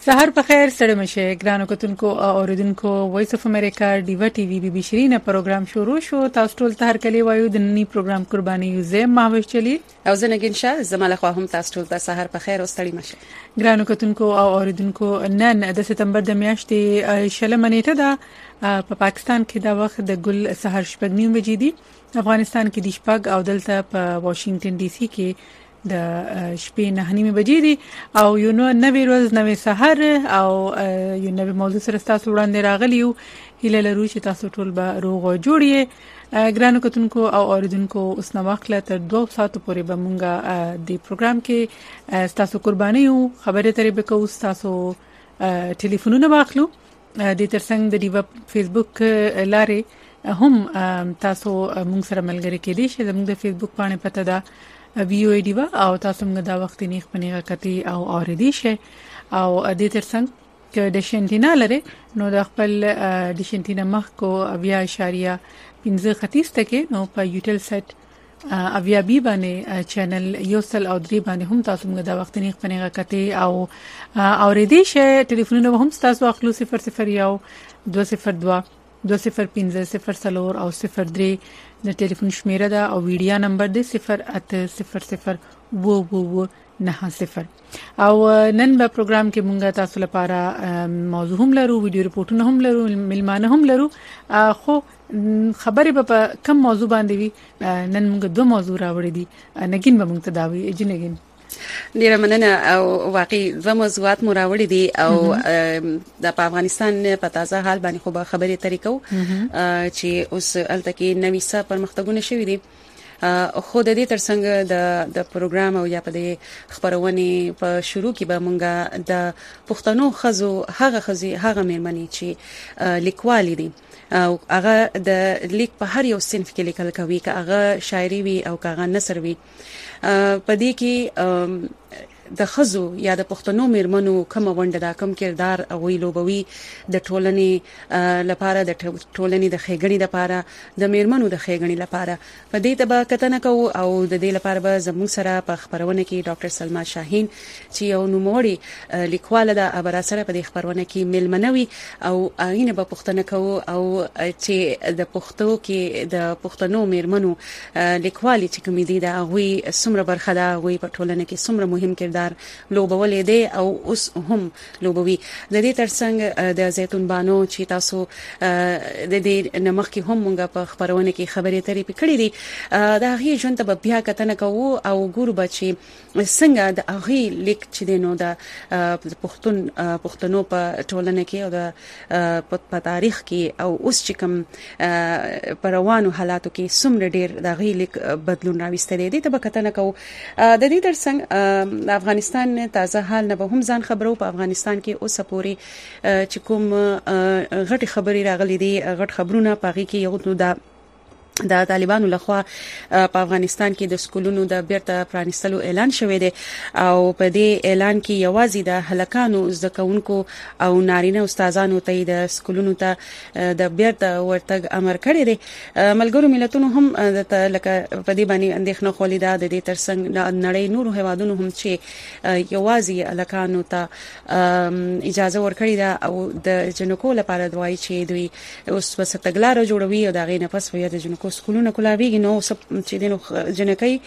سهار په خیر ستړي مشه ګرانو کتونکو او اوریدونکو وایس اف امریکا ډیوا ټي وی بي بي شيرین پروګرام شروع شو. تاسو ټول ته هر کلی وایو د نننی پروګرام قرباني یوزه ماوش چلی او زنګین شاه زماله خو هم تاسو ټول ته سهار په خیر او ستړي مشه ګرانو کتونکو او اوریدونکو. نن د سپتمبر د میاشتې شلمه نیټه ده په پاکستان کې دا وخت د ګل سحر شپږ نیم بجې دي، افغانستان کې د شپږ او دلته په واشنگټن ډي سي کې د شپې 9:30 بجې دي او یو نوې ورځ نوې سحر او یو نوې موضوع سره تاسو وړاندې راغلی یو. هیله لرو چې تاسو ټول به روغ او جوړ یې. ګرانو کتونکو او اوریدونکو اوس نو وخت لا تر 2 ساعتو پورې به مونږه د پروګرام کې تاسو قرباني یو خبرې ترې به کوو، تاسو ټلیفونونه واخلو د ترڅنګ د دیوا فیسبوک لارې هم تاسو مونږ سره ملګری کېدئ شئ. زموږ د فیسبوک باندې پته ده ویو ای دیوا او تاسو موږ دا وخت نیخ پنیغه کتی او اوریدي شي او د ترڅنګ کې د شنټینا لري نو د خپل د شنټینا مخ کو 0.15 ختیځ تکي نو په یوټل سټ اویا بي باندې چینل یوسل او درې باندې هم تاسو موږ دا وخت نیخ پنیغه کتی او اوریدي شي. ټلیفونونه هم تاسو اخلو 001 202 2050 او 03 د ټلیفون شمیره ده او ویډیو نمبر دی 0800 90 او نن په پروګرام کې مونږه تاسو لپاره موضوع هم لرو، ویډیو ریپورتونه هم لرو، ملمانه هم لرو. خو خبرې په کم موضوع باندې وي. نن مونږ دوه موضوع راوړي دي. نګین به مونږ ته دا وی اجنګین ډیره مننه او واقعي دوه موضوعات مراوړي دي او د افغانستان په تازه حال باندې خو به خبرې طریقو چې اوس التکي نوې څه پرمختګونه شوي دي. خو د دې ترڅنګ د پروګرام او یا په دې خبرونه په شروع کې به مونږه د پښتنو خزو هغه مېرمنې چې لیکوالې دي او هغه د لیک په هر یو صنف کې لیکل کوي، که هغه شاعري وي او که هغه نثر وي. په دې کې د خزو یا د پښتنو مېرمنو کوم ونده دا کوم کردار او ویلوبوي د ټولنې لپاره د ټولنې د خېګړې لپاره د مېرمنو د خېګړې لپاره په دې ته به کتنه کوو او د دې لپاره به زموږ سره په خبرونه کې ډاکټر سلما شاهین چې یو نوموړی لیکواله ده ابرا سره په دې خبرونه کې ملمنوي او اینه به پښتنه کوو او چې د پښتو کې د پښتنو مېرمنو لیکوالي چې کوم دي دا غوي سمره برخه ده، غوي په ټولنه کې سمره مهم کردار لوبولې دي او اوس هم لوبوي. د دې ترڅنګ د زيتون بانو چې تاسو د دې نمخ کې هم مونږه په خبرونه کې خبرې ترې پکړې دي دا هغه ژوند ته بیا کتنه کوو او ګورو بچي څنګه د هغه لیک چې دینو د پښتنو په ټولنه کې او د په تاریخ کې او اوس چې کوم پروانو حالاتو کې سمره ډیر د هغه لیک بدلون راوستل دي ته کتنه کوو. د دې ترڅنګ افغانستان تازه حال نه به هم ځان خبرو. په افغانستان کې اوس پورې چې کوم غټي خبري راغلي دي، غټ خبرونه پاږي کې یو نو د طالبانو لخوا په افغانستان کې د سکولونو د بیرته پرانیستلو اعلان شوی دی او په دې اعلان کې یوازې د هلکانو زکونکو او نارینه استادانو ته د سکولونو ته د بیرته ورتګ امر کړی دی. ملګرو ملتونو هم د لکه په دې باندې اندېښنه خولې ده د دې ترڅنګ د نړۍ نورو هیوادونو هم چې یوازې هلکانو ته اجازه ورکړي ده او د جنکو لپاره دوی چې دوی اوس وسټګلاره جوړوي او دا غي نه پس وي د جنکو سکولونه کولاویږي نو چې دینو جنکۍ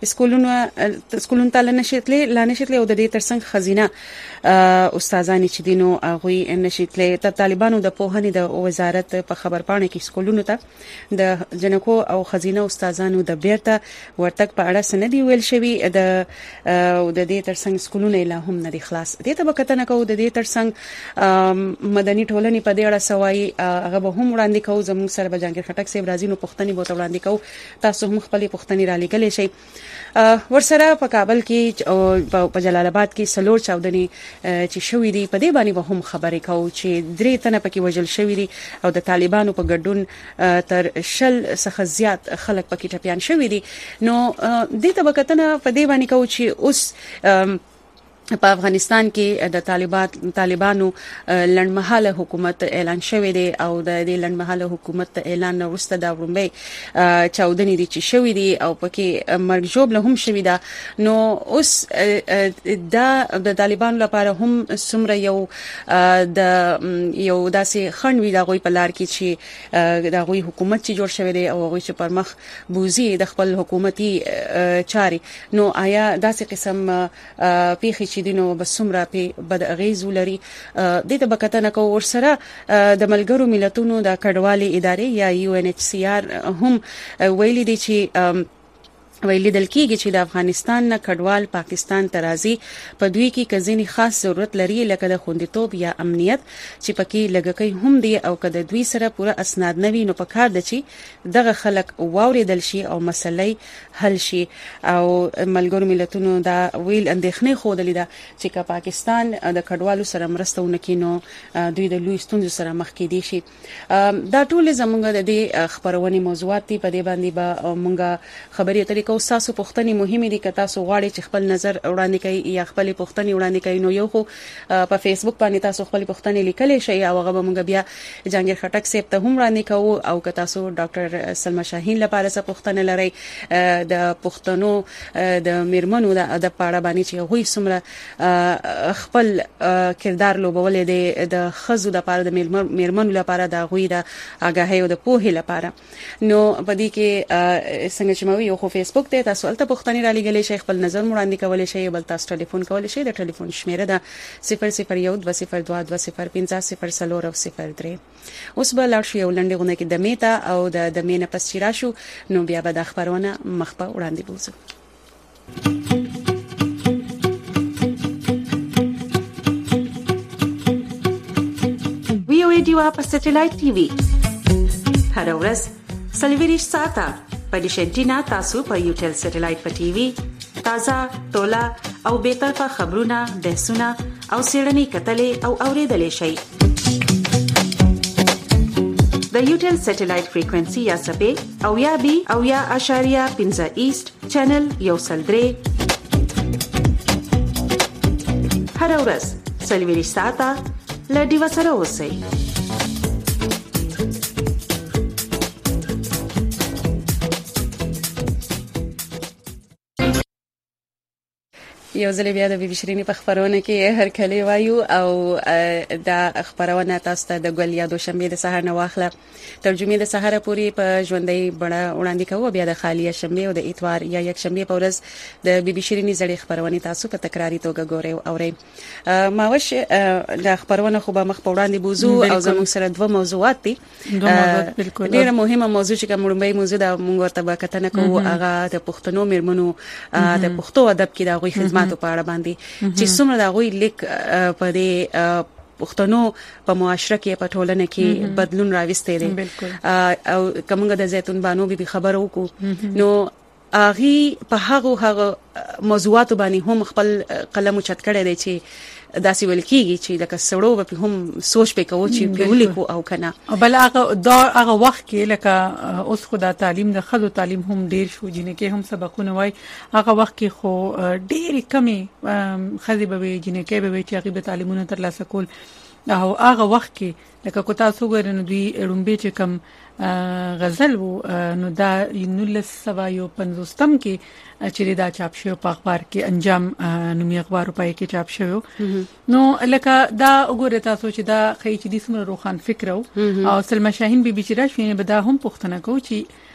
سکولونه ته لنشتلې او د دې ترڅنګ خزینه استادانی چې دینو هغه نشتلې ته طالبانو د پوهنې د وزارت په خبرپاڼه کې سکولونه ته د جنکو او خزینه استادانو د بیرته ورتګ په اړه سندې ویل شوی د دې ترڅنګ سکولونه لا هم نه دي خلاص. دې ته وکتنه کوو د دې ترڅنګ مدني ټولنې په دې اړه سوای هغه به هم وړاندې کوو. زموږ سره بجانګر خټک سیب راځي نو پښتني به وړاندې کوو. تاسو هم خپل پښتني را لګلې شي. ورسره په کابل کې او په جلال آباد کې سلور چاودنې چې شوې دي په دې باندې به هم خبرې کوو چې درې تنه پکې وژل شوې دي او د طالبانو په ګډون تر 10 څخه زیات خلک پکې ټپيان شوې دي. نو دې ته وکتنه په دې باندې کوو چې اوس په افغانستان کې د طالبانو لړمحاله حکومت اعلان شوی دی او د دې لړمحاله حکومت اعلان وروسته د ورومبي چاودنې دي چې شوی دي او پکې مرګ ژوبله هم شوی ده. نو اوس د طالبانو لپاره هم څومره یو داسې خنډ وي د غوي په لار کې چې د غوي حکومت چې جوړ شوی دی او غوي چې پر مخ بوزي د خپل حکومتي چاري. نو آیا داسې قسم پیښې دینو بسمره په بد اغیز ولري د دې بکتنه کو ورسره د ملګرو ملتونو د کډوالي ادارې یا UNHCR هم ویلي دي چې ویلیدل کېږي چې د افغانستان نه کډوال پاکستان ته راځي په دوی کې کزيني خاص ضرورت لري لکه د خوندیتوب یا امنیت چې پکې لګکې هم دي او کله دوی سره پوره اسناد نوي نو پکار د چې دغه خلک واوریدل شي او مسلې حل شي. او ملګرو ملتونو دا ویل اندېښنې خوده لیدا چې که پاکستان د کډوالو سره مرسته ونکینو دوی د لوی ستونزو سره مخ کې دي شي. دا ټول زمونږ د دې خبرونې موضوعات په دې باندې به مونږه خبرې اترې او تاسو پوښتنې مهمه دي که تاسو غواړئ چې خپل نظر وړاندې کړئ یا خپل پوښتنې وړاندې کړئ نو یو خو په فیسبوک باندې تاسو خپل پوښتنې لیکلی شئ او هغه به موږ بیا جهانگیر خټک صاحب ته هم وړاندې کوو او که تاسو ډاکټر سلمہ شاهین لپاره څه پوښتنه لرئ د پښتنو د میرمنو د ادب په اړه باندې چې هغوی څومره خپل کردار لوبولې دي د خزو د لپاره د میرمنو لپاره د غوي د آگاهي او د پوهې لپاره. نو په دې کې څنګه چې مو یو خو فیسبوک ته تاسو الته پوښتنې را لګلې شي خپل نظر وړاندې کولای شي بل تاسو ټلیفون کولای شي د ټلیفون شمیره ده 001202205003. اوس به لاړ شو یو لنډه غونډه کې د میتا او د مینه پس چې راشو نو بیا به د خبرونه مخ په وړاندې بوزو. ویو ډیوا په سټلایټ ټي وي هر ورځ سلویریش ساته په ډیشنټینا تاسو په یوټل سټلایټ په ټي وي تازه ټولا او به طرفه خبرونه بحثونه او سیړنی کتلې او اوریدلې شي. د یوټل سټلایټ فریکوئنسي یا سپې او یا بي او یا اشاریه 15 ایست چینل یو سلدري هر ورځ سلویریش ساته لډي وسره اوسئ. یو ځل بیا د بي بي شيريني په خبرونه کې هر کله وایو او دا خبرونه تاسو ته د ګل یا دوشنبه د سهار نه واخله ترجمه د سهار پوری په ژوندۍ بڼه وړاندې کوو بیا د خالیه شنبه او د اتوار یا یک شنبه په ورځ د بي بي شيريني زړې خبرونه تاسو په تکراری توګه ګورئ او اورئ. ماوش د خبرونه خو به مخ په وړاندې بوزو او زموږ سره دوه موضوعات دي. ډیره مهمه موضوع چې کوم لومبۍ موضوع د موږ ورته به کتنه کوو هغه د پښتنو میرمنو د پښتو ادب کې د غوي خدمات په اړه باندې چې څومره د غوي لیک په دې پښتنو په معاشره کې په ټولنه کې بدلون راوستي دي او کومه د زيتون بانو به خبرو کو نو اغي په هغه موضوعات باندې هم خپل قلم چت کړی دی چې داسې ویل کېږي چې لکه سړو به هم سوچ په کوو چې په ولیکو او کنه بل هغه وخت کې لکه اوس خو د تعلیم د خلکو تعلیم هم ډیر شو جنې کې هم سبقونه وای هغه وخت کې خو ډیر کمی خزي به جنې کې به چې هغه تعلیمونه ترلاسه کول او هغه وخت کې لکه کو تاسو ګورئ دوی رومبي چې کم غزل وو نو دا 1950 کې چې دا چاپ شو په اخبار کې انجام نومي اخبار په کې چاپ شو نو لکه دا وګورئ تاسو چې دا خې چې د سمره روخان فکر او سلمہ شاهین بي بي چې راشي به دا هم پوښتنه کو چې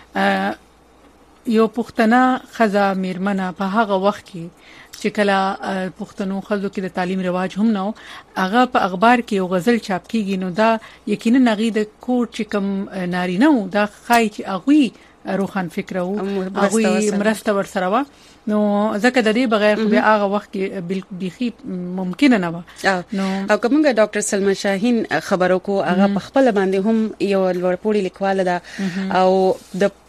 یو پښتنه خزا میرمنه په هغه وخت کې چې کله پښتنو خلکو کې د تعلیم رواج هم نه هغه په اخبار کې یو غزل چاپ کیږي نو دا یقینا نغې د کوټ چې کم ناری نه دا خای چې اغوي روخان فکر او اغوي مرسته ور سره و نو ځکه د دې بغیر خو هغه وخت کې بيخي ممکن نه و نو او کومه ډاکټر سلمہ شاهین خبرو کو هغه په خپل باندې هم یو لوړپوړی لیکواله ده او د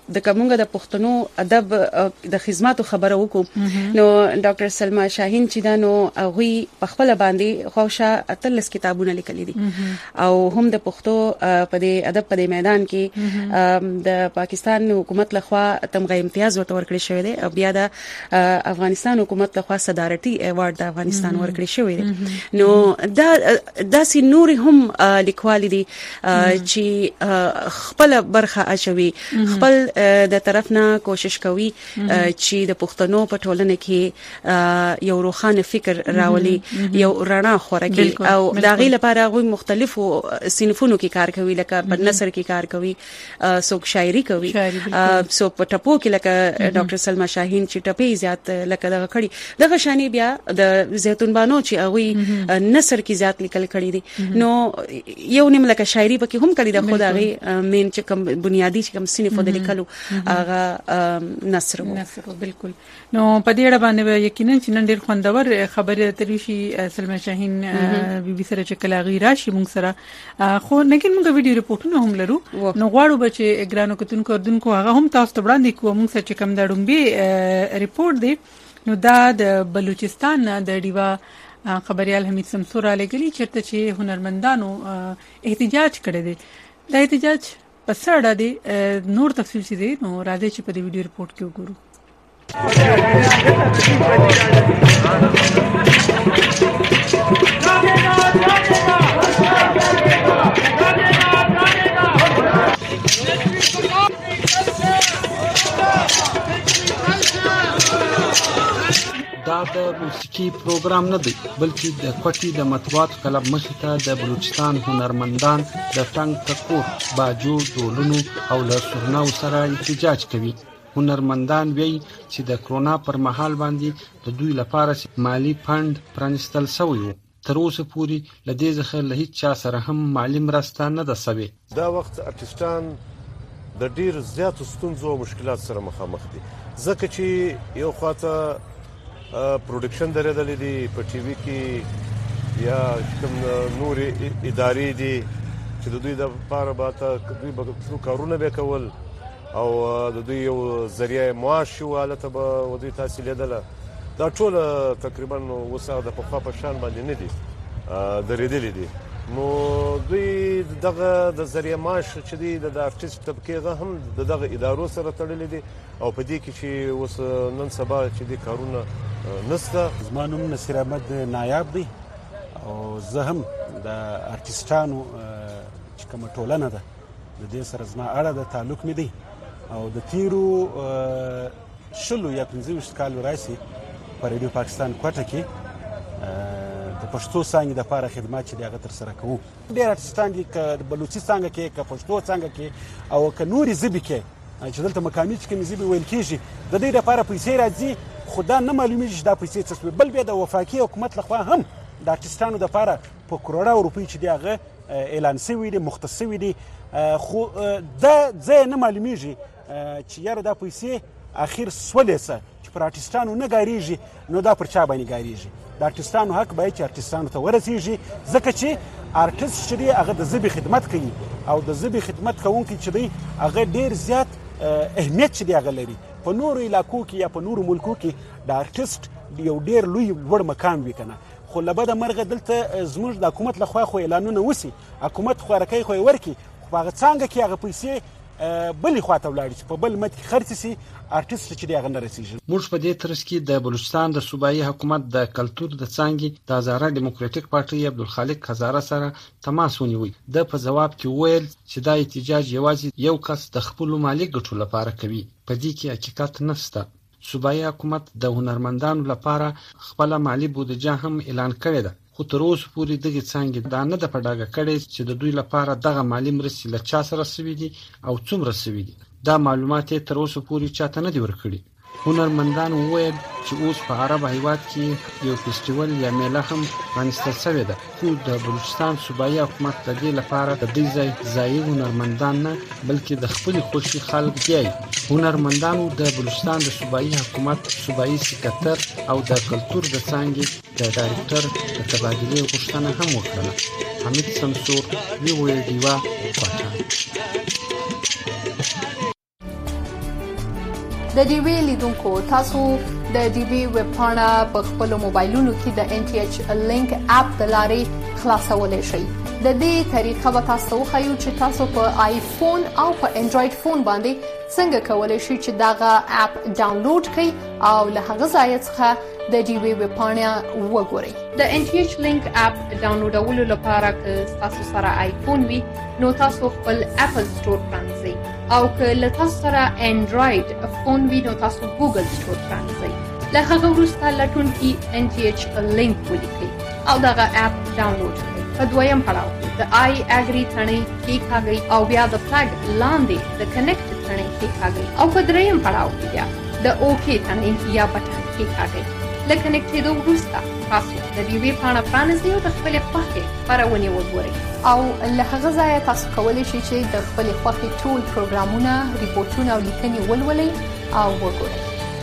د کومګه د پښتنو ادب د خدماتو خبره وکړو نو ډاکټر سلمہ شاهین چې دا نو هغه په خپل باندې خوښه اتلس کتابونه لیکلي دي او هم د پښتو په دې ادب په دې میدان کې د پاکستان حکومت لخوا تمغه امتیاز ورته ورکړی شوی دی او بیا د افغانستان حکومت لخوا صدارتي ایوارډ د افغانستان ورکړی شوی دی نو دا سي نور هم لیکوال دي چې خپل برخه اچوي خپل د طرفنا کوشش کوي چې د پښتنو په ټولنه کې یو روښانه فکر راولي یو رڼا خورکي او دا غي لپاره غوي مختلفو صنفونو کې کار کوي لکه په نثر کې کار کوي څوک شاعري کوي څوک په ټپو کې لکه ډاکټر سلمہ شاهین چې ټپي زیات لکه دغه کړي دغه شانی بیا د زيتون بانو چې هغه نثر کې زیات لیکل کړي دي نو یو نیم لکه شاعري پکې هم کړي د خدای مین چې کوم بنیادی چې کوم صنف د لیکلو هغه نثر بالکل نو په دې اړه باندې یقینا چې نن ډېر خوندور خبره ترې شي سلمہ شاهین بي بي سره چې کلا غي راشي موږ سره خو لیکن موږ ویډیو ریپورتونه هم لرو نو غواړو چې ګرانو کتونکو اردوونکو هغه هم تاسو ته وړاندې کوو موږ سره چې کوم د ډومبي ریپورت دی نو دا د بلوچستان د ډیوا خبريال حمید سمسور علی ګلی چرته چې هنرمندانو احتجاج کړی دی دا احتجاج پس اړه دی نور تفصیل شي دی نو راځي چې په دې ویډیو ریپورت کې وګورو دا د موسیقي پروګرام نه دی بلکې د کوټي د مطبوعات کلب مخې ته د بلوچستان هنرمندان د ټنګ ټکور باجو ډولونو او له سرناو سره احتجاج کوي هنرمندان وی چې د کرونا پر مهال باندې د دوی لپاره مالی فند پرانستل شوی و تر اوسه پورې لدې ځخه له هیڅ چا سره هم مالی مرسته نه ده شوې دا وخت ارتستان د ډیر زیات ستونزو او مشکلات سره مخامخ دي ځکه چې یو خاطر پروډکشن درېدلې دي په ټي وي کې یا کوم نور ادارې دي چې د دوی د لپاره باته دوی به کارونه وکول او د دوی یو ذریعہ معاش شو حالته به دوی تحصیل لیدله دا ټول تقریبا وسه د په خوا شان باندې نه دي درېدلې دي نو دوی دغه د ذریعہ معاش چې دی د ارتست طبقه هم دغه ادارو سره تړلې دي او په دې کې چې اوس نن سبا چې د کارونه نسته زمانوم نصیر احمد نایاب دی او زه هم د ارتستانو چې کوم ټولنه ده د دې سره زما اړه د تعلق مې دی او د تیرو شلو یا 15 کال راځي په ریډیو پاکستان کوټه کې د پښتو څنګه د لپاره خدمات چې دغه تر سره کوو ډېر ارتستان دي ک بلوچي څنګه کې ک پښتو څنګه کې او ک نوري زبې کې چې دلته مقامي چې کوم زبې ویل کېږي د دې لپاره پیسې راځي خدا نه معلومیږي چې دا پیسې څه بل بیا د وفاقي حکومت لخوا هم د ارتستانو د لپاره په کروڑه روپۍ چې دغه اعلان شوی دی مختص شوی دی خو دا ځای نه معلومیږي چې یاره دا پیسې اخر سولې څه چې پر ارتستانو نه ګاریږي نو دا پر چا باندې ګاریږي د ارتستانو حق باید چې ارتستانو ته ورسیږي ځکه چې ارتست چې دی هغه د ژبې خدمت کوي او د ژبې خدمت کوونکی چې دی هغه ډیر زیات اهمیت چې دی هغه لري په نورو علاقو کې یا په نورو ملکو کې د ارتست یو ډیر لوی لوړ مقام وي کنه خو لبد مرغه دلته زموږ د حکومت لخوا خو اعلانونه وسی حکومت خو راکې خو ورکی خو هغه څنګه کې هغه پیسې بلې خواته ولاړ چې په بل مت کې خرڅ سي ارتست چې دی غن رسیږي موږ په دې ترڅ کې د بلوچستان د صوبایي حکومت د کلتور د څنګه د هزاره ډیموکراټیک پارټي عبدالخالق هزاره سره تماس ونیوي د په جواب کې ویل چې دا احتجاج یوازې یو کس د خپل مالی ګټو لپاره کوي په دې کې حقیقت نشته صوبایي حکومت د هنرمندانو لپاره خپل مالی بودجه هم اعلان کړی دی خو تر اوسه پورې دغه څنګه دا نه د پډاګه کړي چې د دوی لپاره دغه مالی مرستې له چا سره سوي دي او څومره سوي دي دا معلومات تر اوسه پورې چاته نه دی ورکړي هنرمندان وویل چې اوس په عرب هیواد کې یو فستیوال یا میله هم پرانستل شوې ده خو د بلوچستان صوبایي حکومت د دې لپاره د دې ځای هنرمندان نه بلکې د خپل خوشي خلک دی هنرمندانو د بلوچستان د صوبایي حکومت صوبایي سکرټر او د کلتور د څنګه د ډایرکټر د تبادلې غوښتنه هم وکړه حمید سمسور وی ډیوا کوټه د ډي وی لیدونکو تاسو د ډي وی ویب پاڼه په خپل موبایلونو کې د ان ټي ایچ لینک اپ د لارې خلاصولای شئ. د دې طریقه به تاسو خو چې تاسو په آیفون او په انډراید فون باندې څنګه کولای شئ چې داغه اپ ډاونلوډ کړئ او له هغه ځای څخه د ډي وی ویب پاڼه وګورئ. د ان ټي ایچ لینک اپ ډاونلوډولو لپاره که تاسو سره آیفون وي نو تاسو خپل اپل سٹور پرانځئ او که له تاسو سره انډراید فون وي نو تاسو ګوګل سٹور پرانځئ. له هغه وروسته لټون کې ان ټي ایچ لینک ولیکئ او دغه اپ ډاونلوډ کړئ. په دویم پړاو کې د آی اګری ثنې کلیک او بیا د فلګ لاندې د کنیکټ ثنې کلیک او په دریم پړاو کې بیا د اوکی ثنې یا بټن کلیک. له کنیکټېدو وروسته تاسو د ډي وی پاڼه پرانیزئ او د خپلې خوښې خپرونې وګورئ او له هغه ځایه تاسو کولی شئ چې د خپلې خوښې ټول پروګرامونه، ریپورټونه او لیکنې ولولئ او وګورئ.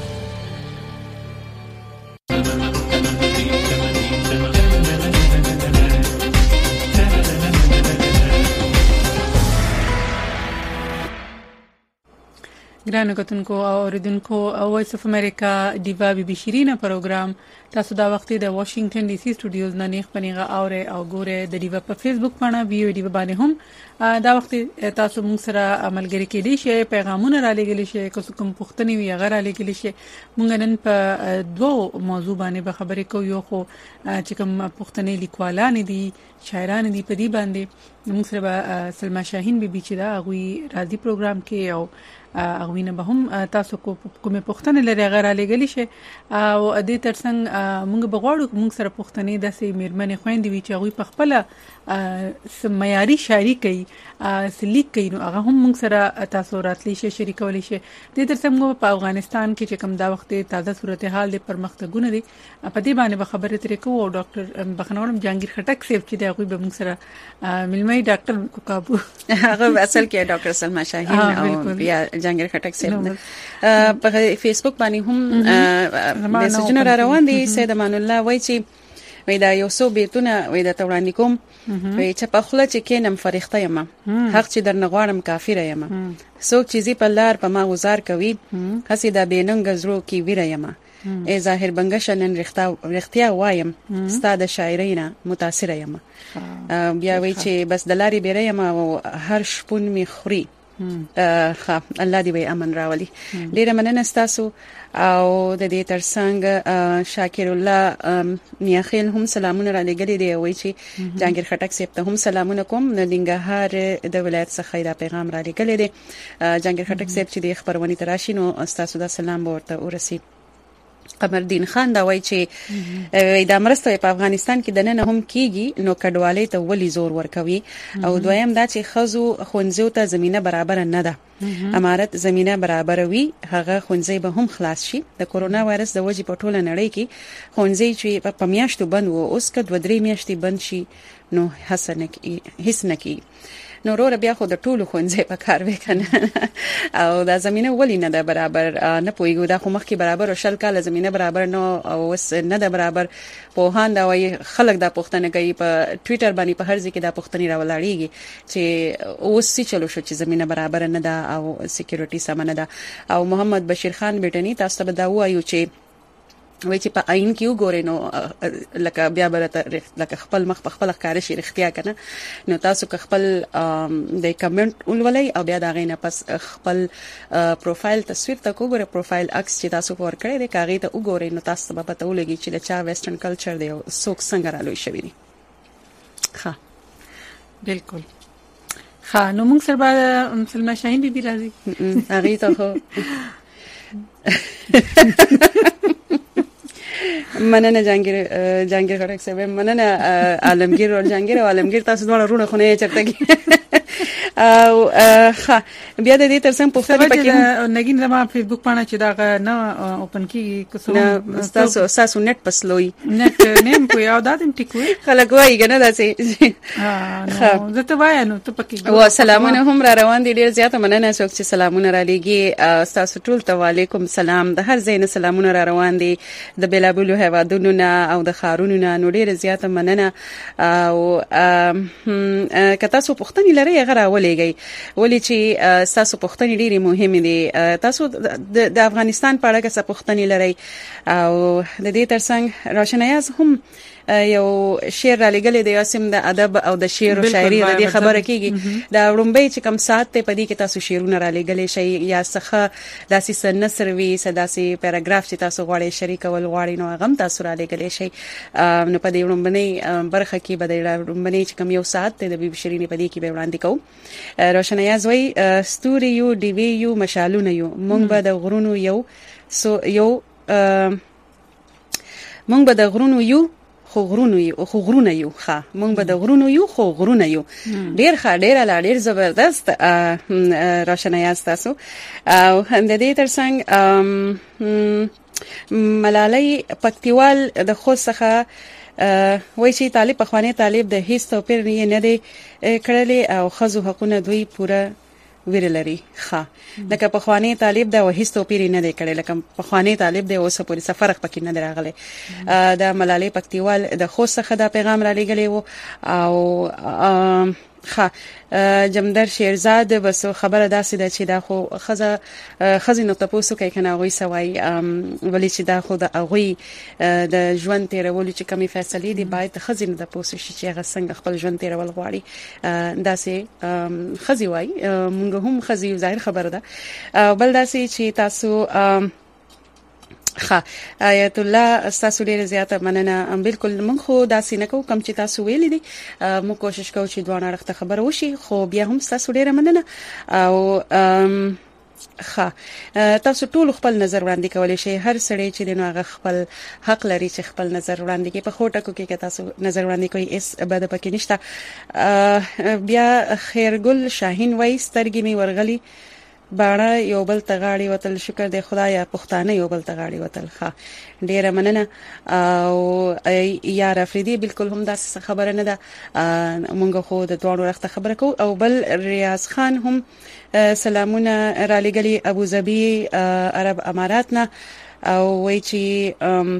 ګرانو کتونکو او اوریدونکو وایس اف امریکا دیوا بي بي شيرینه پروګرام تاسو دا وخت د واشنگټن ډي سي سټوډیوز نه نیخ پنیغه اوره او ګوره د دیوا په فیسبوک باندې ویو دیوا باندې هم دا وخت تاسو موږ سره عملګری کېدئ شي، پیغامونه را لګیلی شي، کوم پوښتنې وي هغه را لګیلی شي. موږ نن په دوه موضوع باندې به خبرې کوو. یو خو چې کوم پوښتنې لیکوالان دي، شاعران دي، په دې باندې موږ سره سلما شاهین بي بي چې دا غوي راځي پروګرام کې او اغوینه به هم تاسو کومه پوښتنه لري غیر لګلی شي او د دې ترڅنګ موږ بغواړو موږ سره پوښتنې د سي میرمنې خويندې وي چې غوي په خپل سمياري شاعري کوي، سلیک کوي، نو هغه هم موږ سره تاسو راتلی شي شریکولی شي. د دې ترڅنګ په افغانستان کې چې کوم دا وخت تازه صورتحال د پرمختګونه دي په دې باندې به خبرې ترې کوو. او ډاکټر بخنورم جهانگیر خټک صاحب چې دا غوي به موږ سره ملمي ډاکټر کوکابو هغه اصل کې ډاکټر سلما شاهین او بیا جهانگیر خټک صاحب په فیسبوک باندې هم میسجونه را روان دي. سید امان الله وایي چې وای دا یو څو بیتونه وای دا توړاندې کوم وای چې په خله چې کینم فرښتہ یم، حق چې در نغواړم کافر یم، څوک چې زی په لار په ما گزار کوي هسي دا بیننګ زرو کې ویره یم، ای ظاهر بنګشنن رښتیا وایم ستاد شاعرینا متاثر یم. بیا وای چې بس د لارې بیره یم او هر شپون می خوري. الله دې وي امن راولي. ډیره مننه تاسو او د دې ترڅنګ شاکر الله میاخیل هم سلامونه را لګلې دی. وایي چې جهانگیر خټک صاحب ته هم سلامونه کوم. د ننګرهار د ولایت څخه دا پیغام را لګلې دی. جهانگیر خټک صاحب چې د خبرونې تراشي نو تاسو دا سلام ورته ورسي. قمردین خان دا وایي چې دا مرسته په افغانستان کې د نن هم کیږي نو کډوالۍ ته ولی زور ورکوي. او دویم دا چې خزو خونځو ته زمينه برابر نه ده، امارت زمينه برابر وي هغه خونځي به هم خلاص شي. د کورونا وایرس د وجې په ټوله نړۍ کې خونځي چې په میاشتو بند وو اوس که 2-3 میاشتې بند شي نو هیڅ نه کی. نو ورو بیا خو د ټولو خونځي په کار وکنه او دا زمينه ولی نه ده برابر. نه پويګو دا خو مخکې برابر او شل کاله زمينه برابر نو او اوس نه ده برابر. په هان دا وایي خلک دا پوښتنه کوي په ټوئیټر باندې په هر ځای کې دا پوښتنې راولاړيږي چې اوس څه چلو شو چې زمينه برابر نه ده او سکیورټي سم نه ده. او محمد بشیر خان بیٹنی تاسو ته دا وایو چې وای چې په عین کې وګورئ نو لکه بیا برته لکه خپل مخ په خپل ښکار شي رښتیا کنه. نو تاسو که خپل د کمنټ ولولئ او بیا دا غینه پس خپل پروفایل تصویر ته وګورئ، پروفایل عکس چې تاسو ور کړی دی کاغی ته وګورئ نو تاسو به پته ولګي چې د چا ویسټرن کلچر دی او څوک څنګه رالوي شوی دی. ها بالکل ها. نو موږ سره به سلما شاهین بي بي راځي هغه ته خو مننه جهانگیر خټک صاحب، مننه عالمگیر او جهانگیر او عالمگیر تاسو دواړه رونه خونه چرته کی او بیا د دې ترڅنګ پوښتنه پکې نګین زما فیسبوک باندې چې دا نه اوپن کی کوم تاسو نت پسلوي نت نیم کو یو دادم ټیکوي خلک وایي کنه داسې نو زه ته وایم نو ته پکې و سلامونه هم را روان دي. ډیر زیاته مننه څوک چې سلامونه را لېږي. تاسو ټول ته وعلیکم سلام. د هر ځای نه سلامونه را روان دي د بلابلو هوادونو نه او د خارونو نه. نو ډیر زیاته مننه. او که تاسو پوښتنې لرئ هغه راولئ ولېږئ ولې چې تاسو پوښتنې ډېری مهمه دي. تاسو د افغانستان په اړه څه پوښتنې لرئ او د دې ترڅنګ روشنایاز هم یو شعر را لګلې د یاسم د ادب او د شعر او شاعري د دې خبره کیږي دا وړومبي چې کم سات ته پدې کې تاسو شعرونه را لګلې شي یا څخه داسې نثر وی سداسي پیراګراف چې تاسو غواړئ شریکول غواړئ نو هغه تاسو را لګلې شي نو پدې وړومبني برخه کې بدایله وړومبني چې کم یو سات ته د بي شيرینې پدې کې به وړاندې کوم. روشنایاز وی ستوري یو دی وی یو مشالونه یو مونږ به د غرونو یو مونږ به د غرونو یو خو غرونه یو ښه مونږ به د غرونو یو خو غرونه یو ډیر ښه ډیر لا ډیر زبردست روشنایاز تاسو او د دې ترڅنګ ملالۍ پکتیوال د خو څخه وای چې طالب پخوانی طالب د هیڅ توپیر نه دی کړلی او خزو حقونه دوی پوره ویرلري ښه لکه پخوانی طالب د هیڅ توپیر نه دی کړی لکه پخوانی طالب د اوسه پورې سفرق پکې نه دراغله د ملالۍ پکتیوال د خو څخه دا پیغام را لګلی وو او جمدر شیرزاد بس خبره داسې ده چې دا خو خزینه تاسو کوي کنه غوي سوای ولی چې دا خو د اغوي د ژوند تیرول چې کمی فیصله دي باید خزینه تاسو شي چې هغه څنګه خپل ژوند تیرول غواړي داسې خزي وای موږ هم خزي ظاهر خبره ده بل داسې چې تاسو آیت الله تاسو ډیر زیاته مننه بالکل موږ خو داسې نه کوو کم چې تاسو ویلي دي موږ کوشش کوو چې دوه اړخته خبره وشي خو بیا هم تاسو ډیر مننه او تاسو ټول خپل نظر وړاندې کولای شئ هر سړی چې دنو هغه خپل حق لري چې خپل نظر وړاندې کوي په خوټه کې تاسو نظر وړاندې کوي اس بد پکې نشته بیا خیرګل شاهین وای سترګې می ورغلی باړه یو بل تغاړي وتل شکر دې خدایا پښتانه یو بل تغاړي وتل ډیره مننه او یار افریدي بالکل هم دا خبره نه ده مونږ خو د دوه وخت خبره کو او بل ریاض خان هم سلامونه را لګلي ابو ظبي عرب اماراتنا او وای چې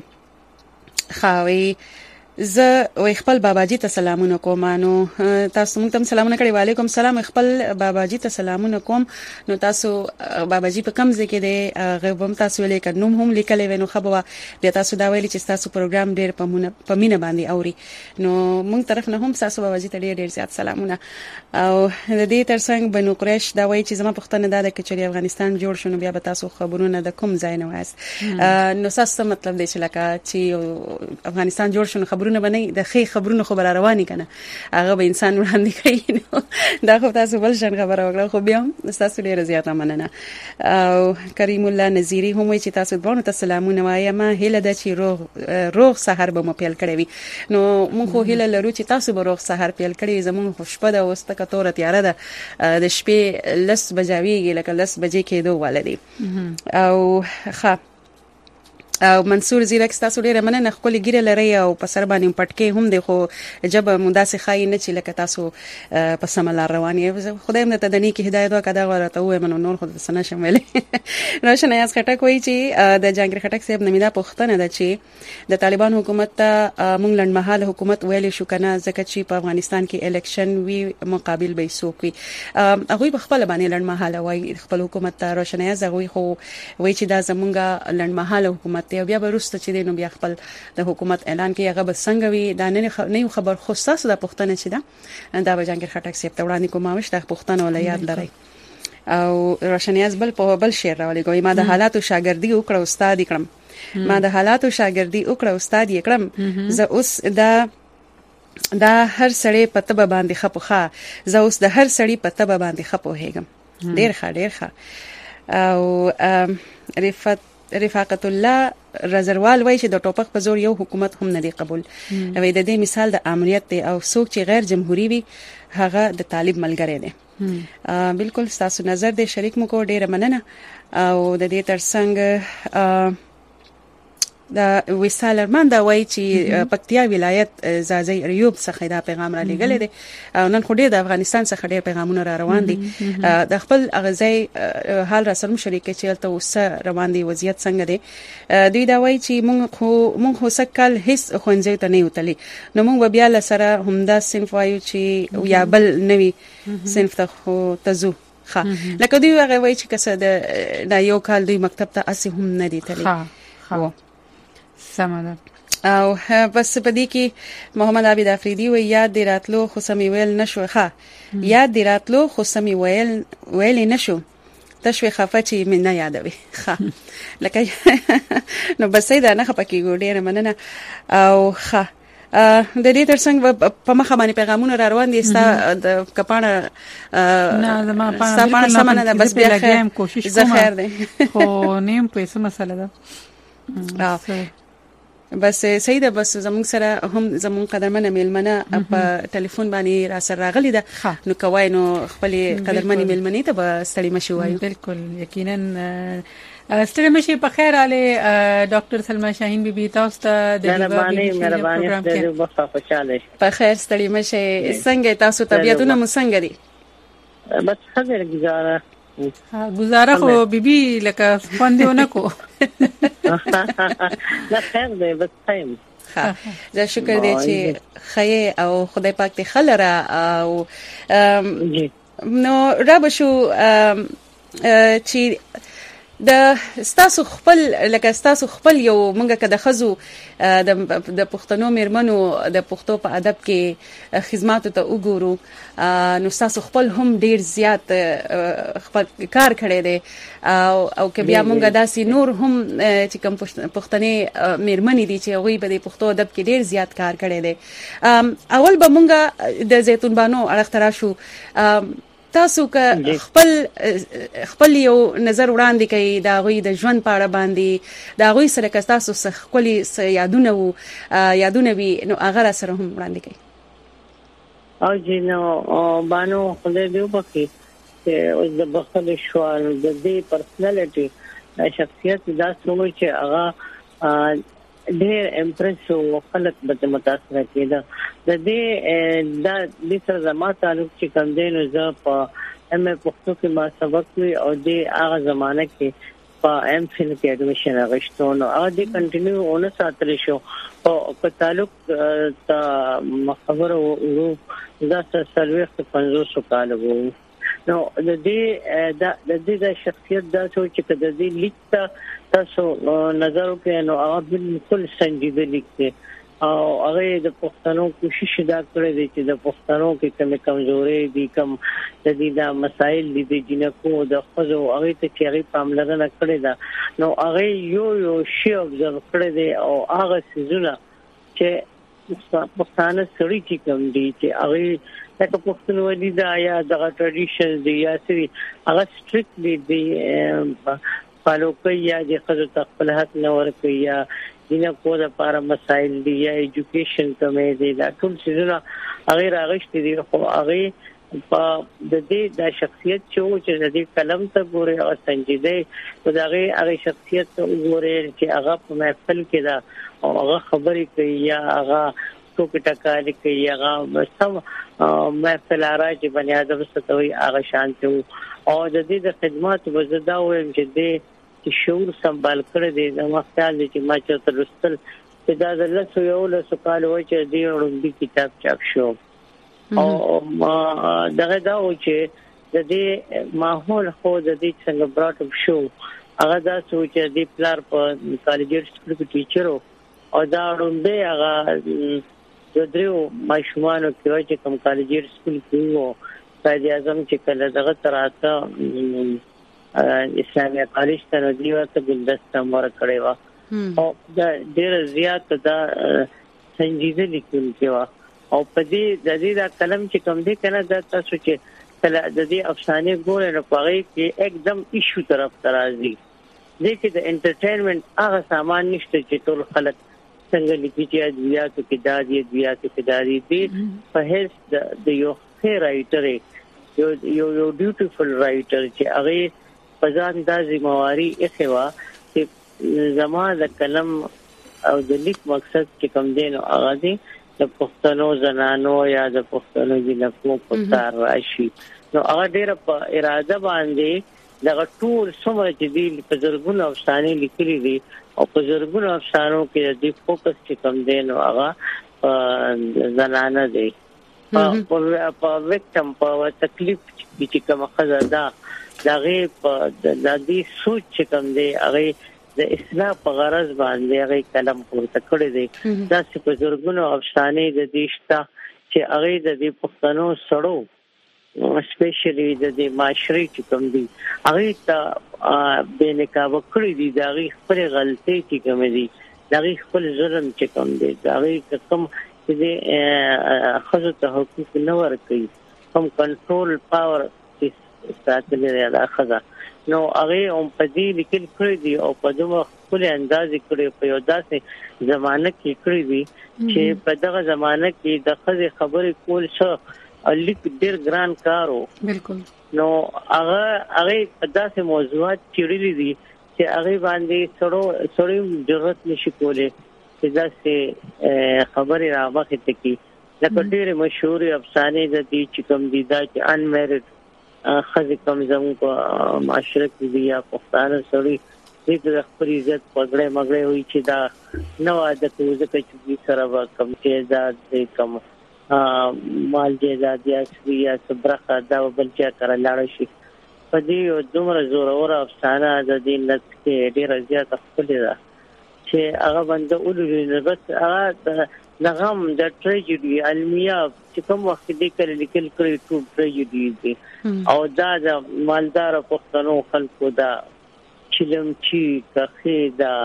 خاوي زه خپل باباجي ته سلامونه کوم نو تاسو موږ ته سلامونه کړی وعلیکم سلام خپل باباجي ته سلامونه کوم نو تاسو باباجي په کوم ځای کې دی غووم تاسو لیک نوم هم لیکلې ونو خبره بیا تاسو دا ویلي چې تاسو پروګرام ډیر په مینه باندې اوري نو موږ طرف نه هم تاسو باباجي ته ډیر زیات سلامونه او د دې ترڅنګ بنو قریش دا وایي چې زما پښتنه دا د کچري افغانستان جوړ شونه بیا به تاسو خبرونه د کوم ځای نه وایس نو تاسو مطلب دی چې لکه چې افغانستان جوړ شونه خبرونه باندې د خې خبرونه خبر رواني کنه هغه به انسان وړاندې کوي دا خو تاسو بل شان خبره وکړه خو بیا تاسو ډیر زیاته مننه او کریم الله نذیری هم چې تاسو دوه ته سلامونه وایم هله د چې روغ سحر به مو پیل کړی وي نو موږ خو هله لرو چې تاسو به روغ سحر پیل کړی زموږ خوشبه ده اوسته کتوره تیار ده د شپې لس بجاویږي لکه لس بجې کېدو ولدي او او منصور زیرک تاسو ډیره مننه خپل ګیره لري او په سر باندې پټکي هم دی خو جب مداسه خای نه چې لکه تاسو په سملار رواني خدای مې ته د نیکی هدایت وکړه غواړم ته وې منو نور خو سن شمل روشنایاز خټک وایي چې د جنگیر خټک صاحب نمیدا پښتنه ده چې د طالبان حکومت ته مونږ لنډمحاله حکومت ویلې شو کنه ځکه چې په افغانستان کې الیکشن وی مقابل به سوق وي هغه په خپل باندې لنډمحاله وایي خپل حکومت ته روشنایز هغه خو وایي چې دا زمونږه لنډمحاله حکومت ته بیا ورسته چې نو بیا خپل د حکومت اعلان کوي هغه به څنګه وي دا نه خبر خو تاسو د پښتنه چې دا به جنگیر خټک صاحب ته وړاندې کوماوش د پښتنه ولایت لري او روشنایز بل په بل شعر راولې کوي ما د حالاتو شاګردي وکړه استاد کړم ما د حالاتو شاګردي وکړه استاد کړم زه اوس دا هر سړی په تبه باندې خپخه زه اوس د هر سړی په تبه باندې خپو هېګم ډیر ښه او رفاقت الله رزروال وایي چې د ټوپک په زور یو حکومت هم نه دی قبول وای د دې مثال د امنیت دی او څوک چې غیر جمهوریت وي هغه د طالب ملګری دی بالکل تاسو نظر دې شریک مو کو ډیره مننه او د دې ترڅنګ دا وصال ارمان دا وایي چې پکتیا ولایت زازی ایوب څخه دا پیغام را لېږلی دی او نن خو ډېر د افغانستان څخه ډېر پیغامونه را روان دي د خپل اغزي حال را سره شریک چې تلته وسه روان دي وضعیت څنګه دی دوی دا وایي چې مونږ هو سکل هیڅ خوندې ته نه وتلی نو مونږ بیا لسره همدا صنف وایو چې یا بل نوی صنف ته خو تزو ها لکه دوی هغه وایي چې کسه د یو کال دوی مکتب ته اسی هم نه دي تللی ها سمه او بس پدې کې محمد عابد افریدي وی یاد دی راتلو خو سمې ویل نشو ښه یاد دی راتلو خو سمې ویل نشو تشوي خفه چې من نه یادوي ښه لکه نو بس دا نه خپه کېږو ډېره مننه او ښه د دې ترڅنګ په مخه باندې پیغامونه را روان دي ستا د کپانه نه زما پانه سمنه ده بس بیا خیر کوشش کوم خیر دی خو نیم پیسې مسله ده بس صحیح ده بس زموږ سره هم زموږ قدرمنه میلمنه په ټلیفون باندې را سره راغلی ده نو کوي نو خپل قدرمنه میلمنه ته به ستړي مشي وایو بالکل یقینا ستړي مشي په خیر علي ډاکټر سلمہ شاهین بیبي تاسو ته د مهرباني د وخت خوشاله په خیر ستړي مشي څنګه تاسو طبيعتونه مو څنګه دي بس خبر گزاره خو بیبي لکه خوندونه کو لا خیر دی بس خیم زه شکر دې چې خیر او خدای پاک دې خلره او نو رب شو چې د ستاسو خپل لکه ستاسو خپل یو مونږه کده خزو د پښتنو میرمنو د پښتو په ادب کې خدماتو ته وګورو نو ستاسو خپل هم ډیر زیات خپل کار کړی دی او که بیا مونږه داسې نور هم چې کوم پښتني میرمنې دي چې هغوی په دې پښتو ادب کې ډیر زیات کار کړی دی اول به مونږه د زیتون بانو اړخ ته راشو تاسو که خپل یو نظر وړاندې کوي دا غوي د ژوند په اړه باندې دا غوي سره که تاسو خپل یادونه وي نو هغه سره هم وړاندې کوي او جنو بانو خدای دې وبخي چې اوس د بخل شوال د دې پرسنالټي شخصیت دا څومره چې هغه ډېر امپریس او خلک به متاثر کېده د دې سره زما تعلق چې کوم دی نو زه په ام پښتو کې ما سبق وی او د هغه زمانه کې په ام فل کې اډمیشن اغشتو نو هغه دې کنټینیو اون ساتل شو او په تعلق ته خبره ورو دا سرویخ 500 کال وو نو د دې شخصیت دا چې د دې لیکته تاسو نظر وکړئ نو هغه بالکل سنجیده لیکته او هغه د پښتنو کوشش دا کړې دي چې د پښتنو کې کوم کمزوري دي کوم د دې دا مسائل دي د جنکو د خزو هغه ته چې هغه پاملرنه کړې ده نو هغه یو شی observe کړی دی او هغه سيزونه چې پښتانه سړي چې کوم دي چې هغه لکه پښتونولي دا یا د ټریډیشن دی یا سری هغه سټریکټلی دی فالو کوي یا د خزو خپل حق نه ورکوي یا جنکو د لپاره مسائل دي یا ایجوکیشن کمې دي دا ټول سيزونه هغه راغشتي دي خو هغه په د دې د شخصیت چې د دې کلم ته ګوري او سنجیده او هغه شخصیت ته ګوري چې هغه په محفل کې دا او هغه خبرې کوي یا هغه ټوک ټکالي کوي هغه سم محفل راځي بنی ادم ستوي هغه شانته او د دې د خدمات وزدا وایم چې د شعور سمبال کړی دی د مختال چې ما چې ترستل چې دا د لاسو یو له سوال وای چې دی وړاندې کتاب چاپ شو او ما دغه دا و چې د دې ماحول خو د دې څنګه براټ شو هغه دا سوچ دی پلار په کالج سکول کې ټیچر او دا وړاندې هغه د درو ماشومان کې چې کوم کالج سکول کې وو قائد اعظم چې کله دغه تراته اسلامي کالج ته دی ورته ګلدسته مور کړی و او دا ډېر زیات دا سنجیده لیکل کېوا او په دې د دې دا کلم چې کوم دی کنه دا تاسو چې کله د دې افسانه ګورئ نو پاره کې एकदम ایشو طرف ترازی دې کې د انټرټینمنت هغه سامان نشته چې ټول خلک څنګه لیکي چې ادبیات کې ادبیات کې دادی دې په هیڅ د یو ښه رائټر یو بیوټیفل رائټر چې هغه پزان دا ذمہواری اخوا چې زما د کلم او د لیک مقصد چې کوم دین هغه دی د پښتنو زنانو یا د پښتنو جنکو په کار راشي نو هغه ډېر په اراده باندې دغه ټول څومره چې دی په زرګونو افسانې لیکلي دي او په زرګونو افسانو کې د فوکس چې کوم دین هغه زنانه دی په وکټم په تکلیف چې کوم خزاده دغه په د دې سوچ چې کوم دی هغه د اصلاح په غرض باندې هغه کلم پورته کړی دی دا چې په زرګونو افسانې د دې شته چې هغه د دې پښتنو سړو سپیشلی د دې معاشري چې کوم دی هغه ته به نکاح وکړي دي دا غي خپل غلطي چې کوم دي دا غي خپل ظلم چې کوم دی دا غي کوم چې خزو ته حقوق نه ورکړي کوم کنټرول پاور ساتل لري دا خزه نو هغه هم په دې لیکل کړی دی او په دوه خپل انداز کړی په یو داسې زمانه کې کړی دی چې په دغه زمانه کې د خزه خبرې کول څه لیک ډیر ګران کارو بالکل نو هغه په داسې موضوعات چیرې دي چې هغه باندې سړی ضرورت نشي کولای چې داسې خبرې راوخته کی لکه ډیر مشهور افسانې د دې چې کوم دي دا چې انمیرډ خزه کوم زمو په معاشره کې دی یا پښتانه سړي دې د خپل عزت پګړې مګړې وي چې دا نو عادت وځي چې سره کم جیداد دې کم مال جیداد یا سویا صبرخه دا بلچا کړه لاړ شي په دې دومره زور اور افسانه د دې لږ کې ډېر زیات خپل دا چې هغه باندې اولو بس هغه نغم د ټریجډي علمیا چې کوم وخت دې کړل لیکل کړی ټول ټریجډي دي او دا د مالدار پښتنو خلکو دا چلمچی کخې دا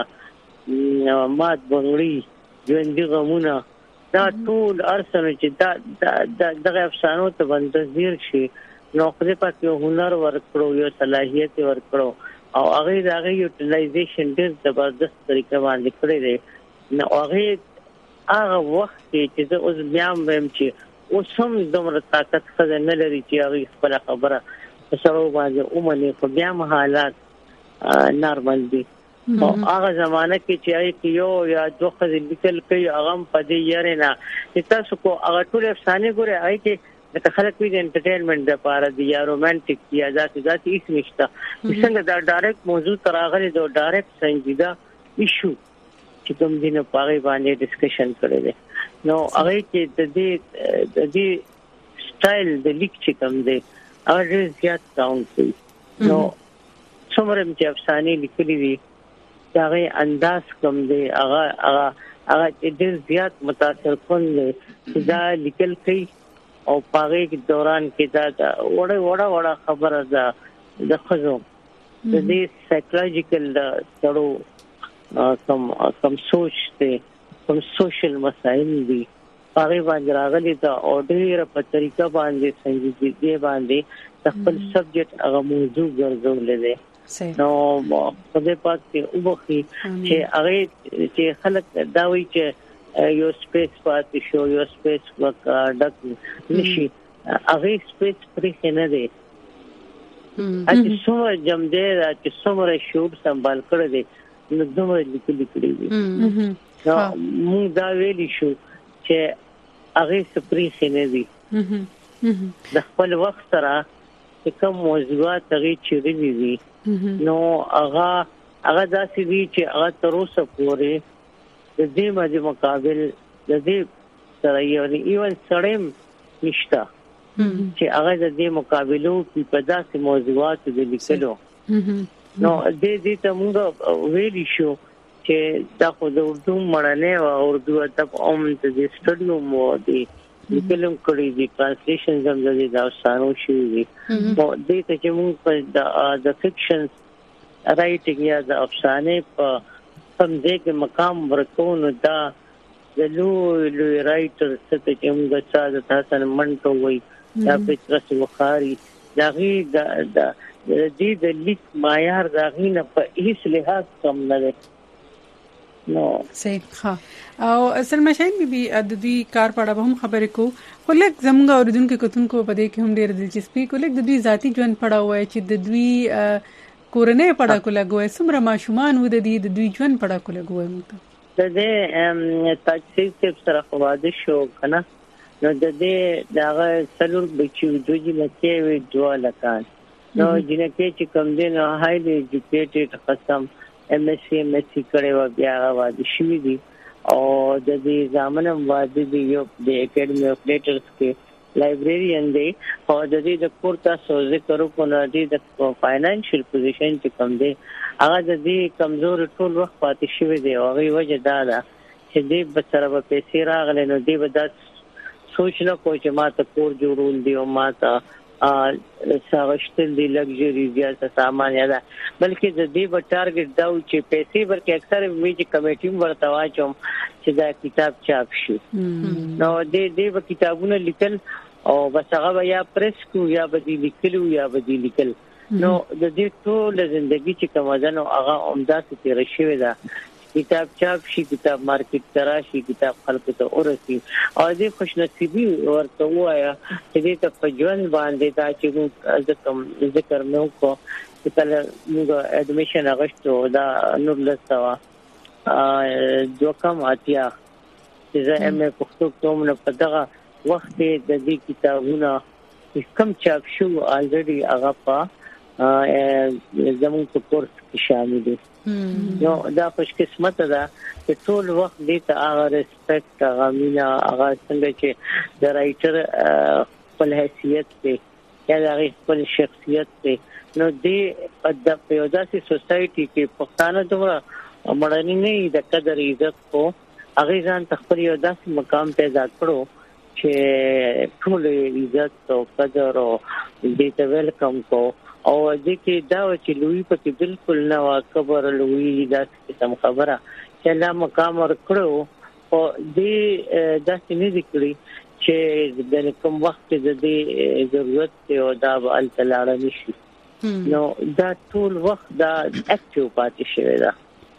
مات بنگړي ژوندۍ غمونه دا ټول ارسنه چې دا دغه افسانو ته بندزیر شي نو خپل پاتې هنر ورکړو یو صلاحيت ورکړو او هغه دغه یوټیلایزیشن ډېر زبردست طریقه باندې کړی دی نو هغه وخت چې زه اوس بیا هم چې اوس هم دومره طاقت خزه نه لري چې هغه خپل خبره سره باندې اومنه خو بیا حالات نارمل دي او هغه زمانہ کې چې یو یا دوه خزه لیکل کوي هغه په دې یاره نه چې تاسو کو هغه ټول افسانې ګوري هغه کې د خلک وی د انټرټینمنت لپاره دی یا رومانټیک یا ذاتي هیڅ نشته څنګه دا ډایرکټ موضوع تراغلي دا ډایرکټ سنجیده ایشو چې کوم دینه پاره باندې ډسکشن کړی دی نو هغه کې د دې سټایل د لیک چې کوم دی هغه زیات کاونټ کوي نو څومره چې افسانې لیکلي دي هغه انداز کوم دی هغه ډېر زیات متاثر کون دی دا لیکل کوي او پاره دوران کې دا وړه خبره ده د خزو د دې سایکولوژیکل سره کم سوچ ته کم سوشل مسائل دي هغه باندې راغلي دا اورډر په طریقه باندې سنجیدګي باندې خپل سبجیکټ هغه موضوع ګرځول دي نو په دې پاتې وبخي چې هغه چې خلک دا وایي چې یو سپیس پاتې شو یو سپیس ډک نشي هغه سپیس پرې نه دی اته څو جام دی چې څومره شوب سنبال کړی دی نو دومره لیکلي کړی دي نو موږ دا ویلی شو چې هغه سپریخ نه دي د خپل وخت سره کوم موضوعات هغه چیرې دي نو هغه داسې دي چې هغه تر اوسه پورې د دې باندې مقابل د دې سره یو ایون سړیم نشته چې هغه د دې مقابلو په داسې موضوعات د لیکلو نو دې ته موږ ویلی شو چې دا خو د اردو مړنه او اردو ادب عام د سټډیو مو دي لیکلم کړی دي ټرانسلیشن زم د افسانو شي دي نو دې ته چې موږ د فکشن رائټینګ یا د افسانې په کوم ځای کې مقام ورکوونو دا د لوی رائټر څخه چې موږ ساده حسن منټو وای یا پترس بخاری داغي د لیک معیار داغي نه په هیڅ لحاظ کم نه دی نو صحیح ها او اصل مشاهین بي د دې کار په اړه هم خبرې کو خو لکه زموږ اوریدونکو کتونکو په دې کې هم ډېر دلچسپي کو لکه د دې ذاتی ژوند پړه وای چې د دوی کورنۍ پړه کو لګوي سمره ماشومان و د دې ژوند پړه کو لګوي د دې تاسیس سره واده شو کنه نو د دې دغه څلور بچي دوی لکه وی دوه لکان نو جنکه چې کوم دین هایلی ایجوکیټډ قسم ام اس سی کړي و بیا واده شوی دي او د دې ځامنم واده دی یو د اکیډمي اف لیټرز کې لایبرریان دی او د دې د کورتا سوزه کرو کو نه دي د فاینانشل پوزیشن چې کوم دی هغه د دې کمزور ټول وخت پاتې شوی دی او هغه وجه دا ده چې دې به سره په پیسې راغله نو دې به د سوچ نه کوی چې ما ته کور جوړول دی او ما ته ساغشتل دی لگژری زیاده سامان یاده بلکې د دې په ټارګټ دا و چې پیسې ورکې اکثر میج کمیټې ورته واچوم چې دا کتاب چاپ شي نو دې په کتابونه لیکل او بس هغه یا پریس کو یا بدی لیکلو یا بدی لیکل نو د دې ټول ژوندۍ چې کومه ده نو هغه عمده تیر شوی ده کتاب چاپ شي کتاب مارکیټ تراشي کتاب خلکو ته ورسي او دې خوشنصیبي ورته وایا چې دې ته په ژوند باندې دا چې ذکر مې وکړو چې کله موږ اډمیشن اغشتو دا نور لسوا دوکم اتیا چې زه ام پښتو کوم نو په دغه وخت د دې کتابونه کم چاپ شو الریډي هغه په زموږ په کورس کې شامل دي نو دا خوش قسمت ده چې ټول وخت دې ته هغه ریسپیکټ هغه مینا هغه څنګه چې د رائټر خپل حیثیت ته یا د خپل شخصیت ته نو دې د پیوداسي سوسایټي کې پښتانه دومره مړنی نه د قدر عزت کو هغه ځان خپل یو داسې مقام پیدا کړو چې ټول عزت او قدر او دې ته ویلکم کو او دې کې دا چې لوی په بالکل نه واکبر لوی داسې سم خبره چې لا مقام ورکړو او دې داسې نه ذکرې چې د کوم وخت د دې ضرورت او دا ال تلاړه نشي نو دا ټول وخت دا اکټیو پاتې شوی دا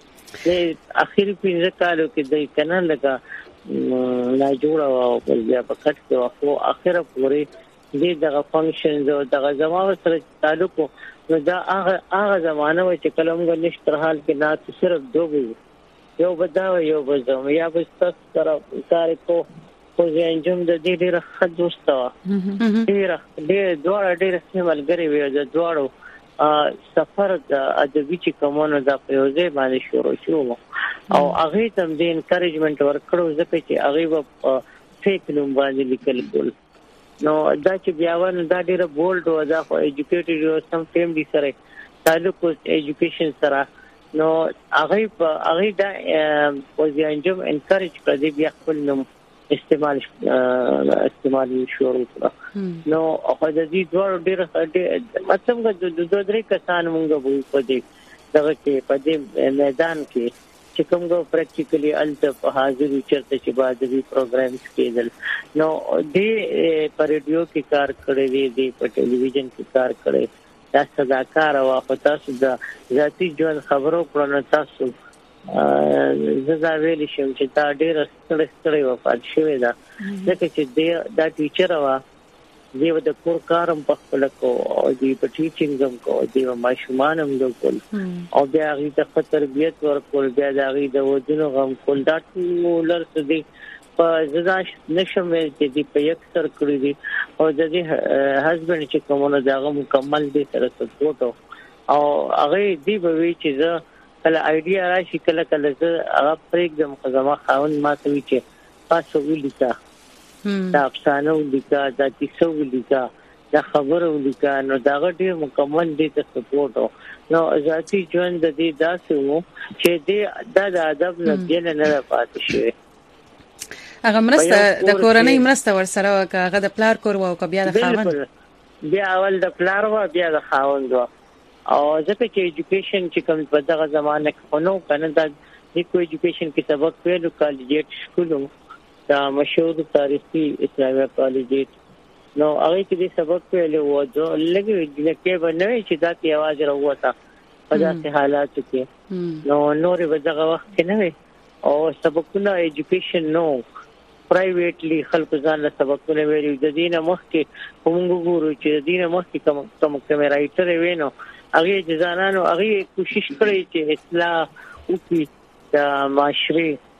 د اخیری 15 کالو کې د کنه لگا لا جوړه او بیا په کټ کې او اخره پورې دې دغه فنکشنز او دغه زموږ سره تعلق نو دا هغه زمانه و چې کله موږ نشتر حال کې نه صرف دوه یو بداو یو بزم یا بس سره کار کو خو انجام د دې ډېر ښه دوست و ډېر دوه ډېر سیملګری وي د دوړو سفر د ادبي چې کومونه د پروژې باندې شروع شو او هغه تم دې انکریجمنت ورکړو ځکه چې هغه په فیک نوم باندې لیکل کول نو دا چې بیا ونه دا ډیره بولډ او دا خو ایجوکیټډ او سم فیملی سره تعلق او ایجوکیشن سره نو هغه دا پوزیشن انکریج کړی بیا خپل نوم استعمال شروع کړ نو هغه د دې دوه ډیره مطلب د دوه درې کسان مونږ په دې دغه کې په دې میدان کې چې کومو پریکټیکلی الته حاضر چرته چې بعدي پروګرامز کېدل نو دې پر رادیو کې کار کړی دی په ټلویزیون کې کار کړی دا صداکار او تاسو د ذاتی ژوند خبرو کړنه تاسو زدا ویل شم چې دا ډېر ستړي وفات شوی دا ځکه چې دا ټیچر وا دیو د کور کارم په خپل کو او دی په ټیچینګ هم کو دیو ماشومان هم کول او بیا غي د تربيت ورکول بیا د غي د ودونو غم کول دا ټول سدي په زدا نشم چې دی په یک سر کړی دی او د دې هسبند چې کومه دغه مکمل دي سره سپورټ او هغه دی به وی چې زه کله ایډیا راشي کله زه هغه پرېږدم خزما خاون ما ته وی چې تاسو ولیکا دا افسانه ولیکا دا کیسه ولیکا دا خبره ولیکا نو دا غټي مکمل دي ته سپورټ نو ذاتی ژوند د دې داسې وو چې د ادب نه بیل نه پاتې شي هغه مرسته د کورنۍ مرسته ورسره هغه د پلار کور او بیا د خاوند بیا اول د پلار او بیا د خاوند او ځکه چې ایجوکیشن چې کوم په دغه زمانه کې نو کنه د کو ایجوکیشن کې سبق ویلو کالجیټ سکولو دا مشهور تاریخي اسلامي کالجیټ نو هغه کې سبق ویلو و لګي چې باندې چې دا کی आवाज راوته په داسې حالاتو کې نو نور به دغه وخت کې نه او سبقونه ایجوکیشن نو پرایویټلی خلک ځان له سبقونه ویلي د دینه مخکې کومو ګورو چې دینه مخکې کوم رائټر وینو هغه ځانانو هغه کوشش کړی چې اصلاح وکړي د معاشري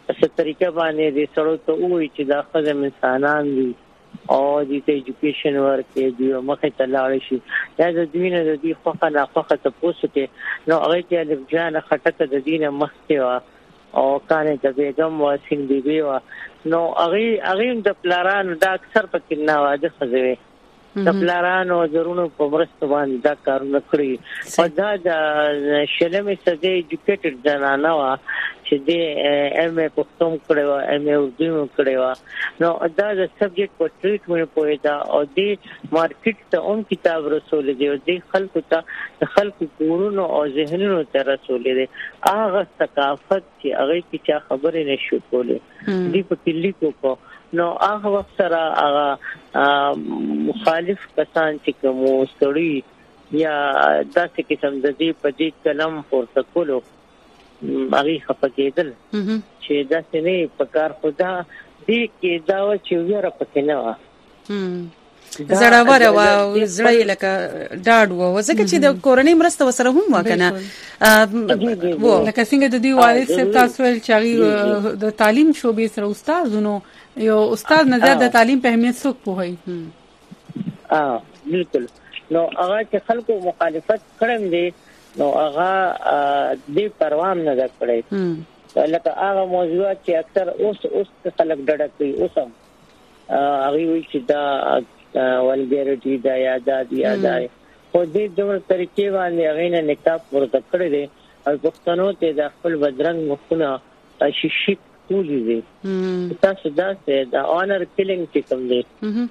څه طریقه باندې د سړو ته وایي چې دا خزم انسانان دي او د ایجوکیشن ورکې دی مخه ته لاړ شي دا د دینه د دې خوخه نه خوخه ته پوسټه نو هغه چې د ځان خټه د دینه مخته او کانه د بیگم واسین دی وی نو هغه د پلارانو دا اکثر پکې نه واده خزوي د پلارانو درونو په مرسته باندې دا کارونه کړی او دا د شلمې سده ایجوکیټډ جنانه وا چې د ایم ای پښتون کړو ایم ای اردو کړو نو دا د سبجیکټ په ټریټمنټ په دا او د مارکیټ ته هم کتاب رسول دی او د خلکو کورونو او ذهنونو ته رسول دی هغه ثقافت چې هغه چې خبرې نشو کولې دی په کلی کو نو هغه وخت سره هغه مخالف کسان چې کوم ستړي یا داسې قسم د دې په دې کلم پورته کولو هغه خپکېدل چې داسې نه په کار خدا دې کې دا چې ویره پکې نه و زړاور او زړی لکه ډاډ و ځکه چې د کورنۍ مرسته وسره هم وکنه لکه څنګه د دې والد صاحب تاسو ول چې د تعلیم شوبې سره استادونو یو استاد نه زیات د تعلیم په اهمیت څوک پوهی بالکل نو هغه چې خلکو مخالفت کړم دي نو هغه دې پروام نه کړی لکه هغه موضوعات چې اکثر اوس خلک ډډه کوي اوس هم هغه وی چې دا ولګریټي دا یاداد خو دې ډول طریقې باندې هغه نه نکاح ورته کړی دي او پښتنو ته د خپل بدرنګ مخونه شیشي کولی دي تاسو دا څه دا اونر کیلینګ چې کوم دي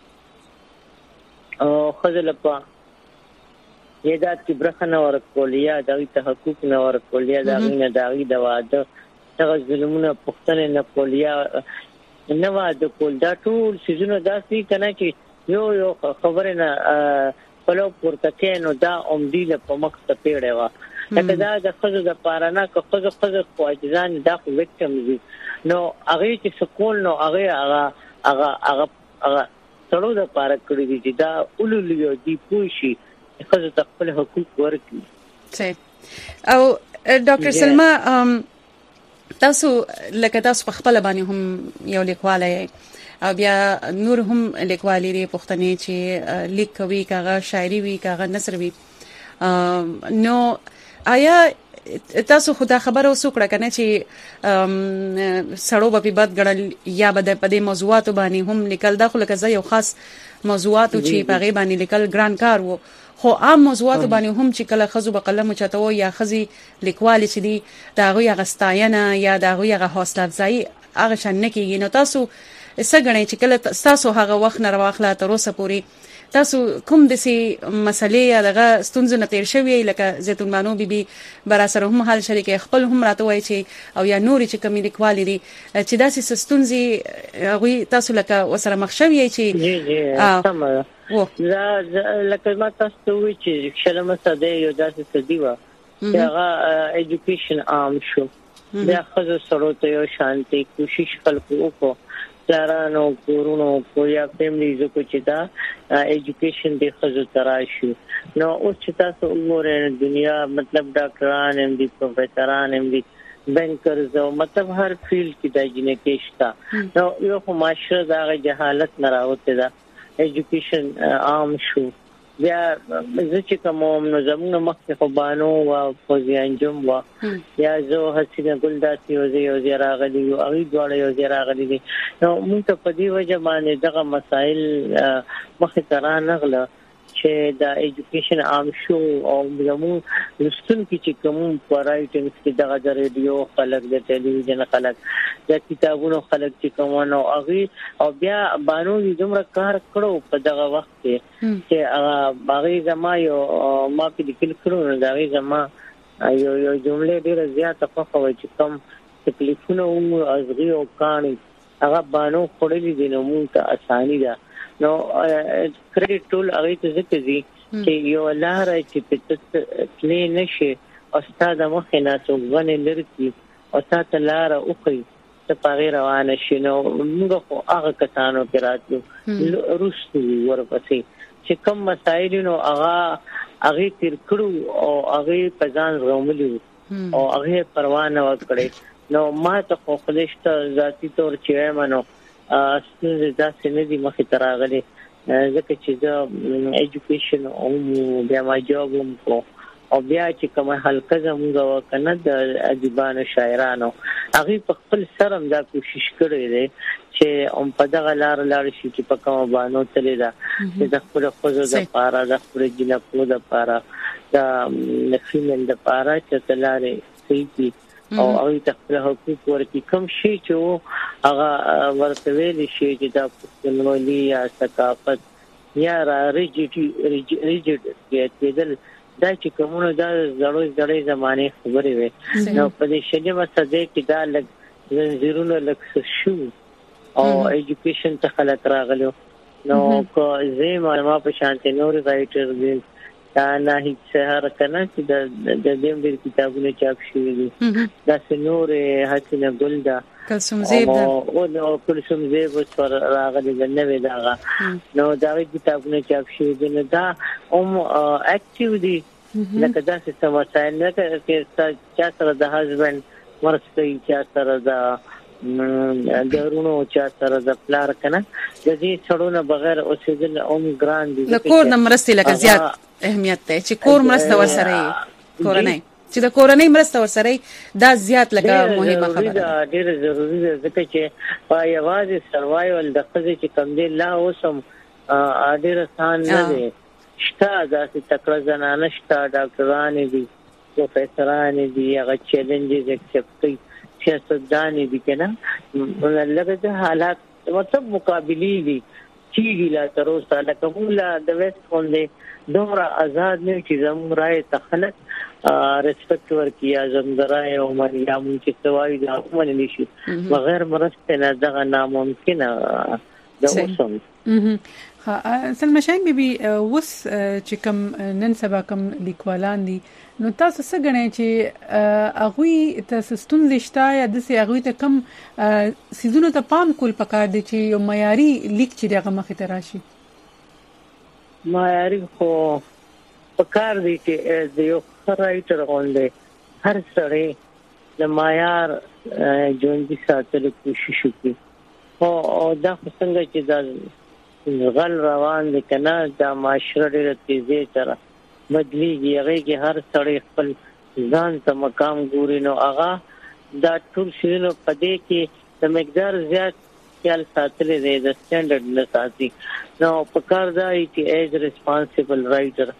او خزل په یدا چې برخنه ورکولیا د حقوق نه ورکولیا دا نه داوی د واده څنګه ظلمونه پښتنه نه کولیا نه واده کول دا ټول سيزونه داسي کنه چې یو خبره نه فلو پورته کینو دا اومدیله په مخ ته پیړې وا لکه دا د خزو د پارانه که خزو خواجزان دا خو وکټم دي نو هغه چې سکول نو هغه سړو د پاره کړی دي دا اولولیو دی پوشي خزو خپل حقوق ورکړي صحیح او ډاکټر سلمہ تاسو لکه تاسو په خپل باندې هم یو لیکواله او بیا نور هم لیکوالي لري پښتني چې لیک کوي کاغه شاعري وی کاغه نثر وی نو آیا تاسو خدا خبره وسوکړه کنه چې سړو په بد غړل یا بد په دې موضوعات باندې هم لیکل دا خو لکه یو خاص موضوعات چې په غي باندې لیکل ګران کار وو خو عام موضوعات باندې هم چې کله خزو په قلم چتاو یا خزي لیکوال چې دی دا غوي غستاینه یا دا غوي غ حوصله افزایی هغه شنه کیږي نو تاسو څنګه چې کله تاسو هغه وخت نه واخله تر اوسه پوري تاسو کوم د سي مسلې یا دغه ستونزې نه تیر شوی لکه زيتون بانو بيبي برا سره هم حل شریک خپل هم راته وای چې او یا نوري چې کوم لیکوالي دي چې داسې ستونزې غوي تاسو لکه وسره مخ شوی چې لا لکه ما تاسو وی چې شلمه سده یو داسې سدي وا چې هغه ایجوکیشن عام شو بیا خزو سره ته یو شانتي کوشش خلکو وکړو پلارانو کورونو کو یا فیملیزو کو چې دا ایجوکیشن د خزو تراشو نو اوس چې تاسو وګورئ دنیا مطلب ډاکټران هم دي پروفیسوران هم دي بینکرز او مطلب هر فیلډ کې د جنکیشتا نو یو خو معاشره دا جهالت نه راوته دا ایجوکیشن عام شو بیا چې کوم نو زموږ مخکې خو بانو او فوزیان جوم وا یا زه حسینه ګلداسي او زه راغلی او هغه ډول یو زه راغلی دي نو موږ په دې وجه باندې دغه مسائل مخې ته رانغله چې دا ایجوکیشن عام شو او زموږ لستون کې چې کوم پرایټنګ کې دغه د ریډیو خلک د ټلویزیون خلک د کتابونو خلک چې کوم نو هغه او بیا بانو دومره کار کړو په دغه وخت کې چې هغه زما یو ما په لیکل کړو دا هغه زما یو جمله ډیره زیاته په وای چې کوم تکلیفونه او ازغي او کانی هغه بانو خړلې دي نو موږ ته اساني ده نو کریډټ ټول هغه ته ځکه دي چې یو لار چې په تلې نشي استاد مخینه څنګه لري او تاسو لار اوخی ته پاره روانه شي نو موږ خو هغه کسانو کې راتلو روسي ورپسې چې کوم مسایل نو هغه تیر کړو او هغه پزان غوملو او هغه پروا نه وکړي نو ما ته خو خلشت ذاتی تور چې منو ستاسو داسې نه دي مخې ته راغلي ځکه چې دا ایجوکیشن او بیا ما جواب کوم او بیا چې کومه حلقه زموږ وکنه د ادیبانو شاعرانو هغه په خپل سرم دا کوشش کړی دی چې په دغه لار شي چې په کومه باندې تللی دا د خپل خوځو د پاره د خپل جنکو د پاره د فیمل د پاره چې تلارې سيتي او هغه خپل حقوق ورته کوم شي چې هغه ورته ویل شي چې دا پښتونولي یا ثقافت یا ریجیډ کېدل دا چې کومه دا زړې زمانه خبرې وي نو په دې شنه مسده کې دا لږ زنجیرونه لږ شو او ایجوکیشن ته خلک راغلو نو کو زما ما په شانته نور رائټر دي دا نه هیڅ سره کنه چې د دې ډېر کتابونه چاپ شوي دي دا سنور حسینه ګلدا کلثوم زیب او کلثوم زیب سره راغلي د نوې داغه نو دا کتابونه چاپ شوي دي نو دا اکټیو دي لکه دا څه مسائل نه چې چا سره د هسبند ورسته چا سره د درونو چا سره د پلار کنه د دې څړونه بغیر اوسېدل اوم ګران دي د کور د مرستې لکه زیات اهمیت ته چې کور مرسته ورسره کورنۍ چې د کورنۍ مرسته ورسره دا زیات لکه مهمه خبره ده ډېر ضروری ده ځکه چې په یوازې سروایول د خزې چې کم دی لا اوسم ډېر آسان نه دی شته داسې تکړه زنانه شته ډاکټرانې دي پروفیسورانې دي هغه چیلنجز اکسپټ کوي سیاستدان دي کنه لکه د حالات مطلب مقابلې دي چې لا تر اوسه لکه موږ د ویسټ باندې دومره آزاد نه چې زموږ رائے تخلق ریسپیکټ ورکیا زمدرای او مریم چې سوای د حکومت نشي بغیر مرسته نه دغه ناممکنه د اوسم سلمى شاهین بیبي وس چې کوم نن سبا کوم لیکوالان دي نو تاسو څه غنئ چې اغوی تاسو ستونزې شته یا د سي اغوی ته کم سيزونو ته پام کول پکار دي چې یو معیاري لیک چې دغه مخې ته راشي معیاري خو پکار دي چې د یو رائټر غونډه هر سړی د معیار ژوندۍ ساتلو کوشش وکړي او دا څنګه چې دا غل روان دي کنه دا معاشره ډېره تیزی سره بدلیږي هغه کې هر سړی خپل ځان ته مقام ګوري نو هغه دا ټول شنو پدې کې د مقدار زیات خیال ساتل دي د سټانډرډ نه ساتي نو پکار دا چې ایز ریسپانسیبل رائټر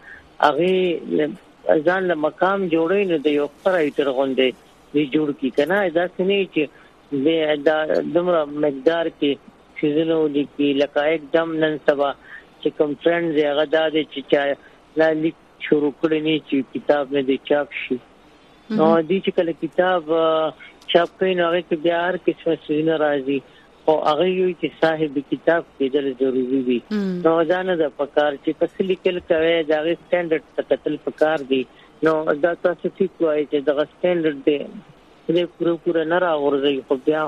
هغه ځان له مقام جوړې نه د یو رائټر غونډه دی جوړ کی کنه دا څنګه چې د دمر مقدار کې چیزونو لیکي لکه एकदम نن سبا چې کوم ټرند دی هغه دا دی چې لا لیک شروع کړی نه چې کتاب نه دی چاپ شي نو دې چې کله کتاب چاپ کړي نو هغه کې بیا هر قسمه څه راځي او هغه یو چې صاحب کتاب کېدل ضروری دي نو ځان د پکار چې پس لیکل کوي دا غي سټانډرډ تکتل پکار دي نو دا تاسو چې کوی چې دا سټانډرډ دی دې پورا نه راغورځي خو بیا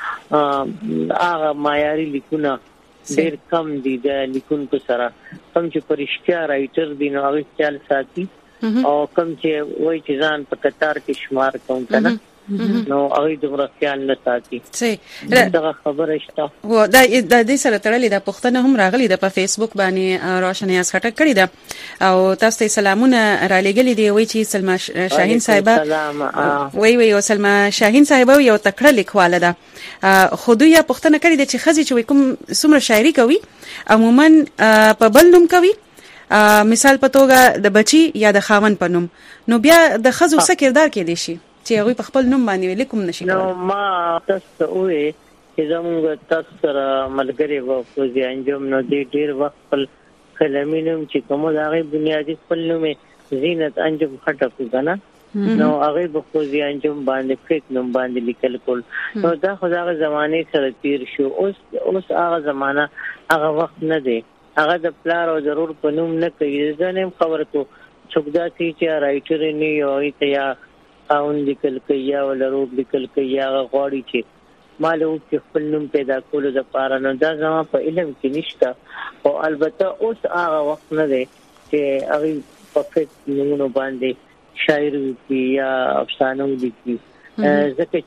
هم هغه معیاري لیکونه ډېر کم دي د لیکونکو سره کوم چې پرشتیا رائټر دي نو هغه خیال ساتي او کوم چې وایي چې ځان په قطار کې شمار کوم کنه نو هغه دغه خیال نه ساتي دا خبره شته و دا د سره تړلې د پښتنه هم راغلي د په فیسبوک باندې روشنه اس خټک کړی دا او تاسو ته سلامونه را لګلې دی وایي چې سلمى شاهین صاحبہ وایي سلمى شاهین صاحبہ یو تکړه لیکواله ده خودو یا پښتنه کړی د چې خزي چې کوم څومره شاعري کوي عموما په بل نوم کوي مثال په توګه د بچي یا د خاون په نوم نو بیا د خزو څه کردار کې دي شي چې هغه په خپل نوم باندې لیکم نشي نو ما تاسو وې چې زموږ تاسو سره ملګری وو چې انجام نو ډېر وخت خپل کلمینم چې کوم هغه بنیادی خپل نوم زینت انجام خټک کنه نو هغه په خوځي انجام باندې فیک نوم باندې لیکل کول نو دا خدای زمانه سره تیر شو اوس هغه زمانہ هغه وخت نه دی هغه د پلار او ضرور په نوم نه کوي ځنه خبر کو څوک دا چې رائټر نه یو یا اون لیکل کوي یا ولرو لیکل کوي یا غواړي چې مالو کې خپل نوم پیدا کولو د پاره نه دا زما په علم کې نشته او البته اوس هغه وخت نه دی چې هغه په فکر نومونو باندې شاعر یا افسانه لیکي ځکه چې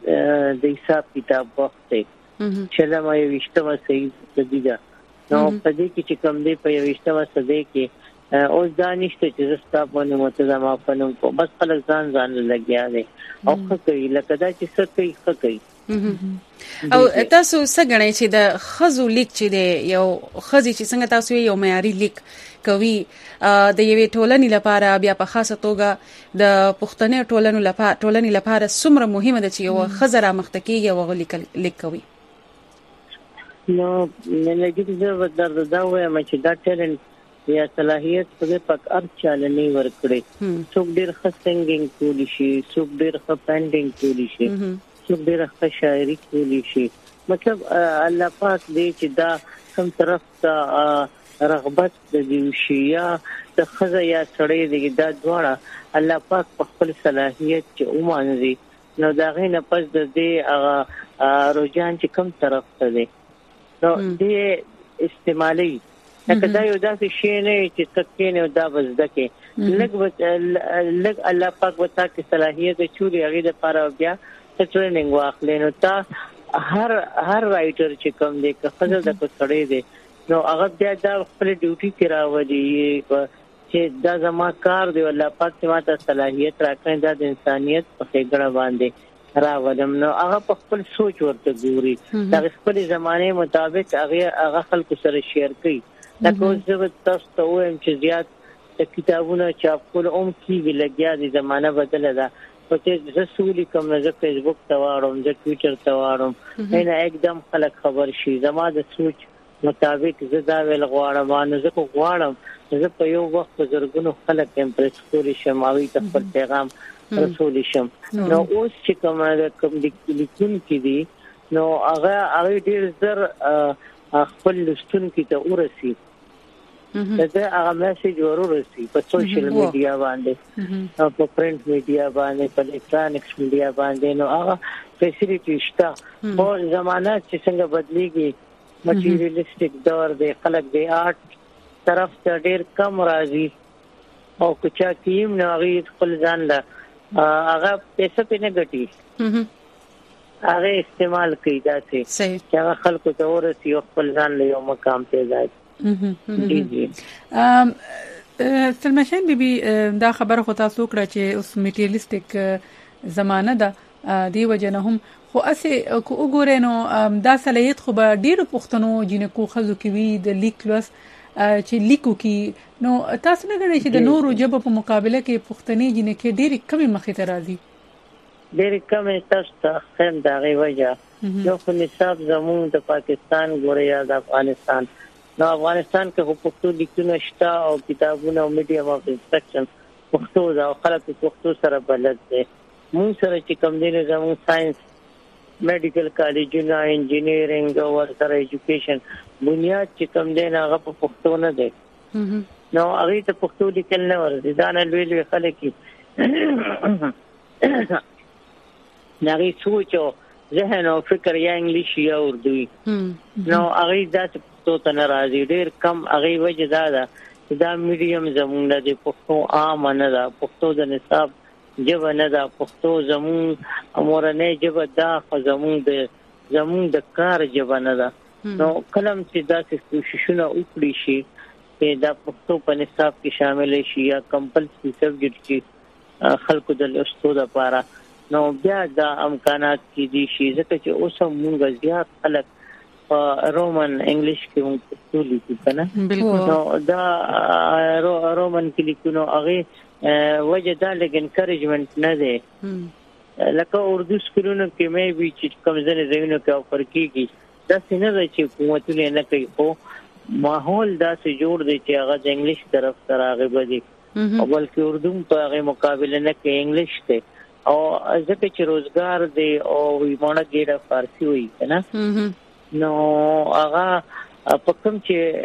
د حساب کتاب وخت شلمه 20مه صدیده نو په دې کې چې کوم دی په 20مه صدې کې اوس دانشته چې زستا په نومته ما په نوم کو بس خلک ځان لګیا دي او کوي لکه دا چې څه کوي او تاسو څنګه چې د خزو لیک چې دی یو خزي چې څنګه تاسو یو معیاري لیک کوي د یوې ټولنې لپاره بیا په خاصه توګه د پښتني ټولنې لپاره څومره مهمه ده چې یو خزر مختکیږي او لیک کوي نو نه لګیږي دا وایم چې دا ټالنت یا صلاحیت په پک ارچاله نه ورکړي څوک ډیر خسنګینګ کولی شي څوک ډیر خپاندینګ کولی شي څوک ډیر شاعري کولی شي مطلب الله پاک دې چې دا کوم طرف ته رغبت د دیوشیا د خزه یا سړی دې دا دواړه الله پاک په خپل صلاحیت چې اومانځي نو دا غینه پس د دې رجحان چې کوم طرف ته دی نو دې استعمالي لکه دا یو داسې شی نه چې تکې نه دا وزدکه لګ الله پاک وتا کې صلاحیت چوري هغه د لپاره بیا ټریننګ واخلې نو تا هر رائټر چې کوم دی که خزه د کوړې دی نو هغه بیا دا خپل ډیوټي کې راوړي چې دا زما کار دی الله پاک چې ماته صلاحیت راکړي دا د انسانيت په څیر باندې راوړم نو هغه په خپل سوچ ورته ګوري دا خپل زمانه مطابق هغه خلکو سره شیر کوي دا کوم تاسو ته وایم چې زیات کتابونه چاپ کول کیږي لګیا دي زمانہ بدله ده په چې زسولي کوم نه فیسبوک ته واړم د ټوئیټر ته واړم نه एकदम خلک خبر شي زما د سوچ مطابق زدا ویل غواړم نو زه غواړم زه په یو وخت بزرګونو خلک امپریس کولی شم او خپل پیغام رسول شم نو اوس چې کوم لیکون کې دي نو هغه ډیر زر خپل لستون کې ته ورسي دا هغه میسج ورورسي په سوشل میډیا باندې او په پرنٹ میډیا باندې په الکترونیکس میډیا باندې نو هغه فیسیلیټی شته او زمانہ چې څنګه بدليږي مټیریالیسټیک دور دی خلک دی آرټ طرف ته ډیر کم راځي او کچا کیم نو هغه خپل ځان لا هغه پیسې په نه ګټي هغه استعمال کوي دا چې هغه خلکو ته ورسي او خپل ځان له یو مقام ته ځي جی سلمشان بیبي دا خبره خو تاسو کړه چې اوس میټریالیسټیک زمانہ ده دی وجنهم خو اسه کو وګورئ نو دا صلاحیت خو به ډیرو پښتنو جنکو خزو کوي د لیک لوس چې لیکو کې نو تاسو نه غواړئ چې د نورو جبه په مقابله کې پښتني جنکې ډیره کمی مخې ته راځي ډیره کمی تاسو ته خیم دا غي وجه یو خو نصاب زموږ د پاکستان ګوري یا د افغانستان نو افغانستان کې پښتو لیکونه شته او کتابونه او میډیم اف انسټرکشن پښتو دا خلک پښتو سره بلد دي موږ سره چې کوم دي زموږ ساينس میډیکل کالجونه انجینیرینګ او سره ایجوکیشن بنیاد چې کوم دی هغه په پښتو نه دی نو هغه ته پښتو لیکل نه ورته دا نه ویل خلک نغی سوچ او ذهن او فکر یا انګلیش یا اردو نو هغه د پښتو ته ناراضي ډیر کم هغه وجه دا میډیم زمونږ د پښتو عام نه ده پښتو د نصاب جبه نه ده پښتو زمون امورنه جبه دا زمون د کار جبه نه ده نو کلم چې داسې کوششونه وکړي شي چې دا پښتو په نصاب کې شامل شي یا کمپلسري سبجیکټ چې خلکو د لوستو لپاره نو بیا دا امکانات کې دي شي ځکه چې اوس موږ زیات خلک رومن انګلیش کې موږ لیکو کنه نو دا رومن کې لیکو نو هغه وجه دا لګ انکریجمنت نه دی لکه اردو سکولونو کې مې وی چې کوم ځای زینو کې او فرقيږي دا څنګه دی چې حکومتونه نه کوي او ماحول دا سه جوړ دی چې هغه د انګلیش طرف ته راغلی دی او بلکې اردو په هغه مقابله نه کې انګلیش ته او ځکه چې روزګار دی او ویمانه ګډه فارسی وي کنه نو هغه په کوم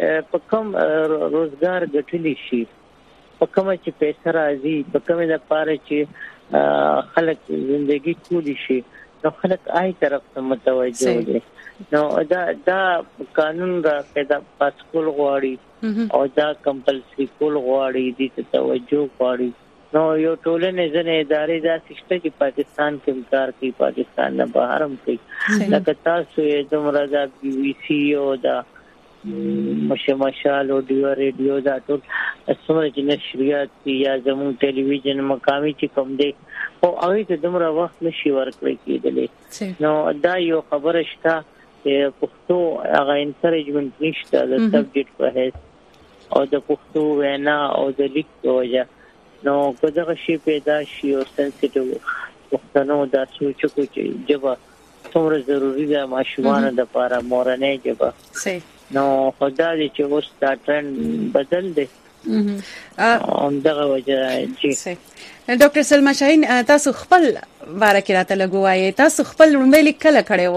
روزګار ګټلی شي په کوم چې پیسې راځي په کوم د پاره چې خلک ژوندۍ کولی شي نو خلک آی طرف ته متوجه دي نو دا قانون را پیدا پاسکول غواړي او دا کمپلسري کول غواړي دي ته توجه غواړي نو یو ټولنې ځنې ادارې داسې شته چې پاکستان کې کار کوي، پاکستان نه بهر هم کوي. لکه تاسو یې دومره د بي بي سي او د مشال او ډیو ریډیو دا ټول څومره چې نشریات یا زموږ ټلویزیون مقامي چې کوم دی او هغه ته دومره وخت نشي ورکړی کېدلی. نو دا یو خبره شته چې پښتو هغه انکریجمنت نشته د سبجیکټ په هیڅ او د پښتو وینا او د لیک وجه. نو کله شي پیدا شي او سنسټیو پښتنو دا سوچ کو چې جبا څومره ضروری ده ماشومان د لپاره مورنۍ جبا. صحیح. نو خدای دې چې اوس دا ټرند بدل دی. دغه وجه چې ډاکټر سلما شاهین تاسو خپل باره کې راته لګوایي، تاسو خپل لومړی لیکل کړی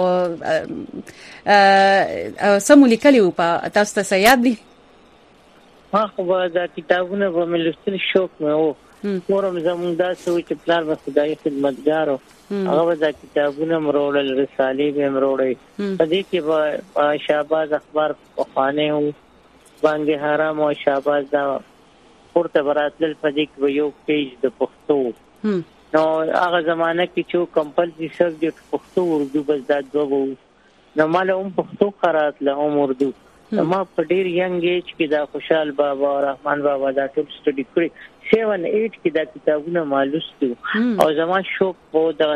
او سمو لیکلی و په تاسو ته یاد دي؟ ما خو دا کتابونه په ملستل شوق مې وو، کورم زموږ داسې و چې پلار به خدای خدمتګار و، هغه دا کتابونه مروړل، رسالې به مروړې. په دې کې به شهباز اخبار پخوانی و، بانګ حرام او شهباز دا پورته براتل په دې کې یو پیج د پښتو. نو هغه زمانہ کې چې کمپلسري سبجیکټ پښتو اردو بس دا دوه وو، نو مال هم پښتو قرات له هم اردو. ما په ډیر ینګ ایج کې دا خوشحال بابا او رحمان بابا دا ټول سټډي کړی، 7-8 کې دا کتابونه مالوستو او زما شوق په دا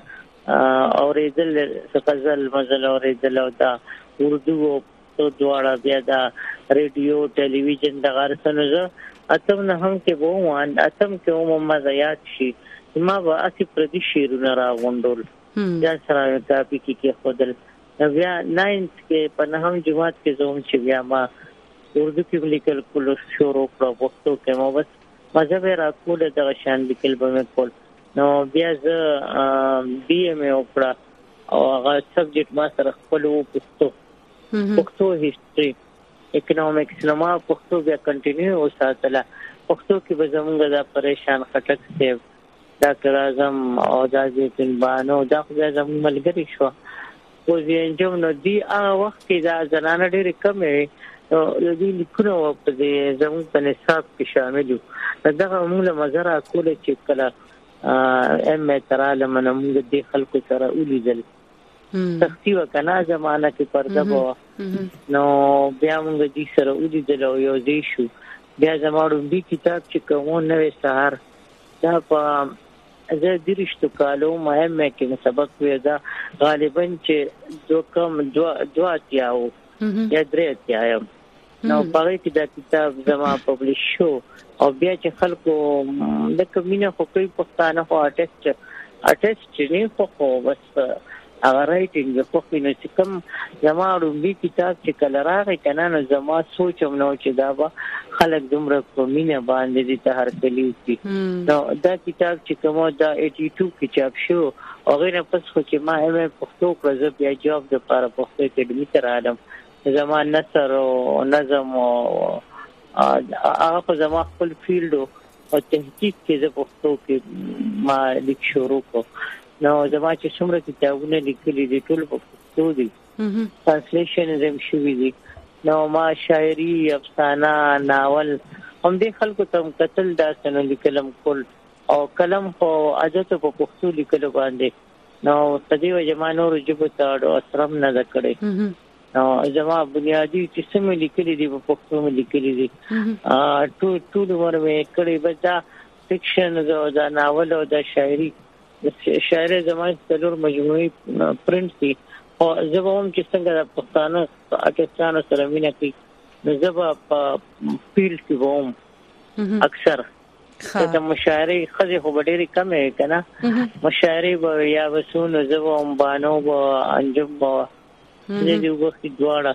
اوریدل غزل مزل اوریدل او دا اردو او دواړه بیا دا ریډیو ټلویزیون د غرسنه اتم نه هم کې ووان اتم کې محمد یاد شي ما به اسی پردي شیرونه راغونډول دا سره کاپی کې خودل بیا 9th کې په نهم جماعت کې زوم چې بیا ما اردو کې لیکل کول شروع کړو، پښتو کې مو بس مذهب را کول د شان لیکل به کول. نو بیا زه بي ام وکړه او هغه سبجیکټ ما سره خپل وو پښتو هیستوري اکونومکس نو ما پښتو بیا کنټینیو وساتله. پښتو کې به زمونږ دا پریشان خټک سیو ډاکټر اعظم او دازې بانو دا خو زموږ ملګری شو او زینجم نو دی هغه وخت کې دا زنانه ډېر کمې او د لیکونو په دې زموږ په نصاب کې شامل وو. دغه موږ له مزرعه کوله چې کله ام تراله منمږ د خلکو سره ولیدل تختی وکنا زمانہ کې پرده بوا نو بیا موږ دې سره ولیدل او یو ځای شو. بیا زموږ دې کتاب چې کوم نوې سهار دا په زه درشتو کالو مهمه کې سبق وېدا غالبا چې دوه تیاو یا درې تیاو نو په کې دا کتاب زما پبلش شو او بیا چې خلکو د کمینه خو کوي پښتانه خو اټیسټ نه خو بس هغه رائټینګ په خپل چې کوم زما رومبي کتاب چې کله راغی کنه نو زما سوچم نو چې دا به خلک دومره په مینه باندې دي ته هر کلی وي. نو دا کتاب چې کوم دا 82 کې چاپ شو او غیر پس خو چې ما هم پښتو کړ بیا جواب د لپاره پښتو اکیډمي ته راغلم. زما نثر او نظم او هغه زما خپل فیلډ او تحقیق کې د پښتو کې ما لیک شروع کړ. نو زما چې څومره کتابونه لیکلي دي ټول په پښتو دي، ترانسلیشن زم شوی دي. نو ما شاعري افسانه ناول هم دې خلکو ته قتل داسنه لیکلم کول او کلم خو عادت په پښتو لیکلو باندې نو تدیو جمانو رجب تاړو اسرم نه دکړي. نو زما بنیادی چې سم لیکلي دي په پښتو مې لیکلي دي ټول ورمه کړي بچا فکشن دا ناول او دا شاعري شاعر زمانه څلور مجموعي پرنټ دي او زبوم چې څنګه د پښتانه پاکستان سره مینه کوي نو زبا په فیلډ کې ووم اکثر د مشاعري خزي خو ډېری کم ہے کنه مشاعري به یا وسونه زبوم بانو به انجم به دې وخت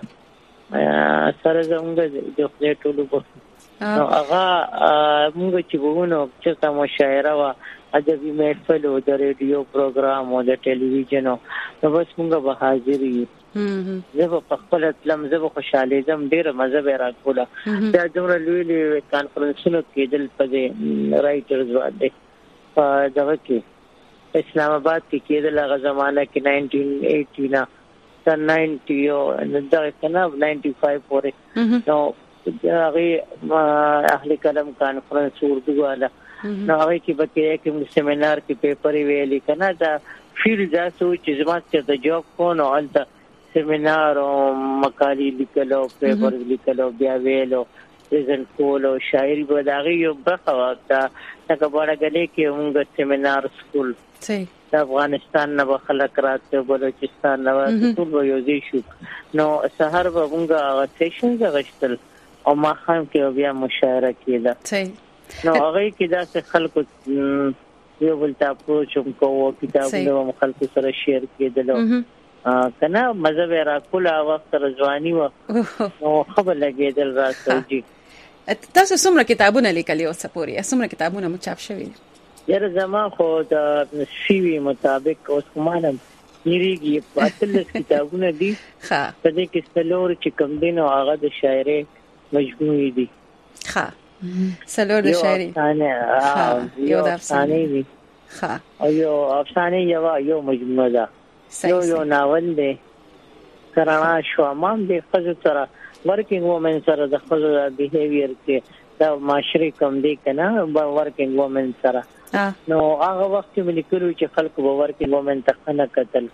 دواړه سره زموږ د خپل ټولو په نو هغه موږ چې وګورو چې مشاعره وا ادبي محفل او د ریډیو پروګرام او د ټلویزیون نو بس موږ به حاضر یو. زه په خپل تلم زه خوشاله زم ډیر مزه به راکوله. دا دومره لوی کانفرنسونو کېدل په دې رائټرز باندې په دغه کې اسلام آباد کې کېدل هغه زمانہ کې 1980 نه تر 90 او دغه کنه 95 پورې نو هغه اهل کلام کانفرنس اردو والا نو هغه کې به کې سیمینار کې پیپر ویلي کنه دا فیلډ دا سوچ زما ته د جوب کو نو الته سیمینار او مقالې لیکلو پیپر لیکلو بیا ویلو پریزنټ کولو شاعري به دا یو برخه وکړه لکه باندې کې موږ سیمینار سکول صحیح د افغانستان نه خلک راته بلوچستان نه ټول یو ځای شو نو سحر به موږ سیشن غشتل او ما خام کې بیا مشاعره کېده صحیح نو هغه کې دا څه خلکو یو بل تاسو کوم کوو کتابونه خلکو سره شیر کېدل کنه مزه را کوله وخت رضوانی و نو خبر لګېدل راځي تاسو څومره کتابونه لیکلي او سپوري څومره کتابونه مو چاپ شوي یاره زما خو د سیوی مطابق اوس کومانم نیریږي پاتل کتابونه دي ها په دې کې سلور چې کوم دین او هغه د شاعري مجموعي دي ها سلور د شاعري یو د افسانه دي ها او یو افسانه یو مجموعه ده یو ناول دی کرانا شو مام دی خزو سره ورکینګ وومن سره د خزو بیهیویر کې دا معاشري کوم دی کنه ورکینګ وومن سره نو هغه وخت مې لیکلو چې خلکو به ورکینګ وومن ته نه قتل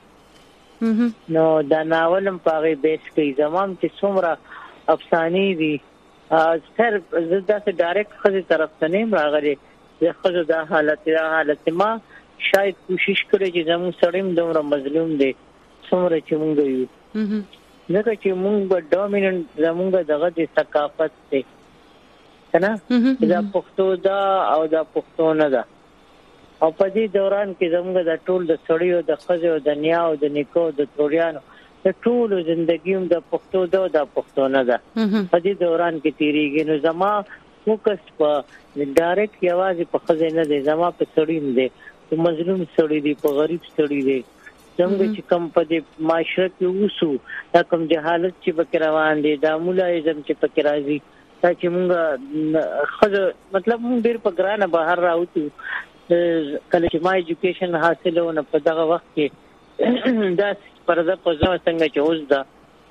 نو دا ناولم پاره بیس کې زمام چې څومره افسانې دي صرف زدا سے ډایرکټ خزو طرف ته نه راغلي د خزو دا حالت ما شاید کوشش کړی چې زموږ سړیم دومره مظلوم دي څومره چې مونږ یو ځکه چې مونږ به ډومیننت زموږ دغه د ثقافت دی کنه دا پښتو دا او دا پښتو نه ده او په دې دوران کې زموږ د ټول د سړیو د خزو د نیا او د نیکو د تروریانو د ټول ژوندګیم د پښتو دا پښتو نه ده په دې دوران کې تیریږي نو زما فوکس په ډایرکټ یوازې په خزې نه دی زما په سړیم دی په مظلوم سړی دی په غریب سړی دی څنګه چې کم په دې معاشره کې وسو دا کم جهالت چې پکې روان دي دا مولایزم چې پکې راځي دا چې موږ خزه مطلب موږ ډیر په ګرانه بهر راوځو کله چې ما ایجوکیشن حاصلونه په دغه وخت کې دا پرده په ځو څنګه چې اوس دا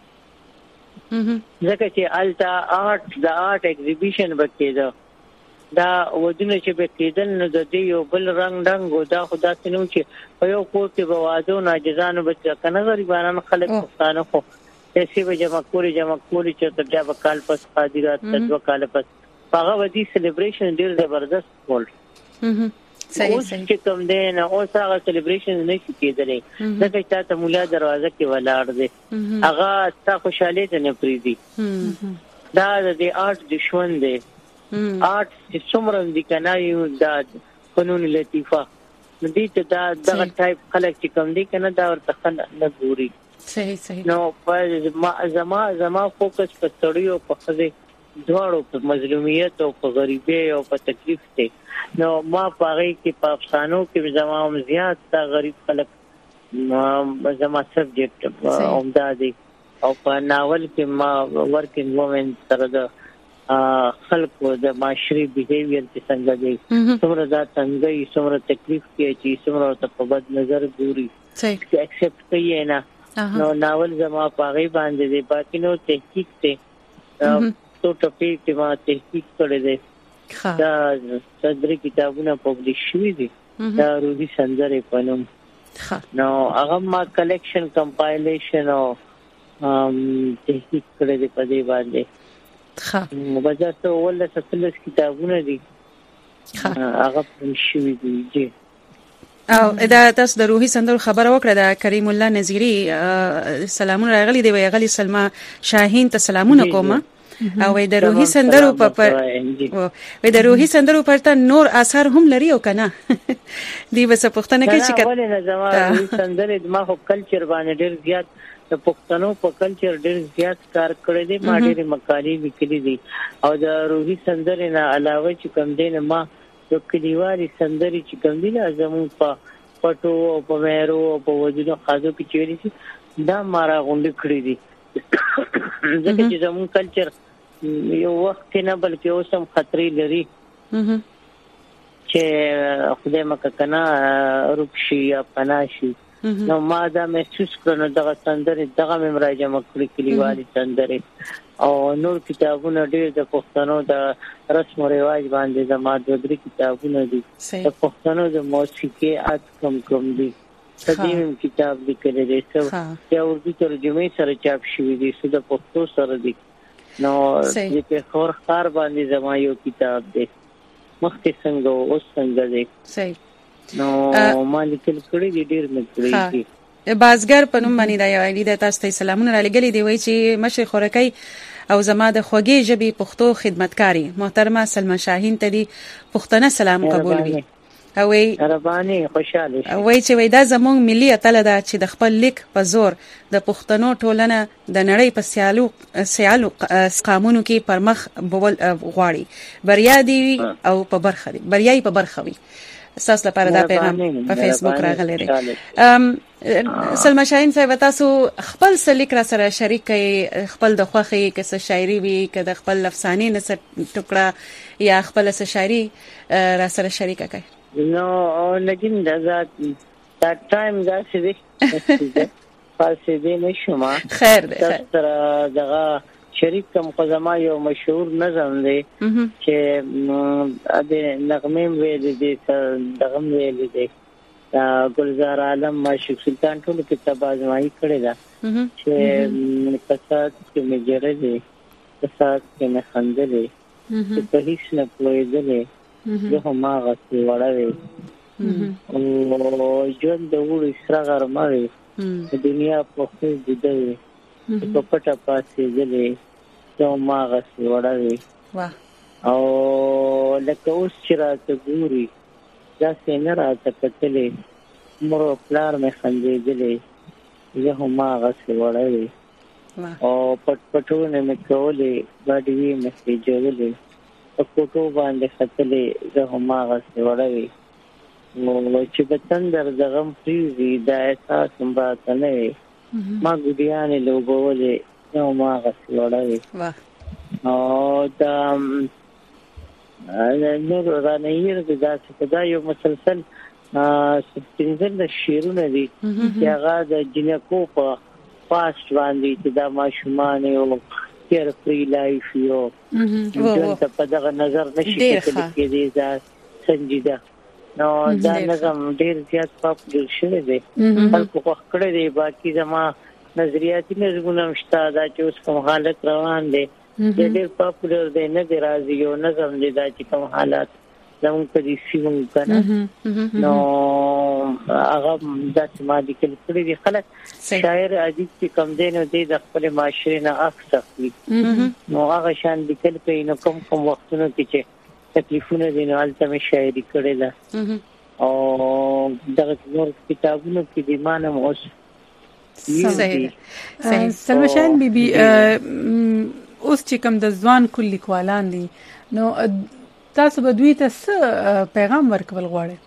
ځکه چې الټا آرت ایگزیبیشن وکړه دا ودونه چې به کېدل نو د دې یو بل رنگ او دا خدا سينو چې په یو کور کې بوادو ناجزانو بچا کنه غریبانو خلک پښتانه خو پیسې به جمع کولې چې تر بیا وکال پس قادرات تدو کال پس هغه ودی سلیبریشن ډیر زبردست کول صحیح چې کوم دی نه اوس هغه سلیبریشن نه کېدلې ځکه چې ته مولا دروازه کې ولاړ دی هغه تا خوشاله ته نه پریدي دا د آرت دشمن دی آرت چې څومره دي کنه یو د قانون لطیفه دې ته دا دغه ټایپ خلک چې کوم دي کنه دا ورته نه ګوري صحیح نو په زما فوکس په تړیو په خزه دواړو په مظلومیت او په غریبۍ او په تکلیف ته نو ما پاره کې په افسانو کې زما زیات تا غریب خلک زما سبجیکټ عمده دي او په ناول کې ما ورکینګ وومن سره د خلکو د معاشري بیهیویر چې څنګه دی څومره دا څنګه څومره تکلیف کې چې څومره ته په بد نظر ګوري چې ایکسپټ کوي نه نو ناول زما پاره باندې دی باقي نو تحقیق ته تو ټاپیک کې ما تحقیق کړی دی دا صدري کتابونه پبلش شوي دي دا روحي سندره پنوم نو هغه ما کلیکشن کمپایلیشن او تحقیق کړی دی په دې باندې مبادرته ول څه کتابونه دي هغه شوي دي او دا تاسو د روحي سندرو خبره وکړه د کریم الله نظیری سلامونه راغلي دی ویغلی سلمہ شاهین ته سلامونه کوم او د روحي سندرو په د روحي سندرو پرته نور اثر هم لري او کنه دی بس پښتنه کې چې ولې زما روحي سندرې د ما خو کلچر باندې ډېر زیات د پښتنو په کلچر ډېر زیات کار کړی دی ما ډېر مقالې لیکلي دي او د روحي سندرې نه علاوه چې کوم دی ما د کلیوالي سندرې چې کوم دي زموږ په پټو او په مېرو او په وجودو خاصو کې چويلي شي دا مارا غونډه کړی دي ځکه چې زموږ کلچر یو وخت نه بلکې اوس هم خطرې لري چې خدای مکه کنه روکشي یا پناشي نو ما دا محسوس کړو دغه سندره دغه مراجعه مکړي کلیوالي سندره او نور کتابونه ډېر د پښتنو د رسم او رواج باندې د ما د درې کتابونه دي د پښتنو د موسیقي ات کوم دي قدیم کتاب لیکل دي څو یا اردو ترجمه سره چاپ شوی دي څه د پښتو سره دي نو د په خور خار باندې زما یو کتاب دی مخکې څنګه اوس څنګه دی صحیح نو ما لیکل کړی دي ډېر مې کړی بازګر په نوم باندې دا یو اړیده تاسو ته سلامونه را لګلې دی وای چې مشر خورکی او زما د خوږې ژبې پښتو خدمتکاری محترمه سلما شاهین ته دی پښتنه سلام قبول وي او ربانی خوشاله شي وای چې وای دا زموږ ملي اتل ده چې د خپل لیک په زور د پښتنو ټولنه د نړۍ په سیالو قانونو کې پرمخ بول غواړي بریا دی او په برخه دی بریاي په برخه وي اساس لپاره دا پیغام په فیسبوک راغلی دی سلما شاهین صاحب تاسو خپل سلیک را سره شریک کړئ خپل د خوخي کیسه شاعري وی کده خپل افسانې نثر ټوکړه یا خپل شاعري را سره شریک کړئ نو لګین دا ټایم دا څه دی پاسې دې نشم خیر دی تر دغه شریک کوم قزما یو مشهور نظم دی چې د نغمې ویل دي دغه ویل دي ګلزار عالم ماشوق سلطان ټول کتاب ازمایي کړی دا چې کسات کې مجره دي کسات کې نه خندلې په هیڅ نه پوهېدلې زه هم هغه څه وړوي او ژوند د وړو سره غرمه وي د دنیا په خو دې دی په پټه پاسې دلې زه هم هغه څه وړوي او لکه اوس چې راته ګوري داسې نه راته کتلې مور او پلار مې خندېدلې زه هم هغه څه وړوي او پټونه مې کولې ګاډي مې سېجولې په کوټو باندې ختلې زه هم هغه څه وړوي نو چې په تندر د غم پریږدي دا احساس هم راته نه وي ما ګډیانې لوبولې زه هم هغه څه وړوي او دا نور رانهیر د داسې دا یو مسلسل پنځه شعرونه دي چې هغه د جنکو په پاست باندې چې دا ماشومان یو کیر فری لایف یو ژوند په دغه نظر نشي کېدلی دا سنجیده نو دا نظم ډیر زیات پاپولر شوی دی خلکو خوښ کړی دی باقي زما نظریاتي نظمونه شته دا چې اوس کوم حالت روان دی ډیر پاپولر دی نه دی راځي یو نظم دی دا چې کوم حالات زموږ په دې سیمه کنه نو هغه د ما د کلی دی خلک شاعر ادیب چې کم دی نو د خپل معاشره نه اخص نو هغه شان د کلی په نو کوم وختونو کې چې تکلیفونه دي نو البته مې شاعري کړې ده او دغه نور کتابونو کې د مانم اوس صحیح سلما شاهین بیبي اوس چې کوم د ځوان کل لیکوالان دي نو تاسو به دوی ته څه پیغام ورکول غواړئ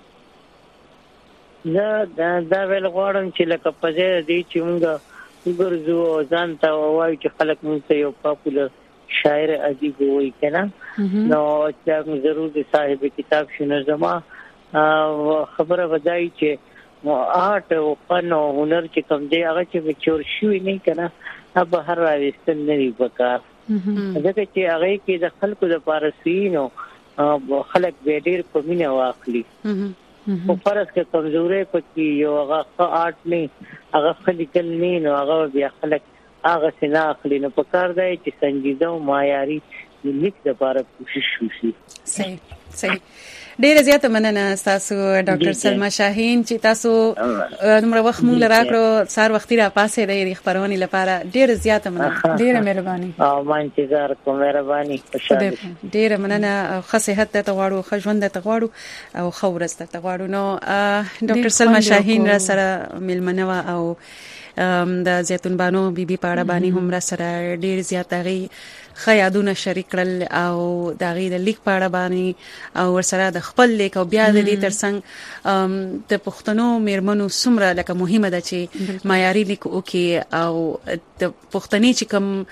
دا ویل غواړم چې لکه په ځای دی چې موږ وګرځو او ځان ته وایو چې خلک موږ ته یو پاپولر شاعر ادیب وایي کنه نو چې ضرور د صاحب کتاب شنو زما خبره ودای چې آرت او فن او هنر چې کوم دی هغه چې چور شوی نه کنه هغه هر راوستل نه وي پکار ځکه چې هغه کې د خلکو د پارسینو خلک به ډیر په مینه واخلي په فرض کې کمزوري پکې یو هغه آرت نه هغه خلیکل نه نو هغه بیا خلک هغه سنا اخلي نو په کار دی چې سنجیده او معیاري لیک لپاره کوشش وشي صحیح ډیره زیاته مننه تاسو ډاکټر سلما شاهین چې تاسو نمبر وخت مونږ راکړو سار وختي را پاسې د خبرونې لپاره ډیره زیاته مننه ډیره مهرباني او ما انتظار کوم مهرباني خوشاله ډیره مننه ښه صحت ته غواړو ښه ژوند ته غواړو او ښه ورځ ته غواړو نو ډاکټر سلما شاهین را سره ملمنه او د زیتون بانو بیبي پاړه باندې هم را سره ډیر زیات غي خیادونه شریک کړل او د غي د لیک پاړه باندې او ورسره د خپل لیک او بیا د دې ترڅنګ د پښتنو میرمنو سمره لکه مهمه ده چې معیاري لیک وکي او د پښتني چې کوم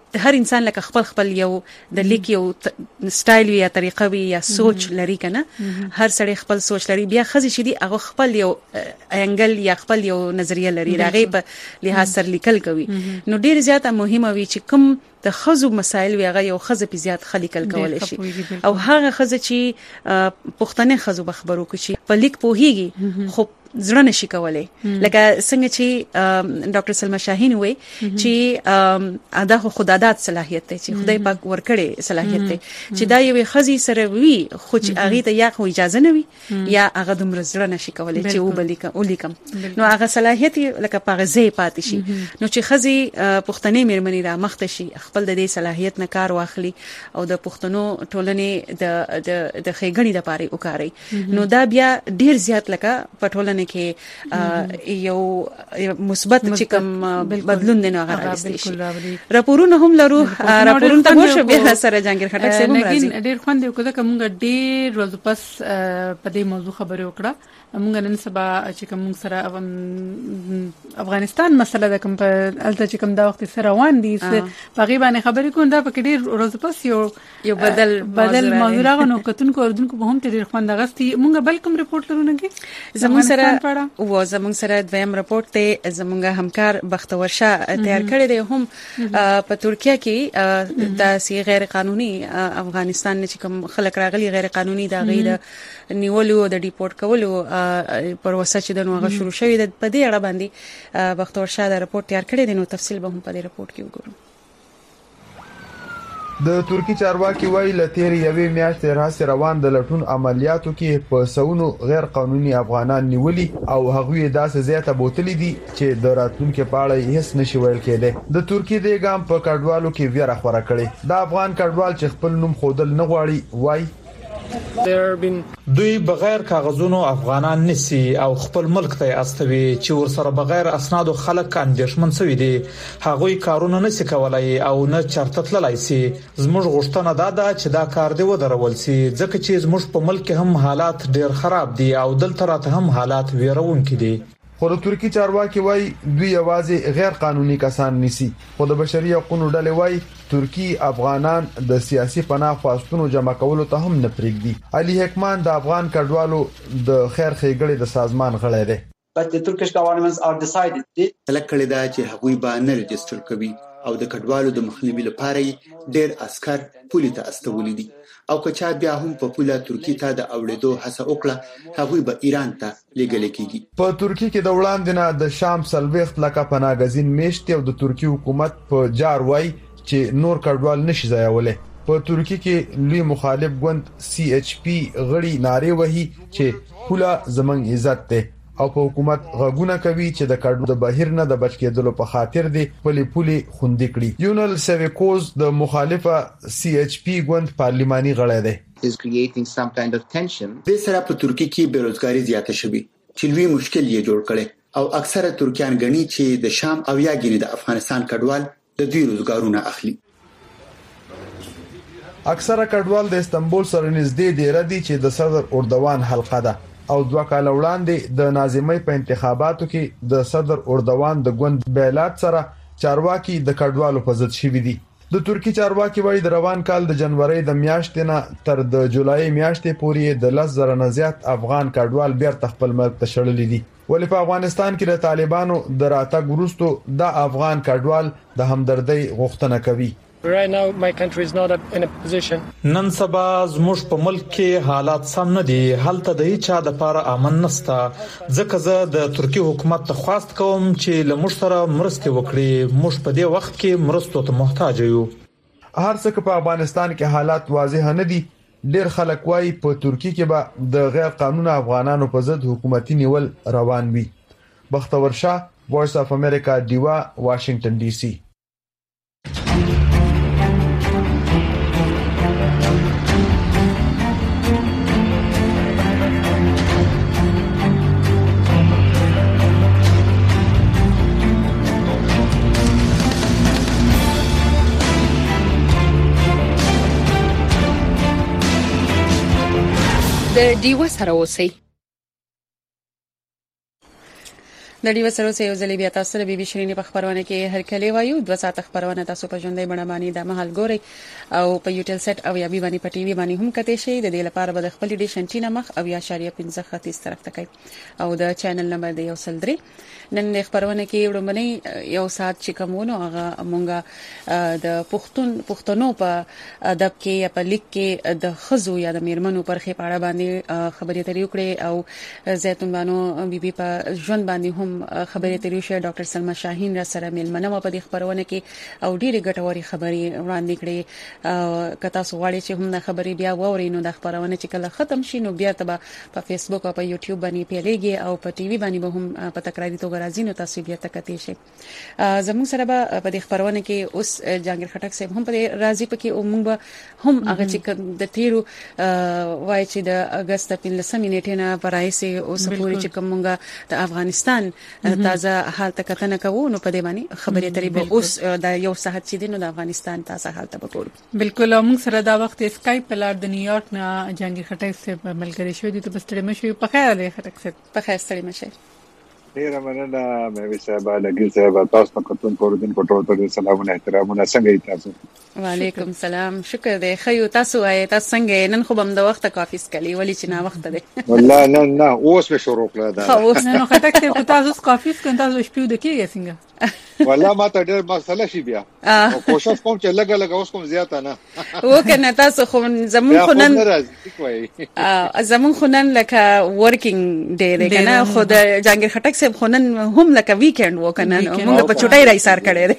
هر انسان لکه خپل یو د لیک یو سټایل یا طریقه وی یا سوچ لري کنه هر سړی خپل سوچ لري بیا خزي شدي هغه خپل یو انګل یا خپل یو نظریه لري راغي په لحاظ سره لیکل کوي نو ډیر زیاته مهمه وي چې کوم د خزو مسایل وی هغه یو خزه په زیات خلیکل کول شي او هغه خزه چې پښتنه خزو خبرو کوي په لیک پوهیږي خو زړه نشي کولای لکه څنګه چې ډاکټر سلمہ شاهین وای چې ادا خدادات صلاحیت ته چې خدای پاک ورکړي صلاحیت ته چې دا یو خزي سره وی خو چې هغه ته یا خو اجازه نه وي یا هغه دومره زړه نشي کولای چې ولیکم نو هغه صلاحیت لکه پاغزه پاتې شي نو چې خزي پښتنې مېرمنې را مخته شي خپل د دې صلاحیت نه کار واخلي او د پښتنو ټولنې د خېګړې د پاره وکاري نو دا بیا ډیر زیات لکه پټولنه کې یو مثبت چې کوم بدلون دی نو هغه راځي شي راپورونه هم لرو راپورونه ته ورشه بیا سره جانګیر خټک صاحب هم راځي ډیر خوند یو کده کوم ډیر ورځ پس په دې موضوع خبرې وکړه موږ نن سبا چې کوم سره افغانستان مسله د کوم په الته چې کوم دا وخت سره روان دي په غیبانه خبرې کوم دا په ډیر ورځ پس یو بدل موضوع راغنو کتونکو اردوونکو به هم ډیر خوند غستي موږ بل کوم رپورټ لرو نه زمون سره دویم رپورټ ته زمونږ همکار بختور شاه تیار کړی دی هم په ترکیه کې د سی غیر قانوني افغانستان چې کوم خلک راغلي غیر قانوني دا غیر نیولو د ډیپورټ کولو پروسه چې د نوغه شروع شوې د په دې اړه باندې بختور شاه د رپورټ تیار کړی دی نو تفصیل به هم په دې رپورټ کې وګورو د ترکی چارواکي وایي لتیر یوې میاشتې راځي روان د لټون عملیاتو کې په سونو غیر قانوني افغانان نیولي او هغوی داسې زیاته بوتلي دي چې د راتلونکو په اړه هیڅ نشي ویل کېدی د ترکی د ګام په کډوالو کې ویره خورا کړي د افغان کډوال چې خپل نوم خودل نه غواړي وایي دوی بغیر کاغذونو افغانان نسی او خپل ملک ته استوي چې ورسره بغیر اسنادو خلک اندیشمن شوی دي هغوی کارونه نسی کولای او نه چرته تللای سي زموږ غوښتنه دا ده چې دا کار دی ودرول سي ځکه چې زموږ په ملک هم حالات ډیر خراب دي او دلته راته هم حالات ویرونکي دي خو د ترکی چارواکي وایي دوی یوازې غیر قانوني کسان نیسي خو د بشري حقوقو ډلې وایي ترکی افغانان د سیاسي پناه خواستونو جمع کولو ته هم نه پرېږدي علي حکمان د افغان کډوالو د خیر ښېګړې د سازمان غړی دی but the Turkish governments are decided کله دا چې هغوی به نه رجستر کوي او د کډوالو د مخنیوي لپاره ډېر عسكر پولي ته استولي دي او کچا بیا هم په پوله ترکی ته د اوړېدو هڅه وکړه هغوی به ایران ته لېږل کېږي په ترکی کې د وړاندې نه د شام سلويخت لکه پناهګزین میشت او د ترکی حکومت په جار وای چې نور کډوال نشي ځایولای په ترکی کې لوی مخالف ګوند CHP غړي ناره وهي چې پوله زمنګ عزت ده او په حکومت غږونه کوي چې د کډو د بهیر نه د بچ کېدلو په خاطر دی پولی خوندې کړي یونل سیویکوز د مخالفه CHP ګوند پارلماني غړی دی is creating some kind of tension د سره په ترکی کې بیروزګاری زیاته شوې چې لوی مشکل یې جوړ کړي او اکثره ترکیان غني چې د شام او یا ګینه د افغانستان کډوال د دوی روزګارونه اخلي اکثره کډوال د استنبول سره نږدې دی ردی چې د صدر اردوان حلقه ده او 2 کال وړاندې د ناظمۍ په انتخاباتو کې د صدر اردوان د ګوند بیلات سره چارواکي د کډوالو په ضد شوي دي د ترکی چارواکي وایي د روان کال د جنوري د میاشتې نه تر د جولای میاشتې پورې د 10,000 نه زیات افغان کډوال بیرته خپل ملک ته شړلي دي ولې په افغانستان کې د طالبانو د راتګ وروسته د افغان کډوال د همدردۍ غوښتنه کوي Right now my country is not in a position نن سبا زموږ په ملک کې حالات سم نه دي هلته د هیڅ چا د لپاره امن نشته ځکه زه د ترکی حکومت ته خواست کوم چې لمر سره مرسته وکړي موږ په دې وخت کې مرستو ته محتاج یو هر څه په افغانستان کې حالات واضح نه دي ډېر خلک وايي په ترکی کې به د غیر قانوني افغانانو په ضد حکومتي نیول روان وي بختور شاه وایس اف امریکا دیوا واشنگټن ډي سي د دیو سره اوسئ د ډیو سره یو ځلې بیا تاسو سره بي شيرینې په خبرونه کې هر کله وایو 2 ساعت خبرونه تاسو په ژوندۍ بڼه باندې د محل ګوري او په یوټل سیټ او یا بي باندې په ټي وي باندې هم کته شي د دې لپاره به د خپل ډیش انټینا مخ او یا 0.5 خطیز طرف ته کوي او د چینل نمبر دی 103 نن خبرونه کې وړاندې یو ساعت چې کومونو هغه مونږه د پښتنو په ادب کې یا په لیک کې د خزو یا د میرمنو پرخې په اړه باندې خبرې ترې وکړې او زيتون بانو بیبي په ژوند باندې هم خبرې ترې وشي. ډاکټر سلمہ شاهین را سره میلمنه په دې خبرونه کې او ډېری ګټوري خبرې وړاندې کړې. کته سو غواړي چې هم د خبرې بیا ووري نو د خبرونه چې کله ختم شي نو بیا ته په فیسبوک او په یوټیوب باندې پیلېږي او په ټي وي باندې به هم په تکراري توګه راځي نو تاسو بیا تکتی شي. زموږ سره به په دې خبرونه کې اوس جانګیر خټک صاحب هم په راځي پکې او موږ هم هغه چې د تیرو وای چې د اگست 15 نیټه نه پرایسي او سپوري چې کومه د افغانستان تازه حالت کتنه کوو نو په دې باندې خبرې ترې به اوس د یو ساعت چې دینو د افغانستان تازه حالت به کول. بالکل موږ سره دا وخت اسکایپ په لار د نیویارک نه جانګیر خټک صاحب ملګری شو دي ته بستړی مشي په خیر علي خټک صاحب په خیر ستړي مشه. ډیره مننه مې صاحب لګي صاحب تاسو ته کوم کوردن کوټو ته سلامونه احترامونه څنګه تاسو؟ وعلیکم سلام شکر دی خیو تاسو آی تاسو څنګه نن خو بم د وخت کافیس کلی ولی چې نا وخت دی والله نه اوس به شروع کړه دا اوس نو خټک ته تاسو کافیس کنه تاسو شپې د کېږي څنګه والله ما ته ډېر مسله شي بیا او کوشش کوم چې لګا اوس کوم زیاته نه وکنه تاسو خو زمون خنن لکه ورکینګ ډے دی کنه خو د جانګیر خټک صاحب خنن هم لکه ویکند وکنه موږ په چټای راځار کړي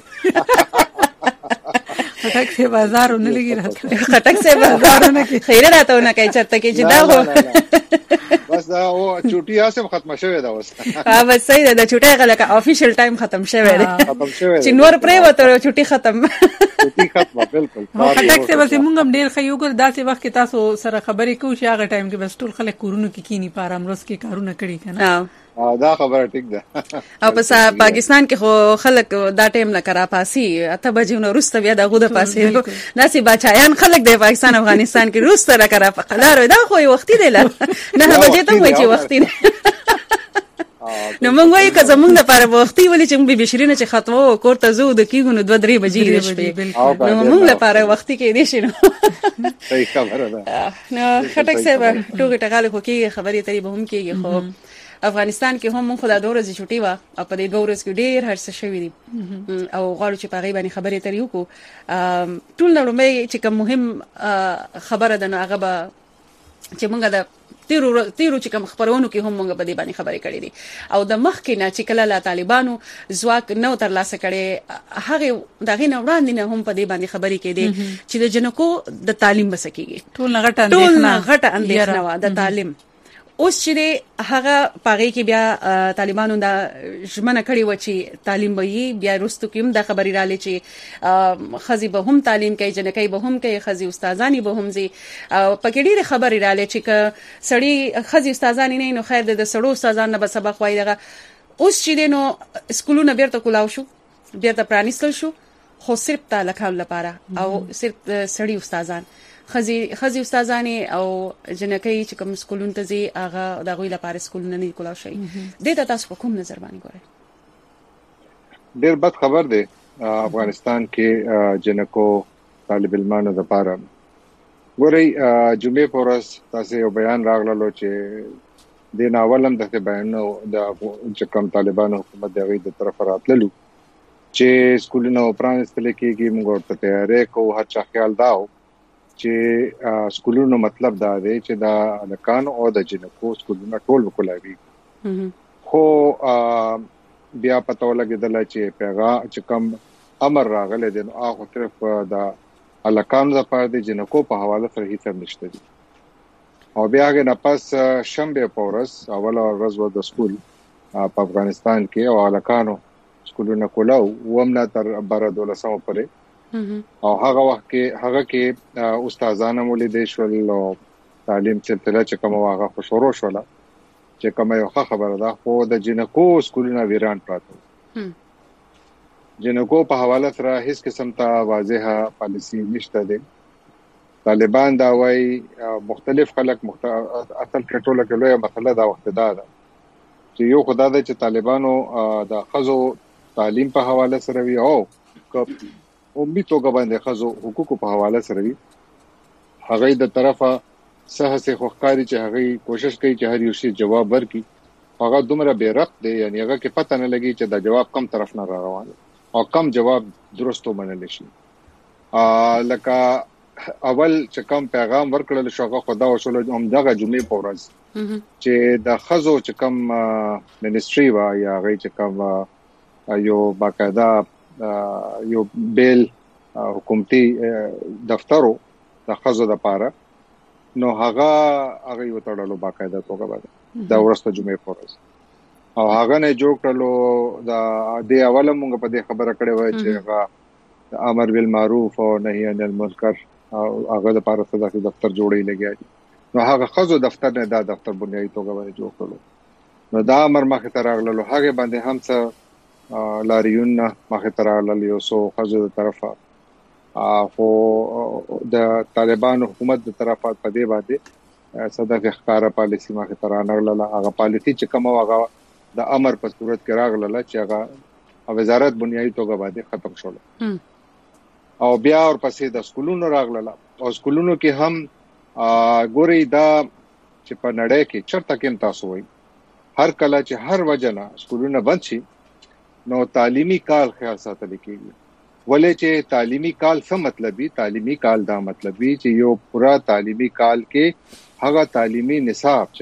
خټک سے بازار نه لګی راته خټک سے بازار نه کی خیره راته نه کوي چرته کې چې دا هو بس دا او چټي اسه ختم شوه دا اوس بس صحیح ده چټي غلکه افیشل ټایم ختم شوه دی چې نور پرې وته چټي ختم بالکل خټک سے بس موږ هم ډیر خیو ګر داسې وخت کې تاسو سره خبرې کوو چې هغه ټایم کې بس ټول خلک کورونو کې کینی پارامروز کې کارونه کړی کنه دا خبره ټیک ده او په پاکستان کې خو خلک دا ټایم نه کرا پاسي اته بجې نو روسته بیا د غوډه پاسي ناسي بچایان خلک د پاکستان افغانستان کې روسته را کرا په قلار دا خو وختي دی نه بجې ته وایي چې وختي نو موږ وایو که زمونږ لپاره وختي ولې چې موږ به شیرینه چې خطوه کوړه زو د کیګو نو 2-3 بجې د شپې نو موږ لپاره وختي کې دي شنو صحیح خبره ده نو خټک صاحب ټوګه ټغاله خو کې خبرې ترې به هم کېږي خو افغانستان کې هم خو د 2 ورځې چھټي وا او په دې 2 ورځې کې ډېر هرڅه شوی دي او غواړو چې په غیبه باندې خبرې ترې وکړو ټول نو مې چې کوم مهم خبره ده نو هغه به چې موږ د تیرو چې کوم خبرونو کې هم موږ په دې باندې خبرې کړې دي او د مخ کې نه چې کله لا طالبانو ځواک نو تر لاسه کړي هغه دغه نه وړاندې نه هم په دې باندې خبرې کړي چې د جنکو د تعلیم بسکیږي ټول غټه اندېښنه و د تعلیم اوس چې هغه پاره کې بیا طالبانو دا ژمنه کړې و چې تعلیم به یې بیا رستو کوم د خبري را لې چې خزي به هم تعلیم کوي جنکای به هم کوي خزي استادانی به هم زی پکې ډېر خبري را لې چې سړی خزي استادانی نه نو خیر د سړو استادانو به سبق وایي دغه اوس چې نو سکولونه بیرته کولاو شو بیرته پرانیستل شو خو صرف تعلقان لپاره او صرف سړی استادان خزي استادانی او جنکای چې کوم سکولونو ته زی هغه دغه لپاره سکولونه نه کولاو شي د تاسو په کوم نظر باندې ګورئ؟ ډېر بد خبر دی افغانستان کې جنکو طالب علمانو لپاره ګورئ جمعې پورس تاسو یو بیان راغلو چې د ناولم د بیان د کوم طالبانو حکومت دغه د طرف راتللو چې سکولونه پرانستل کېږي موږ ته تیارې کوو هر چا خیال داو چې سکولونو مطلب دا دی چې دا لکان او د جنکو سکولونه ټول وکولایي خو بیا پته ولګیدل چې پیغام چې کوم امر راغلی دی نو هغه طرف دا الکان زپاره د جنکو په حواله سره هیڅ نشته دي او بیا هغه نه پس شنبه پورس اول ورځ د سکول په افغانستان کې او الکانو سکولونه کولاو ومنه تر بار 12 پورې او هغه وخت کې استادانو مولید شول او تعلیم سلسله چې کوم هغه خوشورو شول چې کوم یو خبره ده خو د جنکو سکولونه ویران پراته جنکو په حواله سره هیڅ قسم ته واضحه پالیسی نشته ده طالبان دا وای مختلف خلک اصل کټوله کې لوی مسله دا وخت ده چې یو خدای د چې طالبانو د خزو تعلیم په حواله سره وی او امید توګه باندې خزو حقوق په حواله سره وی هغه د طرفه سهسه خوخکاری چې هغه کوشش کوي چې هر یو شی جواب ورکړي هغه دومره بے ربط دی یعنی هغه کې پته نه لګي چې دا جواب کم طرف نه را روان او کم جواب درستو منل شي لکه اول چې کم پیغام ورکړل شو هغه خدا وشول هم دغه جمعې په ورځ چې د خزو چې کم منیسټری وا یا هغه چې کم یو باقاعده یو بیل حکومتي دفترو د خزو د پاره نو هغه یو تړلو باقاعده توګه باندې دا ورسته جمعې په ورځ او هغه نه جوړ کړلو د اوله مونږ په دې خبره کړې وای چې هغه امر بالمعروف او نهي عن المنکر او هغه د پاره صداقت دفتر جوړې لګیا نو هغه خزو دفتر نه دا دفتر بنیادی توګه باندې جوړ کړلو نو دا امر مخه تر راغلو هغه باندې هم څه لاریون مخه تر راغلو یو سو خزو د طرفه خو د طالبان حکومت د طرفه په دې باندې صداقت ښکارا پالیسی مخه تر راغله هغه پالیسی چې کوم هغه د امر په صورت کې راغله چې هغه وزارت بنیادی توګه باندې ختم شول او بیا ورپسې د سکولونو راغله او سکولونو کې هم ګوري دا چې په نړۍ کې چرته کې تاسو وایي هر کله چې هر وجنه سکولونه بند شي نو تعلیمي کال خیال ساتل کېږي ولې چې تعلیمي کال څه مطلب دی تعلیمي کال دا مطلب دی چې یو پورا تعلیمي کال کې هغه تعلیمي نصاب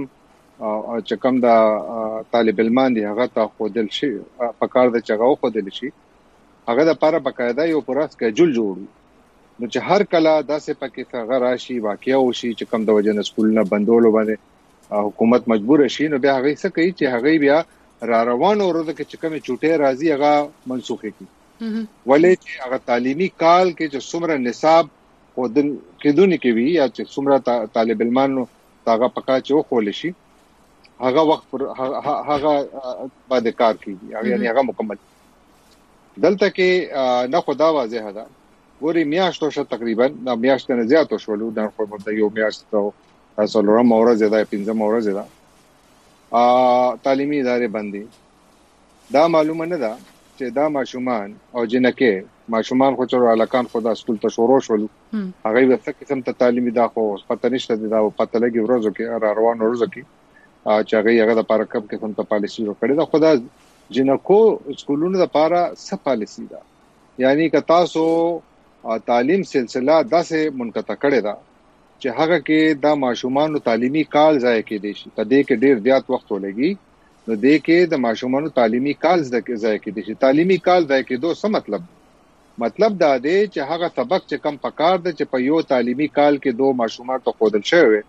چې کم دا طالب علمان دی هغه ته خودل شي په کار د چغاو خودل شي هغه د لپاره بقاعده یو پورا سکیجول جوړ نو چې هر کله داسې پکې څنګه راشي واقعیا وشي چې کم د وجنه سکولونه بندولو باندې حکومت مجبور شي نو بیا هغه څه کوي چې هغه بیا را روان ورته چې کومه چوټه راځي هغه منسوخه کی ولې چې هغه تعلیمي کال کې چې څومره نصاب خودل کېدونی کې وی یا چې څومره طالب علمانو هغه پکا چې وخول شي هغه وخت پر هغه باندې کار کوي یعنی هغه مکمل دلته کې نه خدا واضح ده ګوري میاشتو شو تقریبا د میاشت نه زیاتو شولو د خو د یو میاشت او څلورم ورځ ده پنځم ورځ ده تعلیمي ادارې باندې دا معلومه نه ده چې دا ماشومان او جنکه ماشومان خو چر علاقان خدا سکول ته شروع شول هغه د څه قسم ته تعلیمي دا خو پته نشته دا پته لګي ورځو کې روان ورځو کې چې هغه د پاره کب قسم ته پالیسی وکړي دا خدا جنکو سکولونو د پاره څه پالیسی ده یعنی که تاسو تعلیم سلسله داسې منقطع کړي دا چې هغه کې د ماشومانو تعلیمي کال ځای کې دي شي تدې کې ډیر زیات وخت ولګي نو دې کې د ماشومانو تعلیمي کال ځای کې دي شي تعلیمي کال ځای کې دوه څه مطلب دا دی چې هغه سبق چې کم پکار دی چې په یو تعلیمي کال کې دوه ماشومان ته خودل شوی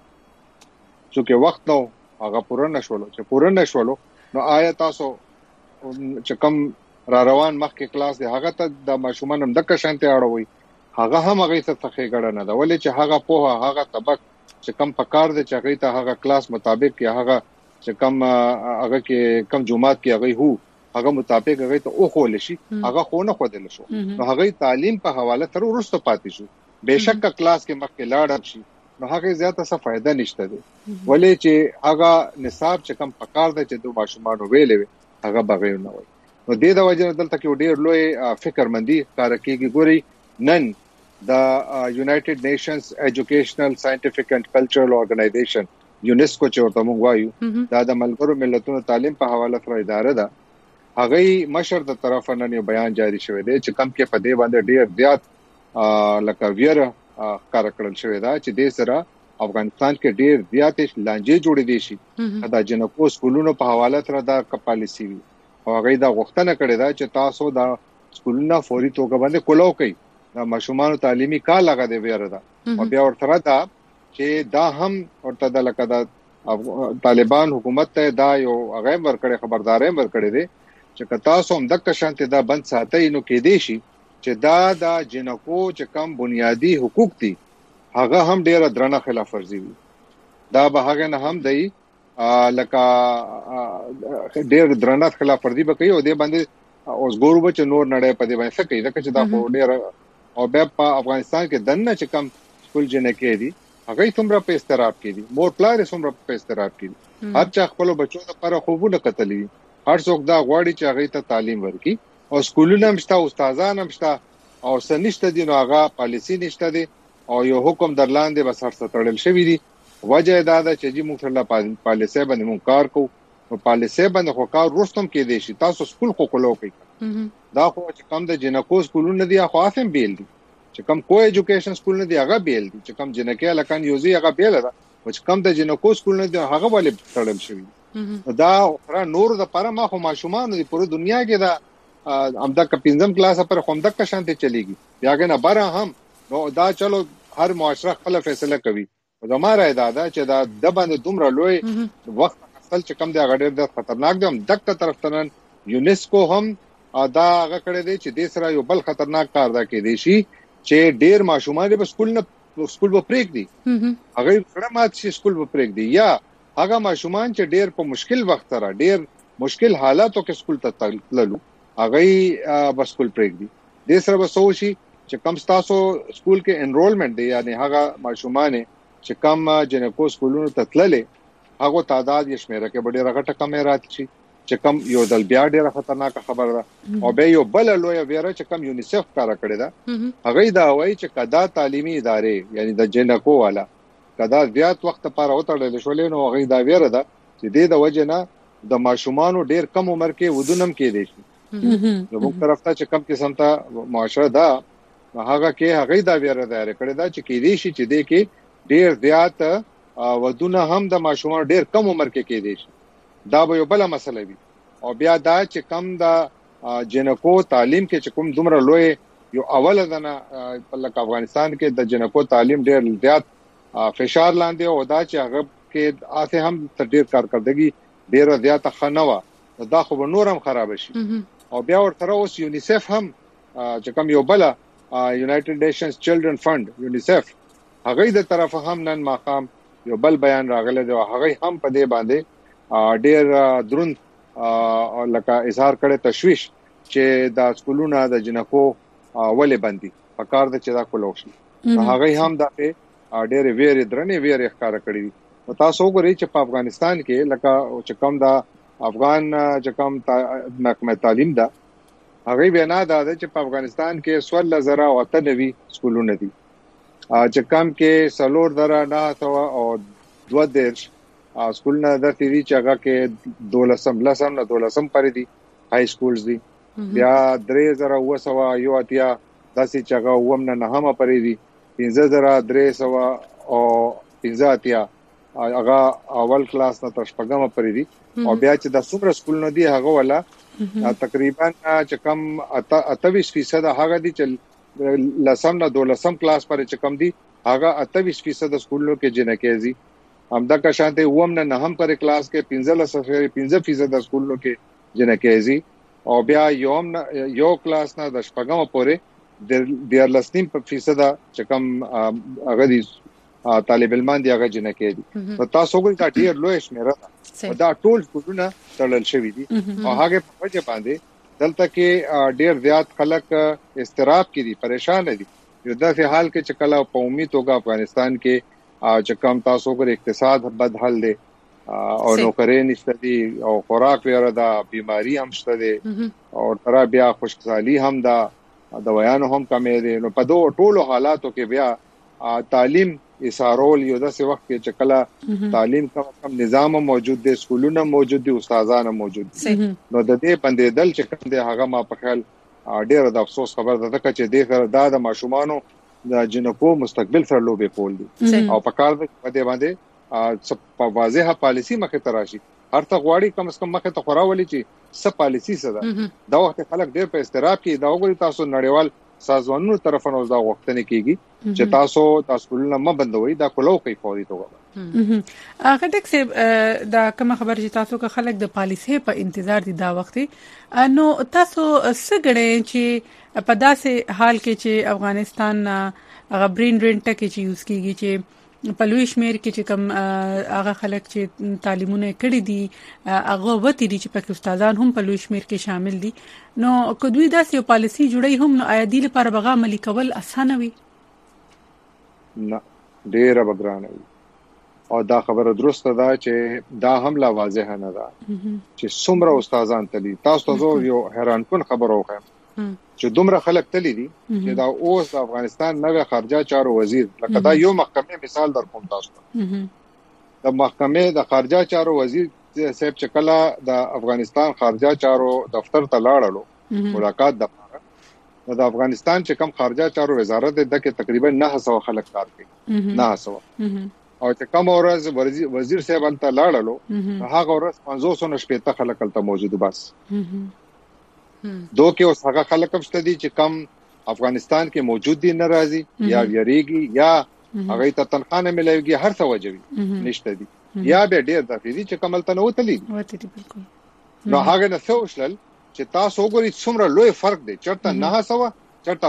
چې وخت نو هغه پوره نشولو نو آیا تاسو چې کم را روان مخکې کلاس دی هغه ته د ماشومان هم د کشانته اړوي هغه هم هغه څه څخه غړ نه دا ولې چې هغه په هغه سبق چې کم پکار دی چې هغه ته هغه کلاس مطابق یا هغه چې کم هغه کې کم جمعات کې هغه هو هغه مطابق هغه ته او خول شي هغه خو نه خودل شو نو هغه تعلیم په حواله تر ورسته پاتې شو بهشکه کلاس کې مخکې لاړ شي نو هغه زیاته څه فائدہ نشته دی ولې چې هغه نصاب چې کم پکار دی چې دوه ماشومان ویلې هغه بغیر نه وي نو د دې وجه دلته کې ډېر لوی فکرمندي کار کوي ګوري نن د یونایټډ نیشنز ایجوکیشنل ساينټیفیک اینڈ کلچرل اورګنایزیشن یونیسکو چې ورته موږ وایو دا د ملګرو ملتونو تعلیم په حواله سره اداره ده هغه مشر د طرفه نن یو بیان جاری شوی دی چې کم کې په دې باندې ډېر زیات لکه ویره کار کړل شوی دا چې د سره افغانستان کې ډېر زیات لانجې جوړې دي شي دا جنکو سکولونو په حواله سره دا پالیسی وي او هغه دا غوښتنه کړې ده چې تاسو دا سکولونه فوري توګه باندې کولو کوي دا ماشومان تعلیمي کال لګا دی ویره ده او بیا ورته دا چې دا هم ورته د لکه دا طالبان حکومت ته دا یو هغه ورکړې خبرداري ورکړې دي چې تاسو هم د کشانته دا بند ساتي نو کې دي شي چې دا جنکو چې کم بنیادی حقوق دي هغه هم ډیره درنه خلاف ورزي وي دا به هغه نه هم دی لکه ډیر درنه خلاف ورزي به کوي او دې باندې اوس ګورو به چې نور نړۍ په دې باندې څه کوي دا چې دا ډیر او بیا په افغانستان کې دنه چې کم سکول جنکې دي هغه څومره په استراب کې دي مور پلار څومره په استراب کې دي هر چا خپل بچو لپاره خوبونه کتلي هر څوک دا غواړي چې هغه ته تعلیم ورکړي او سکولونه هم شته استادان هم شته او سنشته دي نو هغه پالیسی نشته دي او یو حکم درلاندې بس هر څه تړل شوی دي وجه دا ده چې موږ سره پالیسی باندې موږ کار کوو او پالیسی باندې خو کار روستم کې دي شي تاسو سکول خو کولو کوي دا خو چې کم د جنکو سکولونه دي خو افهم بیل دي چې کم کو ایجوکیشن سکولونه دي هغه بیل دي چې کم جنکه لکان یوزي هغه بیل ده او چې کم د جنکو سکولونه دي هغه ولې تړل شوی دا خورا نور د پاره ما خو ماشومان دي په دنیا کې دا امدا ک پنځم کلاس پر خوندک کا شانته چلیږي یاګه نه بره هم نو دا چلو هر معاشره خپل فیصله کوي زماره ادا چې دا د باندې دومره لوی وخت اصل چې کم دی هغه ډېر خطرناک دی هم دغه طرف ته یونیسکو هم دا هغه کړی دی چې د سره یو بل خطرناک کار دا کې دی شي چې ډېر ماشومان به سکول به پریک دي هغه کړه مات شي سکول به پریک دي یا هغه ماشومان چې ډېر په مشکل وخت سره ډېر مشکل حالاتو کې سکول ته تللو هغه به سکول پریک دي د سره به سوچي چې کم تاسو سکول کې انرولمنت دی یعنی هغه ماشومان چې کم جنکو سکولونو ته تللې هغه تعداد یې شمیره کې ډېر غټه کمې راتلی چې کم یو دل بیا ډېر خطرناک خبره ده او به یو بل لوی ویره چې کم یونیسف کار کړی ده هغه دا وایي چې کدا تعلیمي ادارې یعنی د جنکو والا کدا زیات وخت لپاره وتړل شولې نو هغه دا ویره ده چې د وجه نه د ماشومان ډېر کم عمر کې ودونم کې دي نو په طرف ته چې کم قسم ته معاشره ده هغه کې هغه دا ویره ده کړی دا چې کې دي شي چې د کې ډېر زیات ودونه هم د ماشومان ډېر کم عمر کې کې دي دا به یو بل مسله وي او بیا دا چې کم د جنکو تعلیم کې چې کوم دومره لوی یو اوله دنه په افغانستان کې د جنکو تعلیم ډېر زیات فشار لاندې او دا چې هغه کې آته هم ډېر کارکړدګي ډېر زیات خنوا دا خو نور هم خراب شي او بیا ورته اوس یونیسف هم چې کم یو بل یونایټډ نیشنز چلډرن فند یونیسف هغه د طرف هم نن ماقام یو بل بیان راغله دی هغه هم په دې باندې ډېر دروند لکه اظهار کړي تشويش چې د سکولونو د جنکو ولې باندې پکار د چې دا کولو شي هغه هم د ډېر ویری درنې ویری ښکارا کړی او تاسو وګورئ چې په افغانستان کې لکه چې کوم د افغان چې کوم محکمه تعلیم ده هغه بنا ده چې په افغانستان کې 16,093 سکولونه دي چې کم کې سلور دره نه سو او 2 سکولونه د تیری چې هغه کې 12 نه 12 پرې دي های سکولز دي بیا 3,000 یو اتیا داسې چې هغه ووم نه هم پرې دي 15,300 او 15 اتیا هغه اول کلاس نه تر شپږم پرې دي او بیا چې د څومره سکولونه دي هغه ولا تقریبا چې کم 28% هغه دي چې لسم نه 12 کلاس پر چې کم دي هغه 28% سکولونو کې جنکې دي همدا کا شانته ووم نه هم پر کلاس کې 15% سکولونو کې جنکې دي او بیا یو کلاس نه د شپږم پورې د 13% چې کم هغه دي طالب علمان دي هغه جنکې دي نو تاسو وګورئ دا ډیر لوی شمیره ده دا ټول سکولونه تړل شوی دي او هغه په وجه باندې دلته کې ډیر زیات خلک استراب کې دي پریشان دي یو داسې حال کې چې کله په امید توګه افغانستان کې چې کم تاسو ګر اقتصاد بد حل دي او نوکرې نشته دي او خوراک ویره ده بیماری هم شته دي او تر بیا خوشحالي هم ده دوايانو هم کمې دي نو په دوه ټولو حالاتو کې بیا تعلیم اسارول یو داسې وخت کې چې کله تعلیم کم نظام موجود دي سکولونه موجود دي استادان موجود دي نو د دې باندې دل چې کوم دي هغه ما په خیال ډېر د افسوس خبر ده چې د سره د ماشومانو د جنکو مستقبل سره لوبې کول دي او په کار د دې باندې په واضحه پالیسی مخه تراشي هر څه غواړي کم از کم مخه ته خوراولي چې څه پالیسی سره دا وخت خلک ډېر په استراب کې دا وګوري تاسو نړیوال سازمانونو طرفونو دا وختنه کیږي چې تاسو له ما بندوي دا کولو کوي فوري توګه هغه ټیکس دا کوم خبر چې تاسو کا خلک د پالیسي په انتظار دي دا وخت نو تاسو سګړې چې په داسې حال کې چې افغانستان هغه برین ډرین ټکی چې یوز کیږي چې په لوی شمیر کې چې کوم هغه خلک چې تعلیمونه کړي دي هغه وتی دي چې په استادان هم په لوی شمیر کې شامل دي نو کدوې داسې یو پالیسي جوړي هم نو عادي لپاره بغا عملي کول اسانه وي نه ډېر بګرانه وي او دا خبره درسته ده چې دا هم لا واضح نه ده چې څومره استادان تلي. تاسو ته یو حیران کن خبر وکم چې دومره خلک تلي دي چې دا اوس د افغانستان نوې خارجه چارو وزیر لکه دا یو محکمه مثال در کوم تاسو ته د محکمه د خارجه چارو وزیر صاحب چې کله د افغانستان خارجه چارو دفتر ته لاړلو ملاقات د د افغانستان چې کم خارجه چارو وزارت د کې تقریبا 900 خلک کار کوي 900 او چې کوم ورځ وزیر صاحب انته لاړلو هغه ورځ 590 خلک تل موجود بس دوه کې اوس هغه خلک هم شته دي چې کم افغانستان کې موجود دي ناراضي یا یریږي یا هغه ته تنخواه نه ملایږي هر څه وجوي نشته دي یا به ډیر د فیزي چې کمل ته نو تللی نو هغه نه سوشل چې تاسو وګورئ څومره لوی فرق دی چرته 900 چرته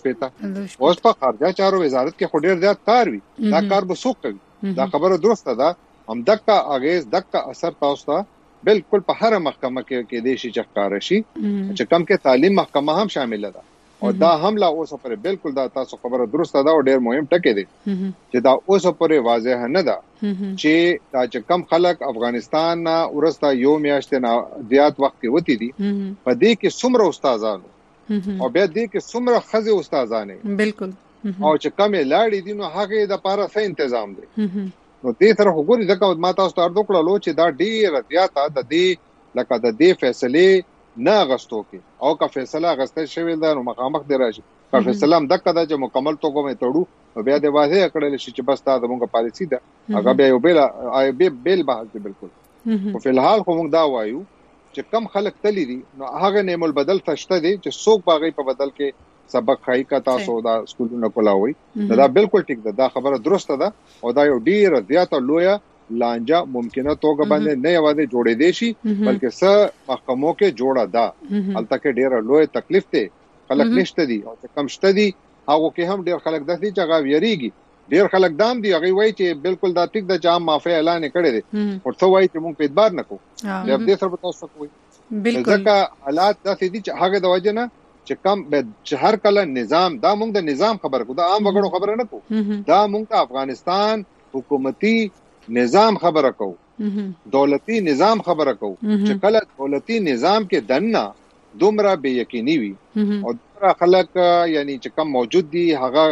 550 اوس په خارجه چارو وزارت کې خو ډیر زیات کار وي دا کار به څوک کوي دا خبره درسته ده هم دغه اغیز دغه اثر تاسو ته بالکل په هر محکمه کې د شي چکار شي چې کم کې تعلیم محکمه هم شامل ده او دا هم لا اوس پر بالکل دا تاسو خبره درسته ده او ډیر مهم ټکی دی چې دا اوس پر واضح نه ده چې دا چې کم خلک افغانستان ورسته یو میاشت نه زیات وخت کې وتی دي په دې کې څومره استادانو او بیا دې کې څومره خزي استادانه بالکل او چې کم لاړې دي نو هغه د لپاره څه تنظیم دی نو دې سره وګورئ ځکه ما تاسو ته ارزو کړلو چې دا ډیر زیاته د دې لکه د دې فیصله نه غستو کې او کا فیصله غسته شوی دا نو مخامخ دی راشي کا فیصله هم دغه د مکمل توګه مې تړو بیا د واضح کړل شي چې بس دا زموږه پالیسی ده هغه بیا یو بیل بحث دی بالکل او په الحال خو موږ دا وایو چې کم خلک تللی دي نو هغه نیمل بدل تشته دي چې څوک باغی په بدل کې سبق خای کا تاسو دا سکولونه کولاوي دا بالکل ټیک ده دا خبره درسته ده او دا یو ډیر زیاته لویه لانجه ممکنه توګه باندې نه یوازې جوړې دي شي بلکې څه محکمو کې جوړه ده البته کې ډیر لوی تکلیف ته خلک نشته دي او کم شته دي هغه کې هم ډیر خلک داسي چې هغه ویریږي ډیر خلک دام دي هغه وایي چې بالکل دا ټیک د جام معافي اعلان کړي دي او څه وایي چې موږ په اعتبار نکو یا دې سره تاسو کوی بالکل ځکه حالات داسې دي چې هغه د وجه نه چې کم چې هر کله نظام دا موږ د نظام خبر کو دا عام وګړو خبره نه کو دا موږ د افغانستان حکومتي نظام خبره کو دولتي نظام خبره کو چې کله دولتي نظام کې دنه دومره بے یقیني وي او دومره خلک یعنی چې کم موجود دي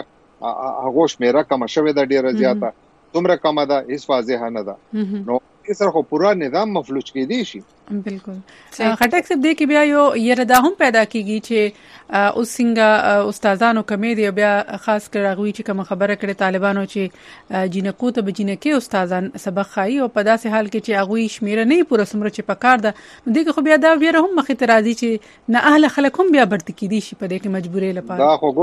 هغه شمیره کم شوه د ډیره زیاته دومره کم ده هیڅ واضح نه ده نو سره خو پورا نظام مفلوج کې دي شي بالکل خټک صاحب دې کې بیا یو يردا هم پیدا کیږي چې اوس څنګه استادانو کمی دی بیا خاص کر غوي چې کوم خبره کړي طالبانو چې جنکو ته بجنکه استادان سبق خایي او په داسې حال کې چې غوي شمیره نه پوره سمره چې پکار ده دې کې خو بیا دا ویره هم مخې ته راځي چې نه اهل خلک هم بیا برت کې دي شي په دې کې مجبورې لپاره دا خو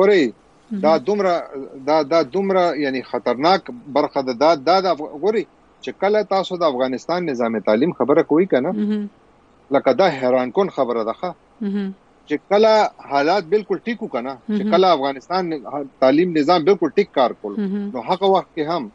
ګوري دا دومره یعنی خطرناک برخه ده دا ګوري چې کله تاسو د افغانستان نظام تعلیم خبره کوي کنه لکه دا حیران کن خبره ده چې کله حالات بالکل ټیکو کنه چې کله افغانستان تعلیم نظام بالکل ټیک کار کول نو هغه وخت کې هم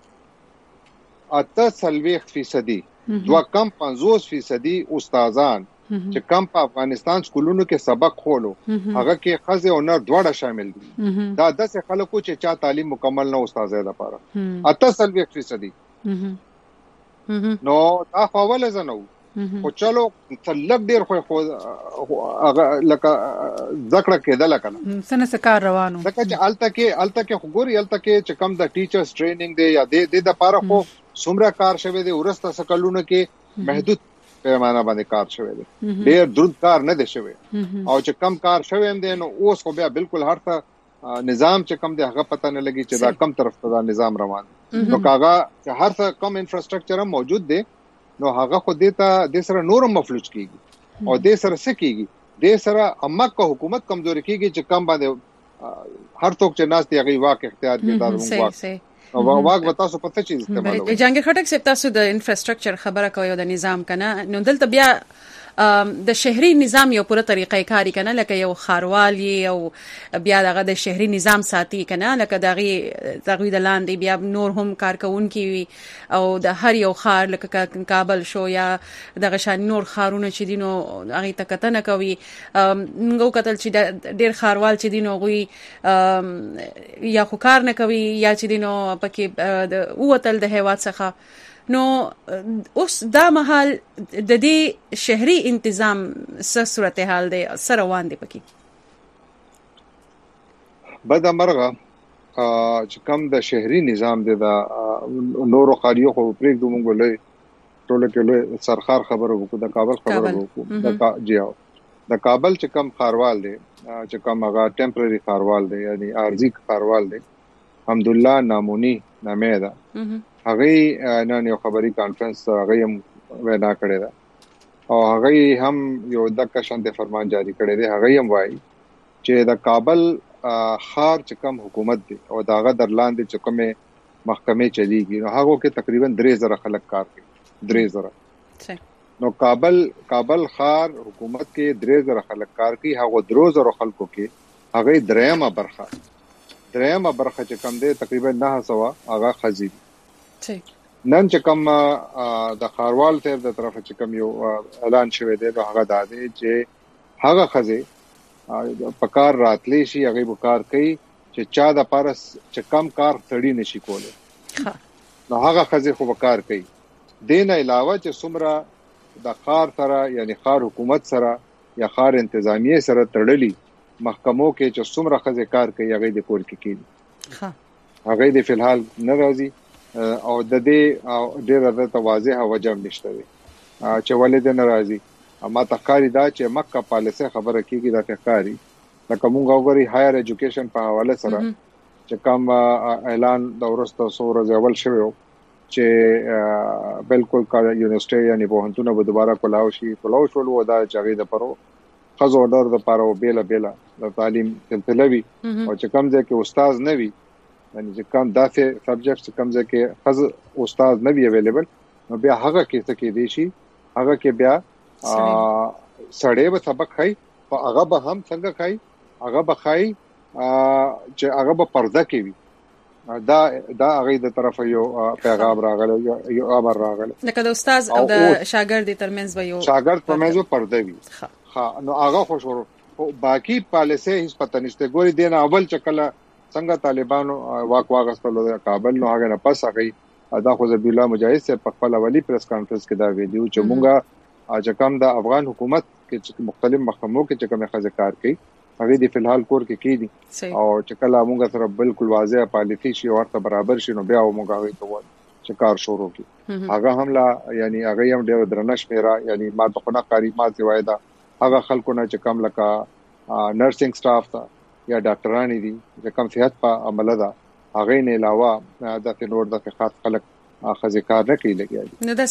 80% دوه کم 50% استادان چې کم په افغانستان سکولونو کې سبق خولو هغه کې خزه او نر دواړه شامل دي دا داسې خلکو چې چا تعلیم مکمل نه استاد لپاره 80% نو دا فاول زنو او چلو تلک ډیر خو لکه ذکر کېدل کنه سنه سکار روانو لکه چې الته کې خګوري الته کې چې کم د ټیچرز ټریننګ دی یا د لپاره خو څومره کار شوه دی ورسته سکلونه کې محدود پیمانه باندې کار شوه دی ډیر درود کار نه دی شوه او چې کم کار شوه هم دی نو اوس خو بیا بالکل هر څه نظام چې کم دی هغه پته نه لګي چې دا کم طرف ته دا نظام روان نو کاغه چې هر څه کم انفراستراکچر هم موجود دی نو هغه خو د سره نورم مفلوج کیږي او د سره سکیږي د سره امکه حکومت کمزوري کیږي چې کم باندې هر څوک چې ناس دی هغه واقع اختیار کوي دا موږ او واګ وتا سو پته چیز استعمال جنگ خټک سپتا سو د انفراستراکچر خبره کوي د نظام کنه نو دلته بیا د شهري نظام یو پوره طریقې کاری کنه لکه یو خاروالي او بیا دغه د شهري نظام ساتي کنه لکه دغه د لاندې بیا نور هم کارکونکي او د هر یو خار لکه کابل شو یا دغه شان نور خارونه چې دینو هغه تکتنه کوي نو قتل چې ډیر خاروال چې دینو غوي یا خو کار نه کوي یا چې دینو پکې د اوتل د هیواد څخه نو اوس دا مهال د دې شهري تنظیم څه صورتحال دی سره روان دی پکې بد مرغه چې کوم د شهري نظام دی دا نورو قاریو خو پرېږدو مونږ ولې ټول کې له سرخار خبرو وکړو د کابل خبرو وکړو د کابل چې کوم خاروال دی چې کوم هغه ټمپرری خاروال دی یعنی ارزي خاروال دی حمدالله نامونی نامه ده هغه نن یو خبري کانفرنس هغه هم وینا کړی ده او هغه هم یو د کشن د فرمان جاری کړی دی هغه هم وایي چې د کابل خار چې کوم حکومت دی او داغه درلاندې چې کومه محکمې چلیږي نو هغه کې تقریبا 3000 خلک کار کوي 3000 نو کابل خار حکومت کې 3000 خلک کار کوي هغه 3000 خلکو کې هغه درېمه برخه چې کوم دی تقریبا 900 هغه خزي نن چې کوم د خاروال ته د طرفه چې کوم یو اعلان شوی دی هغه دا دی چې هغه خزي پکار راتلی شي هغه وکړ کوي چې چا د پارس چې کم کار تړي نشي کوله نو هغه خزي خو وکړ کوي دین علاوه چې څومره د خار سره یعنی خار حکومت سره یا خار انتظامیه سره تړلي محکمو کې چې څومره خزي کار کوي هغه د کور کې کیږي هغه د فلحال ناراضي او د دې ډېر د واضحه وجه نشته چې ولې د ناراضي اما تخکاری دا چې مکه پالیسه خبره کیږي دا تخکاری لکه مونږ وګوري هایر ایجوکیشن په حواله سره چې کوم اعلان د ورسته سور ځول شوی چې بالکل کا یونیورسيټي یعنی پوهنتون به دوباره کولاو شول ودا چاغي د پرو خزو ډر د پرو بیل د تعلیم تلوي او چې کوم ځکه استاد نه وي یعنی چې کوم داسې سبجیکټ چې کوم ځکه خز استاد نه وي اویلیبل نو بیا هغه کې څه کې دي شي هغه کې بیا سړی به سبق خای او هغه به هم څنګه خای هغه به خای چې هغه به پرده کوي دا هغه د طرفه یو پیغام راغلی یو امر راغلی لکه د استاد او د شاګرد ترمنځ به یو شاګرد پرمنځ پرده وي نو هغه خو شروع باقی پالیسي هیڅ پته نشته ګوري دین اول چکله څنګه طالبانو واغستلو د کابل نو هغه نه پس هغه ادا خو ذبی الله مجاهد سے په خپل اولی پریس کانفرنس کې دا ویډیو چې مونږه اجکم د افغان حکومت کې مختلف محکمو کې چې کومه خزکار کوي هغه د فلحال کور کې کیدي او چې کله موږ سره بالکل واضح پالیسی شي او ورته برابر شي نو بیا موږ هغه ته وایو چې کار شروع کی هغه حمله یعنی هغه هم ډېر درنښ میرا یعنی ما ته خنا کاری ما ته وایدا هغه خلکو نه چې کم لکه نرسنګ سټاف تا یا ډاکټرانی دي چې کم صحت په عمله ده هغه نه علاوه د نور د خاص خلک خزکار نه کوي لګي نو د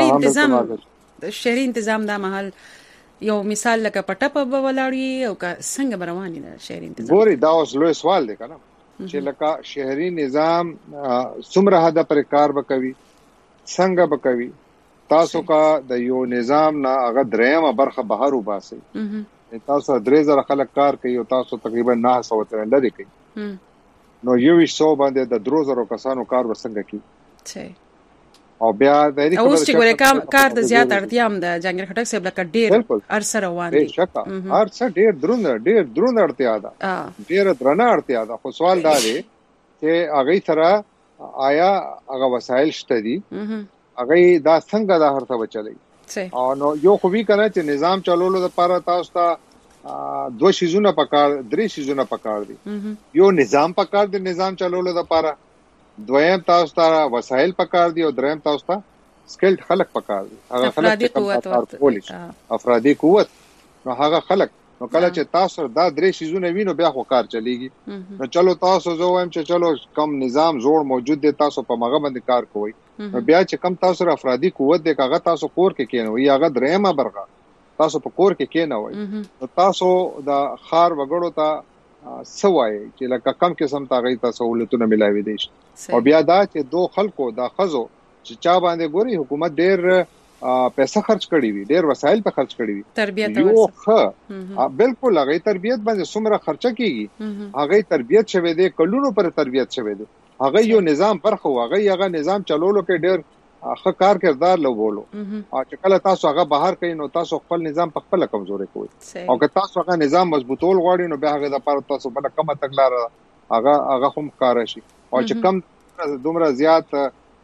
شهري تنظیم دا محل یو مثال لکه پټه په ولاړی او څنګه رواني ده شهري تنظیم ګوري دا اوس لوی سوال دی کنه چې لکه شهري نظام څومره حد پر کار وکوي څنګه وکوي تاسو کا د یو نظام نه هغه درېمه برخه بهر وباسي تاسو 3000 خلک کار کوي او تاسو تقریبا 900 تر لري کوي نو یو شو باندې د 3000 کسانو کار وسنګ کی او بیا د دې او چې ګورې کار د زیات اړتیا هم د جنگیر خټک صاحب لکه ډیر ارسه روان دي ارسه ډیر درون اړتیا ده ډیر درنه اړتیا ده خو سوال دا دی چې هغه سره آیا هغه وسایل شته دي هغه دا څنګه د هر څه بچلای او نو یو خو وی کنه چې نظام چلولو لپاره تاسو ته دوه شیزونه پکار درې شیزونه پکار دي یو نظام پکار دي نظام چلولو لپاره دویم تاسو ته وسایل پکار دي او دریم تاسو ته سکلډ خلک پکار دي هغه خلک افرادی قوت نو هغه خلک نو کله چې تاسو دا درې شیزونه وینو بیا خو کار چلیږي نو چلو تاسو زه وایم چې چلو کم نظام جوړ موجود دي تاسو په مغه باندې کار کوئ نو بیا چې کم تاسو افرادی قوت دي هغه تاسو کور کې کینوي هغه درېمه برخه تاسو په کور کې کینوي نو تاسو د خار وګړو ته سوای چې لکه کم قسم تاغی ته سہولتونه ملاوي دي او بیا دا چې دو خلکو دا خزو چې چا باندې ګوري حکومت ډېر پیسې خرج کړي وي ډېر وسایل په خرج کړي وي تربیت بالکل هغه تربیت باندې څومره خرچه کیږي هغه تربیت شوه دي کلونو پر تربیت شوه دي هغه یو نظام پرخو هغه نظام چلولو کې ډېر ښه کار کردار لوبولو او چې کله تاسو هغه بهر کین نو تاسو خپل نظام په خپل کمزوري کوئ او که تاسو هغه نظام مضبوطول غواړئ نو به هغه د لپاره تاسو بل کومه تګلار هغه هم کار شي او چې کم دومره زیات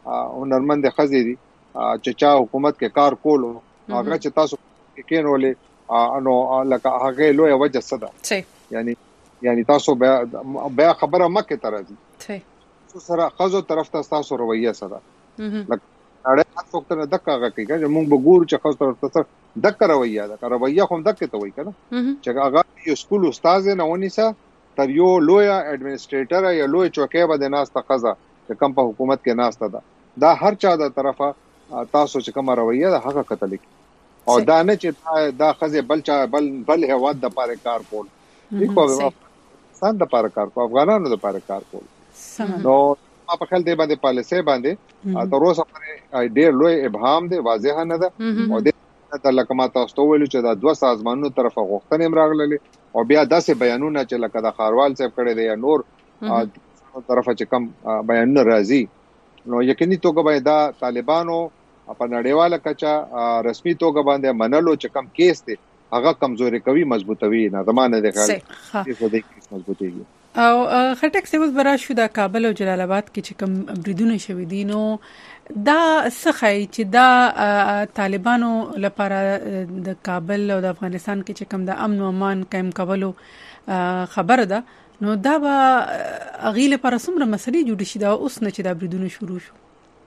هنرمند خزي دي چې چا حکومت کې کار کولو هغه چې تاسو کېنولې نو لکه هغه لوی وجه صدا یعنی تاسو بیا خبره مکه ترازي صحیح سره خزو طرف ته تاسو رویه صدا لکه اړه هڅه وکړه دغه کوي چې موږ به ګورو چې خاص طرف ته دغه رویه ده رویه هم دغه ته وایي کنه چې هغه یو سکول استاد نه ونیسه تر یو لوی اډمنسټریټر یا لوی چوکۍ باندې ناس ته قضا چې کوم په حکومت کې ناس ته دا هر چا د طرفه تاسو چې کوم رویه ده هغه کتل او دا نه چې دا خزه بل هواد د پاره کار کول دیکھو افغانستان د پاره کار کول افغانانو د پاره کار کول نو په خل دی باندې پالیسي باندې تر اوسه پرې ډېر لوی ابهام دی واضح نه ده او د لکه تاسو ته ویلو چې دا دوه سازمانونو طرفه غوښتنې راغللې او بیا داسې بیانونه چې لکه د خاروال صاحب کړي دی یا نور طرفه چې کم بیانونه راځي نو یقیني توګه باید دا طالبانو په نړیواله کچا رسمي توګه باندې منلو چې کم کیس دی هغه کمزوري کوي مضبوطوي نه زمانه د خیال چې د کیس مضبوطيږي او خټک څه وس برا شو د کابل او جلال آباد کې چې کم بریدونه شوي دي نو دا څخه چې دا طالبانو لپاره د کابل او د افغانستان کې چې کم د امن او امان قائم کولو خبره ده نو دا به اغیله پر سمره مسلې جوړ شي دا اوس نه چې دا بریدونه شروع شو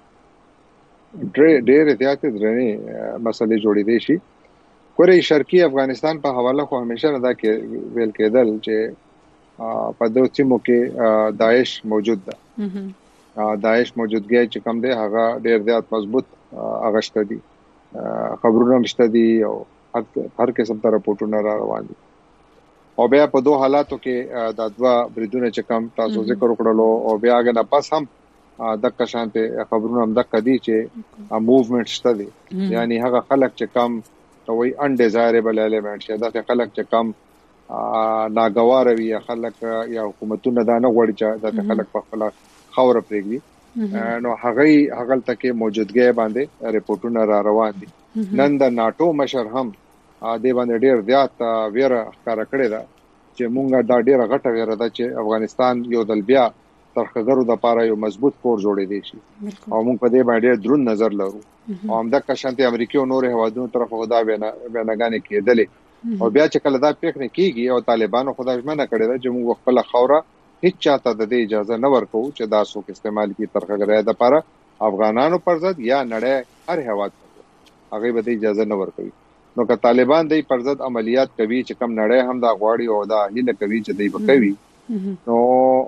ډېر احتیاط درنه مسلې جوړې دي شي کورې شرقي افغانستان په حواله خو همیشه نه دا کې ویل کېدل چې په دوه سیمو کې داعش موجود ده داعش موجودګي چې کوم دی هغه ډېر زیات مضبوط اغشته دي خبرونه مشته دي او هر قسم ته راپورټونه را روان دي او بیا په دوه حالاتو کې د دوا بریدونه چې کوم تاسو ذکر وکړلو او بیا هغه نه پس هم د کشانته خبرونه هم د کدي چې موومېنټ شته دي یعنی هغه خلک چې کوم وي انډیزایربل الیمنټ چې دا خلک چې کوم ناګوار وي خلک یا حکومتونه دا نه غوړي چې د خلک په خپل خاور پرېږي نو هغه تکي موجودګي باندې ریپورتونه را روان دي نن د ناتو مشر هم د باندې ډېر زیات ویره ښکارا کړی دا چې مونږه دا ډېر غټه ویره ده چې افغانستان یو دل بیا ترخګرو د پاره یو مضبوط کور جوړې دي شي او مونږ په دې باندې درون نظر لرو او هم د کشانتي امریکا او نور هوادونو طرف خدا بینګانې کېدلې او بیا چې کله دا پېښ نه کیږي او طالبانو خدای ژمنه کړې ده چې موږ خپل خوره هیڅ چاته د دې اجازه نه ورکو چې دا څوک استعمال کی ترخګرای د لپاره افغانانو پر ضد یا نړۍ هر هواد هغه به د اجازه نه ورکوي نو که طالبان د پر ضد عملیات کوي چې کم نړۍ هم دا غواړي او دا هیله کوي چې دوی وکوي نو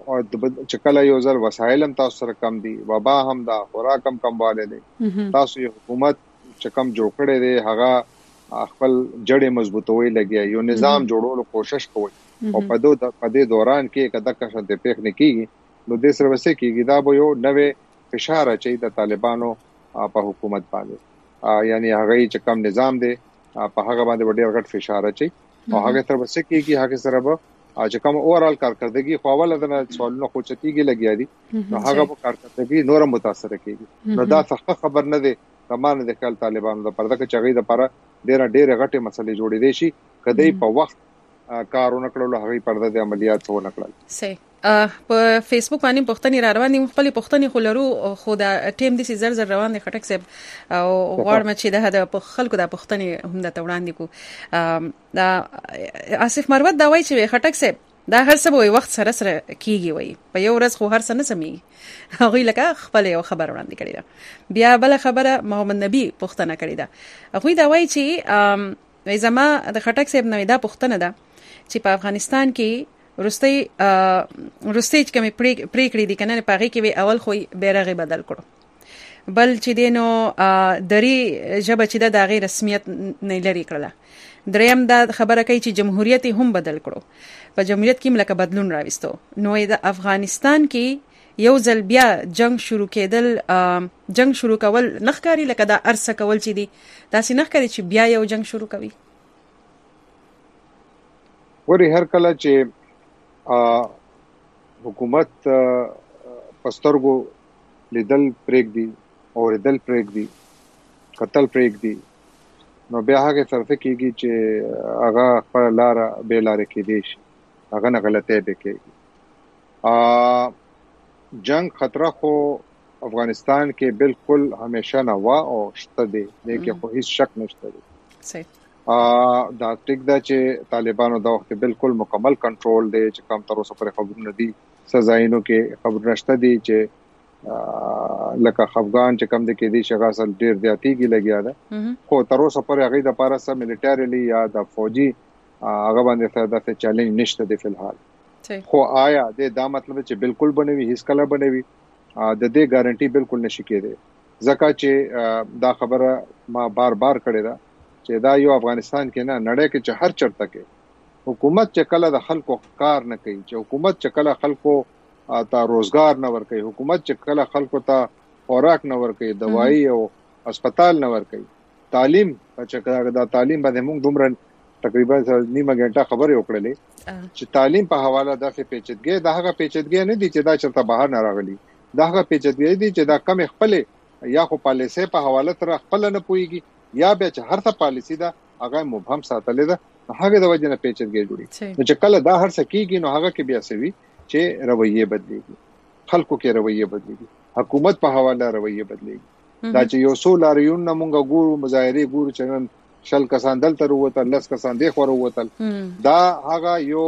چې کله یو ځل وسایل هم تاسو سره کم دي وبا هم دا خوراک کم والے دي تاسو یو حکومت چې کم جوړ کړي دي هغه خپل جړې مضبوطوي لګي یو نظام جوړولو کوشش کوي او په دې دوران کې کدا که څه پېښ نه کیږي نو د سره وسه کیږي دا به یو نوې فشار اچي د طالبانو په حکومت باندې یعنی هغه چې کم نظام دی په هغه باندې ډېر غټ فشار اچي او هغه تر وسه کیږي هغه سره به چې کوم اورال کارکردګي خو اوله د سوالونو خو چتیږي لګیا دي نو هغه په کارکردګي نور متاثر کیږي نو دا څه خبر نه دی تمام د خپل طالبانو د پرده کې چغې د لپاره ډېر غټه مسلې جوړې دي شي کدی په وخت کارونه کړلو هغه پرده د عملیات څو نکړل صحیح په فیسبوک باندې پښتني را روان دي خپل پښتني خلرو خو دا ټیم د سي زر روان دي خټک صاحب او غواړم چې د خلکو د پښتني هم د توړاندې کو دا آصف مروت دا وایي چې خټک صاحب دا هر څه به وخت سره کیږي وایي په یو ورځ خو هر څه نه سمي هغه لکه خپل یو خبر وړاندې کړی دا بیا بل خبره محمد نبی پښتنه کړی دا هغه دا وایي چې زما د خټک صاحب نو دا پښتنه ده چې په افغانستان کې روستي چې کومې پریکړې دي کنه پاغي کې وی اول خو بیرغه بدل کړو بل چې دینو دري جبه چې د غیر رسمیت نه لري کړله دریم دا خبره کوي چې جمهوریت هم بدل کړو په جمهوریت کې ملک بدلون راوستو نو د افغانستان کې یو ځل بیا جنگ شروع کول نخکاری لکه دا ارسه کول چې دي دا سي نخکاری چې بیا یو جنگ شروع کوي ورې هر کله چې حکومت پسترګو لیدل پریک دی او ریدل پریک دی قتل پریک دی نو بیا هغه طرف کېږي چې هغه خپل لار به لار کې دی شي هغه نه غلطه به کوي جنگ خطر خو افغانستان کې بالکل همیشه نوا او شته دي دغه خو هیڅ شک نشته دي. صحیح دا ټیک دا چې طالبانو دا وخت بالکل مکمل کنټرول دی چې کوم تر اوسه پر خبرونه دي سزاینو کې خبرونه شته دي چې لکه افغان چې کوم د کې دي شغاسل ډیر زیاتیږي لګیا ده خو تر اوسه پر هغه د پاره سم ملټریلی یا د فوجي هغه باندې دا چیلنج نشته دی فلحال. خو آیا دا مطلب چې بالکل بنوي هیڅ کله بنوي د دې ګارانټي بالکل نشي کېده ځکه چې دا خبره ما بار کړې ده چې دا یو افغانستان کې نه نړۍ کې چې هر چرته کې حکومت چې کله د خلکو کار نه کوي چې حکومت چې کله خلکو ته روزګار نه ورکوي حکومت چې کله خلکو ته خوراک نه ورکوي دوايي او هسپتال نه ورکوي تعلیم چې کله دا تعلیم باندې موږ دومره تقریبا نیمه غنټه خبرې وکړلې چې تعلیم په حواله د پیچیدګۍ د هغه پیچیدګۍ نه دي چې دا چرته بهر نه راغلي دا هغه پیچیدګۍ دي چې دا کم خپل یا خو پالیسي په حواله تر خپل نه پويږي یا به چې هر څه پالیسي دا هغه مبهم ساتلې ده هغه د وجه نه پیچیدګۍ جوړي نو چې کله دا هر څه کیږي نو هغه کې بیا سوي چې رویه بدلېږي خلکو کې رویه بدلېږي حکومت په حواله رویه بدلېږي دا چې یو څو لاریون نه مونږ ګورو مظاهره ګورو چې شل کسان دلته وروتل لس کسان دی خو وروتل دا هغه یو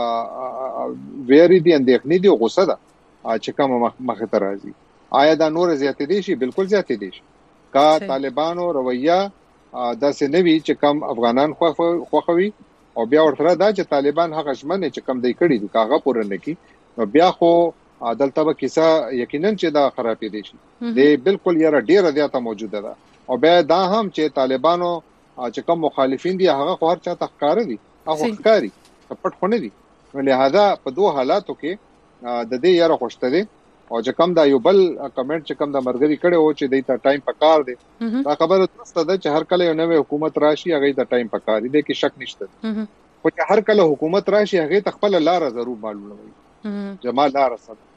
ویری دی اندېخنې دی غوسه ده چې کوم مخه ته راځي آیا دا نور زیاتې دي شي بالکل زیاتې دي شي کا طالبانو رویه د سنوي چې کم افغانان خوخوي او بیا ورته دا چې طالبان هغه شمنه چې کم دی کړی دی کاغه پوره نه کی نو بیا خو عدالت به کیسه یقینا چې دا خرابې دي شي دی بالکل یاره ډیره زیاته موجوده ده او بیا دا هم چې طالبانو چې کوم مخالفین دي هغه خو هر چا تخکار دي هغه ښکاری پټ خونه دي ولهدا په دوه حالاتو کې د دې یاره خوشته دي او چې کوم دا یو بل کمنټ چې کوم د مرګري کړي او چې د ټایم پکار دي دا خبره درسته ده چې هر کله یو نوې حکومت راشي هغه د ټایم پکار دي کې شک نشته خو چې هر کله حکومت راشي هغه تخپل لار ضرور معلومه وي جمال لار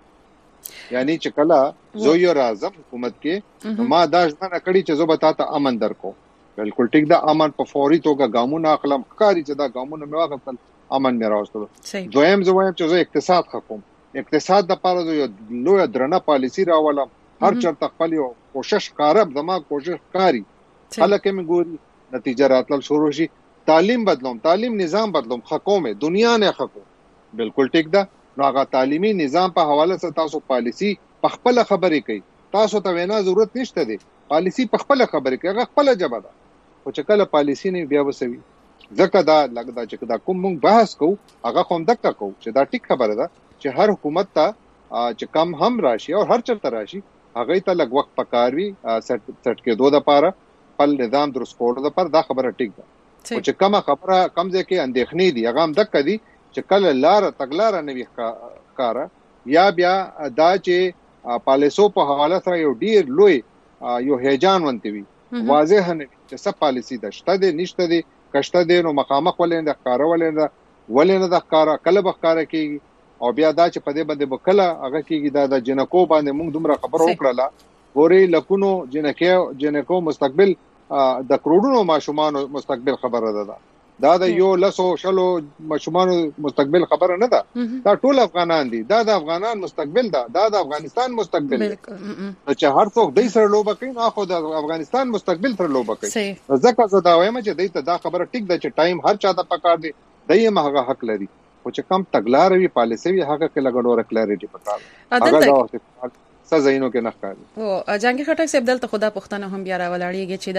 سره یعنی چې کله زه یو راځم حکومت کې ما دا ځنه کړی چې زه به تاسو امن درکو بالکل ټیک دا امن په فوري توګه ګامونه اخلم کاری چې دا ګامونه مې واخل امن مې راوستل دویم زویم چې زه اقتصاد حکوم اقتصاد د پاره یو لوی درنه پالیسی راولم هر چرته خپل کوشش کارب زما کوشش کاری خلک مې ګوري نتیجه راتل شروع شي تعلیم بدلوم تعلیم نظام بدلوم حکومت دنیا نه حکومت بالکل ټیک دا نو هغه تعلیمي نظام په حواله سره تاسو پالیسی په خپل خبرې کوي تاسو ته وینا ضرورت نشته دی پالیسی په خپل خبرې کوي هغه خپل جبه ده او چې کله پالیسی نه بیا وسوي ځکه دا لګدا چې دا کوم موږ بحث کوو هغه کوم دک کوو چې دا ټیک خبره ده چې هر حکومت ته چې کم هم راشي او هر چرته راشي هغه ته لږ وخت پکاروي سټ کې دوه د پاره خپل نظام درست کول د پر دا خبره ټیک ده او چې کومه خبره کم ځای کې اندېخنې دي هغه هم دک دي چې کله لار تګلار نه وي کار یا بیا دا چې پالیسو په حواله سره یو ډیر لوی یو هیجان ونتوي واضح نه چې څه پالیسی ده شته دي نشته دي کشته دي نو مخامخ ولې د ښکارا ولې نه د ښکارا کله بخکارا کیږي او بیا دا چې په دې باندې بکله هغه کیږي دا جنکو باندې موږ دومره خبر وکړه ګوري لکونو جنکو مستقبل د کروڑونو ماشومان مستقبل خبره ده دا د یو لسو شلو ماشومان مستقبل خبره نه ده دا ټول افغانان دي دا د افغانان مستقبل ده دا د افغانستان مستقبل دی چې هر څوک د سره لوبه کوي نو خو د افغانستان مستقبل سره لوبه کوي ځکه زه دا وایم چې دا خبره ټیک ده چې ټایم هر چا ته پکار دی دایمه هغه حق لري او چې کم تګلار وی پالیسي وی هغه کې لګړو کلیریټي پکار هغه دا وخت سزاینو کې نه ښکاري او جنگي خټک صاحب دلته خدا پښتنه هم بیا راولاړیږي چې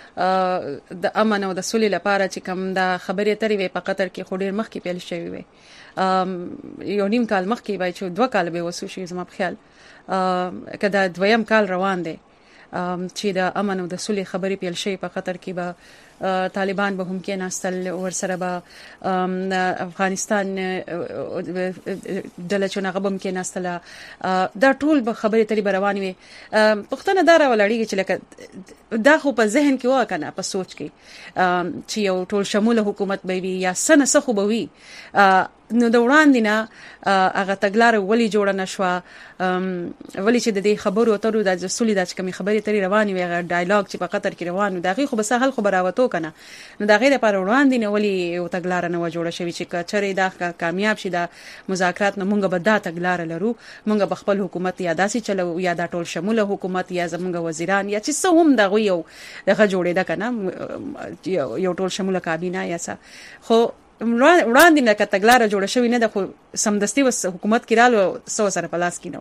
دا د امن او د سولې لپاره چې کوم دا خبرې ترې وي په قطر کې خو ډیر مخکې پیل شوی وي یو نیم کال مخکې وای چې 2 کال به وسو شي زما په خیال کدا دویم کال روان دي چې د امن او د سولې خبرې پیل شي په قطر کې به طالبان به هم کې ناستل ور سره به افغانستان د لچونه غبم کې ناستل دا ټول به خبرې تری روانې وي پښتنه دار ولړیږي چې لکه دا خو په ذهن کې وکنه په سوچ کې چې یو ټول شموله حکومت به وي یا سنه خو به وي نو د وړاندې نه هغه تګلار ولی جوړ نه شو ولی چې د خبرو اترو د سولې د کمی خبرې ترې روانې وي هغه ډایلاګ چې په قطر کې روانو دغه خو بس حل خبراوتو کنه نو دغه لپاره وړاندې نه ولی یو تګلار نه جوړه شوی چې کچره دا کامیاب شي د مذاکرات نه مونږ به دا تګلار لرو مونږ به خپل حکومت یا داسې چلو یا دا ټول شموله حکومت یا زمونږ وزیران یا چې څه هم دغه یو دغه جوړېده کنه یو ټول شموله کابینه یا څه خو وړاندې نه کتګلار جوړ شوی نه د خو سمدستي وس حکومت کې رالو سو سره پلاس کینو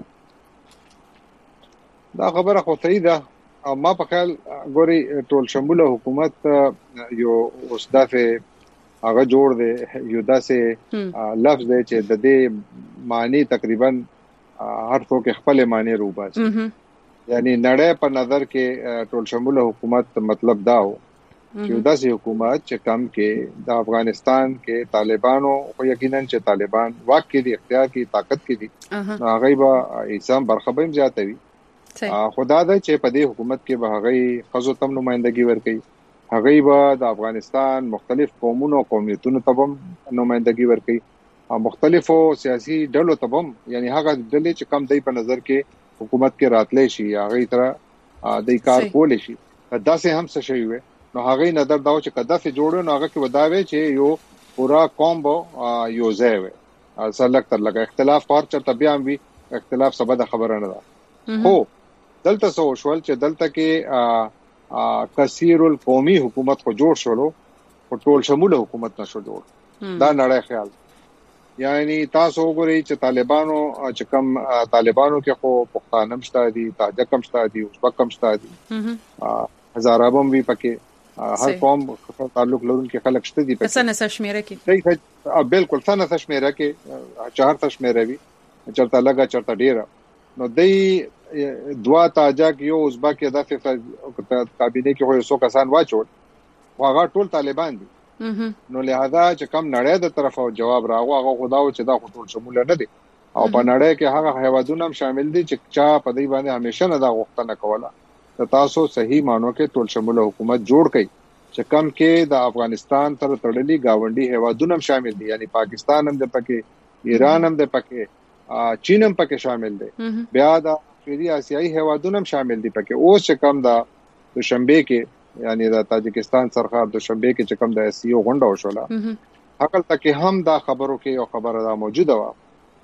دا خبره خو صحیح ده او ما په خیال ګوري ټول شموله حکومت یو اوسدافه هغه جوړ دی یو داسې لفظ دی چې د دې معنی تقریبا هر څوک خپل معنی روباسي یعنی نړۍ په نظر کې ټول شموله حکومت مطلب دا و چې داسې حکومت چې کم کې د افغانستان کې طالبانو خو یقینا چې طالبان واک کې دي اختیار کې طاقت کې دي هغه به ایسام برخه زیاتوي خدا دا چې په دې حکومت کې به هغه خزو تم نمائندګي ورکړي هغه به د افغانستان مختلف قومونو او قومیتونو ته نمائندګي ورکړي مختلفو سیاسي ډلو ته یعنی هغه ډلې چې کم دی په نظر کې حکومت کې راتلې شي هغه تر د کار کول شي داسې هم څه شي وي نو هغه نظر داو چې کدافه جوړو نو هغه کې وداوي چې یو پورا قوم یو ځای وي سلک تر لګا اختلاف پر چرته بیا وي اختلاف سبب خبره نه ده خو دلته سو شول چې دلته کې کثیر القومي حکومت خو جوړ شولو او ټول شموله حکومت نشو جوړ دا نړۍ خیال یعنی تاسو وګورئ چې طالبانو چې کم طالبانو کې خو پښتانه مشته دي تاجک مشته دي ازبک مشته دي هزارابم وی پکې هر قوم تعلق لرونکي خلک شته دي په سنه شمیره کې بالکل سنه شمیره کې 4 شمیره وی چرته لګا چرته ډیر نو دای دوا تاجک یو ازبک د کابینه کې خو 100 کسان واچول هغه ټول طالبان دي نو لہذا چې کم نړۍ د طرفه جواب راغو هغه خداو چې دا ټول شموله نه دي او په نړۍ کې هغه هیوادونه هم شامل دي چې چا په دې باندې همیشه نه دا غوښتنه کوله تاسو صحیح مانو کې ټول شموله حکومت جوړ کړئ چې کم کې د افغانستان تر تړلي گاونډي هیوادونه هم شامل دي یعنی پاکستان هم د پکې ایران هم د پکې چین هم پکې شامل دي بیا د شرقي آسیایي هیوادونه هم شامل دي پکې اوس چې کم د دوشنبه کې یعنی د تاجکستان سرحد دوشنبه کې چې کم د SCO غونډه وشوله حقل تک هم دا خبرو کې یو خبره دا موجوده و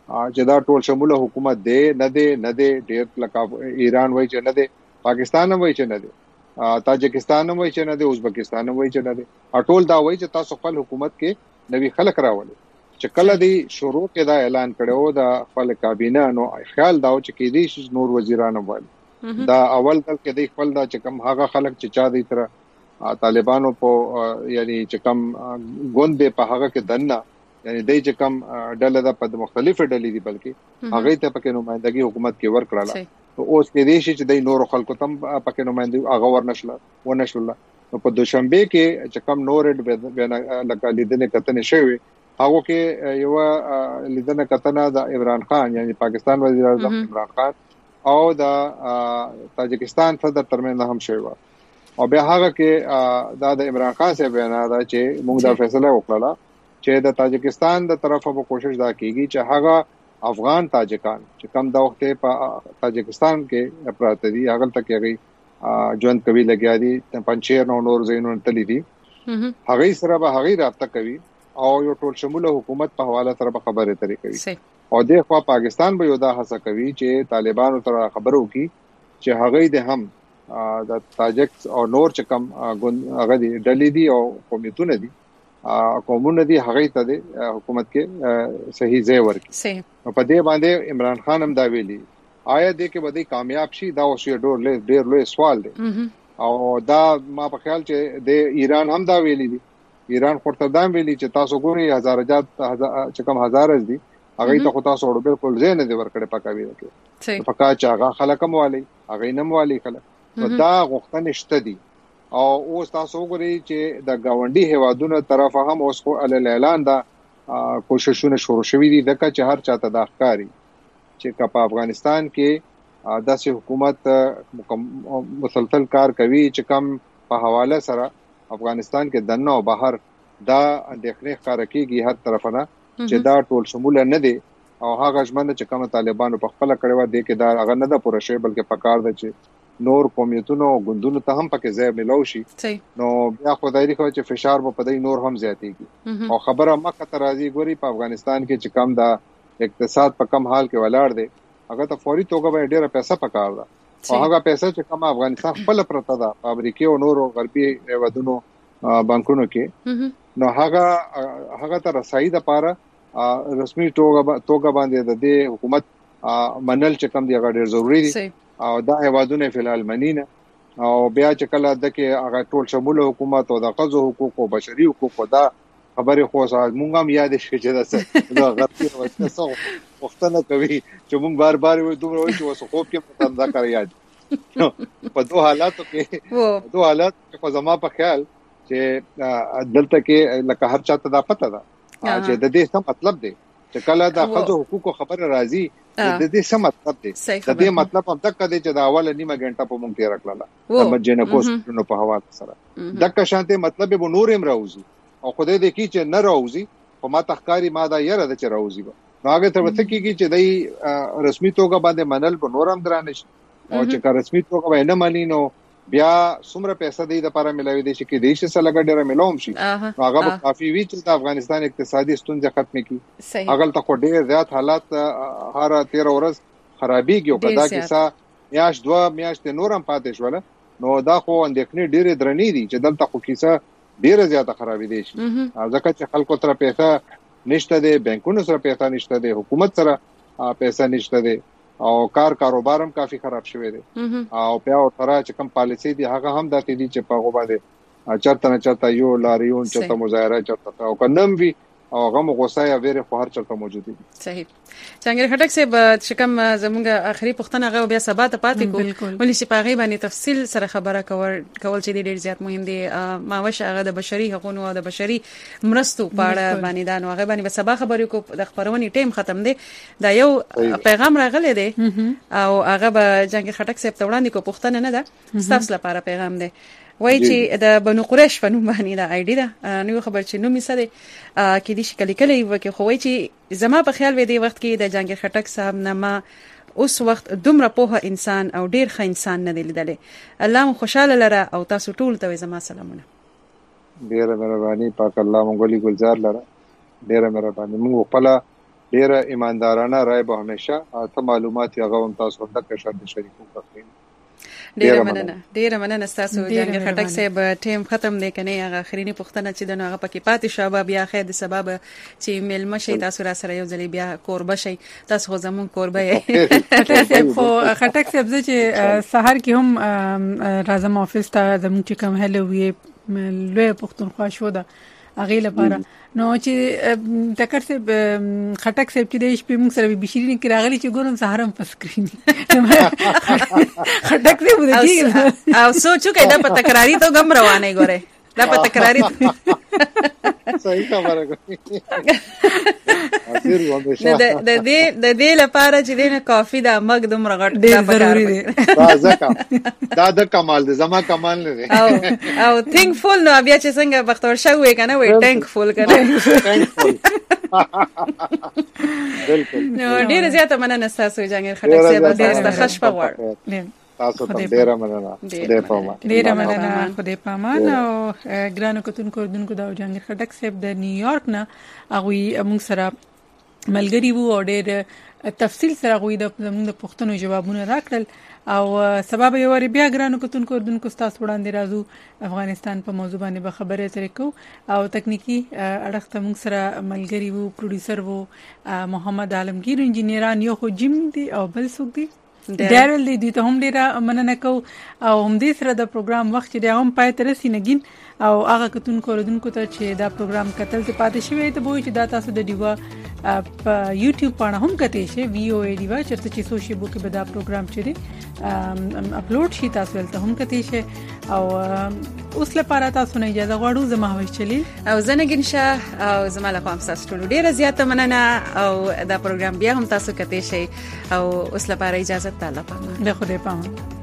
چې دا ټول شموله حکومت دی نه دی ډیر لکه ایران وایي چې نه دی پاکستان هم وایي چې نه دی تاجکستان هم وایي چې نه دی ازبکستان هم وایي چې نه دی ټول دا وایي چې تاسو خپل حکومت کې نوی خلک راولي چې کله دی شروع کې دا اعلان کړو د خپل کابینه نو خیال دا چې کې دي نور وزیران وایي دا اول تل کې دی خپل دا چې کم هغه خلک چې چا دی تر طالبانو په یعنی چې کم ګوند په هغه کې دنه یعنی دای چې کم ډله د په مختلفو ډلې دي بلکې هغه ته پکې نمائندګي حکومت کې ورکړه اوس کې دي چې د نور خلکو تم پکې نمائندګي هغه ورنشل نو په دوشنبه کې چې کم نور لکه لیدنه کتنه شوی هغه کې یو لیدنه کتنه د عمران خان یعنی پاکستان وزیر اعظم عمران خان او د تاجکستان صدر ترمنځ هم شوی او بیا هغه کې د عمران خان سره بیان دا چې موږ دا فیصله وکړه چې د تاجکستان د طرفه په کوشش دا کیږي چې هغه افغان تاجکان چې کم د وخت په تاجکستان کې پراته دي هغه تک هغه ژوند کوي لګیا دي پنځیر نور زینون تللی دي هغه سره به هغه رابطه کوي او یو ټول شموله حکومت په حواله سره به خبرې اترې کوي او د خوا پاکستان به یو دا هڅه کوي چې طالبانو سره خبرو کی چې هغه د هم د تاجک او نور چې کم هغه دي ډلې دي او قومیتونه دي قومونه دي هغه ته د حکومت کې صحیح ځای ورکړي په دې باندې عمران خان هم دا ویلي آیا دې کې به کامیاب شي دا اوس یو ډېر لوی سوال دی او دا ما په خیال چې د ایران هم دا ویلي دي ایران خورتدان ویلي چې تاسو ګوري هزارجات چې کم هزار دي هغه ته خو تاسو ورو بالکل ځای نه دی ورکړي پکاوي کې پکا چې هغه خلک هم والی هغه نم والی خلک دا غوښتنه شته دي او اوس تاسو وګورئ چې د گاونډي هیوادونو طرف هم اوس خو اعلان دا کوششونه شروع شوې دي دغه چې هر چاته د ښکاری چې په افغانستان کې داسې حکومت مسلسل کار کوي چې کم په حواله سره افغانستان کې دنه او بهر دا اندېښنې ښکار کیږي هر طرف نه چې دا ټول شمول نه دي او هغه ژمنه چې کوم طالبانو په خپل کړو دي کې دا هغه نه ده پوره شي بلکې پکار ده چې نور قومیتونو او ګوندونو ته هم پکې ځای ملو شي نو بیا خدای دې خو چې فشار په پدې نور هم زیاتېږي او خبره مکه ته راځي ګوري په افغانستان کې چې کم دا اقتصاد په کم حال کې ولاړ دی هغه ته فوري توګه به ډیره پیسې پکار ده او هغه پیسې چې کوم افغانستان خپل پرته ده په امریکا او نورو غربي هیوادونو بانکونو کې نو هغه ته رسایي د پاره رسمي توګه باندې د دې حکومت منل چې کم دی هغه ډیر ضروری دي او دا هیوادونه فلحال منینه او بیا چې کله د کې هغه ټول شمول حکومت او د قضا حقوق او بشري حقوق دا خبره خو مونږ هم یاد شي چې دا غربي وسه وختونه کوي چې مونږ بار بار وي دومره وي چې وسه خوب کې متنده کوي یاد په دوه حالاتو کې خو زما په خیال چې دلته کې لکه هر چاته دا پته ده چې د دې څه مطلب دی چې کله د خځو حقوقو خبره راځي د دې څه مطلب دی د دې مطلب هم دغه دی چې دا اوله نیمه غنټه په مونږ تیر کړله د جنکو سپینو په حواله سره دغه شانته مطلب به نور هم راوځي او خدای دې کی چې نه راوځي په ما تخکاری ما دا یره د چې راوځي نو هغه ته وته کیږي چې دای رسمي توګه باندې منل په نور هم درانه شي او چې رسمي توګه نه مانی نو بیا څومره پیسې د دې لپاره ملوي دي چې دیش سره لګډره ملوم شي هغه به کافي وی چې د افغانستان اقتصادي ستونزې ختمه کی هغه ته خو ډېر زیات حالات هر 13 ورځ خرابېږي او کدا کیسه میاش 2 میاشتې نورم پاتې شول نو دا خو اندېښنې ډېرې درنې دي چې دلته خو کیسه ډېر زیاته خرابې دي شي ځکه چې خلکو تر پیسې نشته دي بانکونو سره پیسې نشته دي حکومت سره پیسې نشته دي او کاروبار هم کافي خراب شوی دی او بیا او تر چې کوم پالیسي دی هغه هم د دې چې په غو باندې چرته نه چرته یو لاریون چرته مظاهره چرته او کنم وی او غو غوسه یا ویره خو هر چرته موجود دي صحیح څنګه خټک صاحب چې کوم زمونږ اخري پښتنه غو بیا سبا ته پاتې کو ولې چې په غیبه باندې تفصیل سره خبره کول چې ډېر زیات مهم دي ما وش هغه د بشري حقوقو او د بشري مرستو په اړه باندې دا نو هغه باندې سبا خبرې کو د خبرونې ټیم ختم دي دا یو پیغام راغلی دی او هغه به جنګ خټک صاحب ته وړاندې کو پښتنه نه ده ستاسو لپاره پیغام دی وای چې د بنو قریش په نوم باندې دا آیډي ده نو خبر چې نو میسه ده کې دي شکل کلی وکي خو وای چې زما په خیال وې دی وخت کې د جنګ خټک صاحب نه ما اوس وخت دومره په انسان او ډیر ښه انسان نه لیدلې الله مو خوشاله لره او تاسو ټول ته زما سلامونه ډیره مهرباني پاک الله مونږ ګلزار لره ډیره مهرباني مونږ خپل ډیره ایماندارانه رائے به همیشه ته معلومات هغه هم تاسو د کشر شریکو کوي ډیره مننه تاسو جنګ خټک صاحب ټیم ختم دی کنه هغه اخرینی پښتنه چې د هغه پکې پاتې شابه بیا خیر د سبب چې ملما شي تاسو را سره یو ځلې بیا کوربه شي تاسو زمون کوربه یې خو خټک صاحب چې سحر کې هم راځم افیس ته زمون چې کوم هلو وی لوی پښتونخوا شو دا اغه لپاره نو چې تکر صاحب خټک صاحب چې د شپې موږ سره بشیرین کې راغلی چې ګورم سهارم پسکرین خټک صاحب ودی او سوچو کې دا په تکراری ته غم روانه ګوره دا په تکراری صحیح خبره کوي د دې لپاره چې دینه کافي دا مګ دوم رغټ دا ضروري دی دا د کمال دی زما کمال نه دی او تھینکفول نو بیا چې څنګه بختور شوې کنه وې تھینکفول کنه بالکل نو ډیر زیاته مننه تاسو جنګ خټک صاحب ډیر خوش پغور تاسو ته ډیره مننه ډیره مننه خدای پامان او ګرانو کتونکو دونکو دا جنګ خټک صاحب د نیویارک نه هغه موږ سره ملګری وو او ډېر تفصیل سره غوي د پښتنو جوابونه راکړل او سبب یو ور بیا ګرانو کتونکو دونکو تاسو وړاندې راځو افغانستان په موضوع باندې به خبرې ترې کو او تکنیکی اړخ ته موږ سره ملګری وو پروډوسر وو محمد عالمگیر انجینران یو خو جیم دي او بل څوک دي ډیرل دي ته هم ډیره مننه کو او هم دې سره د پروګرام وخت دی هم پای تر سینګین او هغه کتونکو ردونکو ته چې دا پروګرام کتل ته پاتې شوی ته وایي چې دا تاسو د دیوا په یوټیوب باندې هم کتئ شي وی او ای دیوا چرته چې سوشي بو کې به دا پروګرام چره اپلوډ شي تاسو ولته هم کتئ شي او اوس لپاره تاسو نه اجازه غواړو زما هوښ چلی او زنګین شاه او زما له کوم تاسو ټول ډیره زیاته مننه او دا پروګرام بیا هم تاسو کتئ شي او اوس لپاره اجازه تعالی پامان د خدای پامان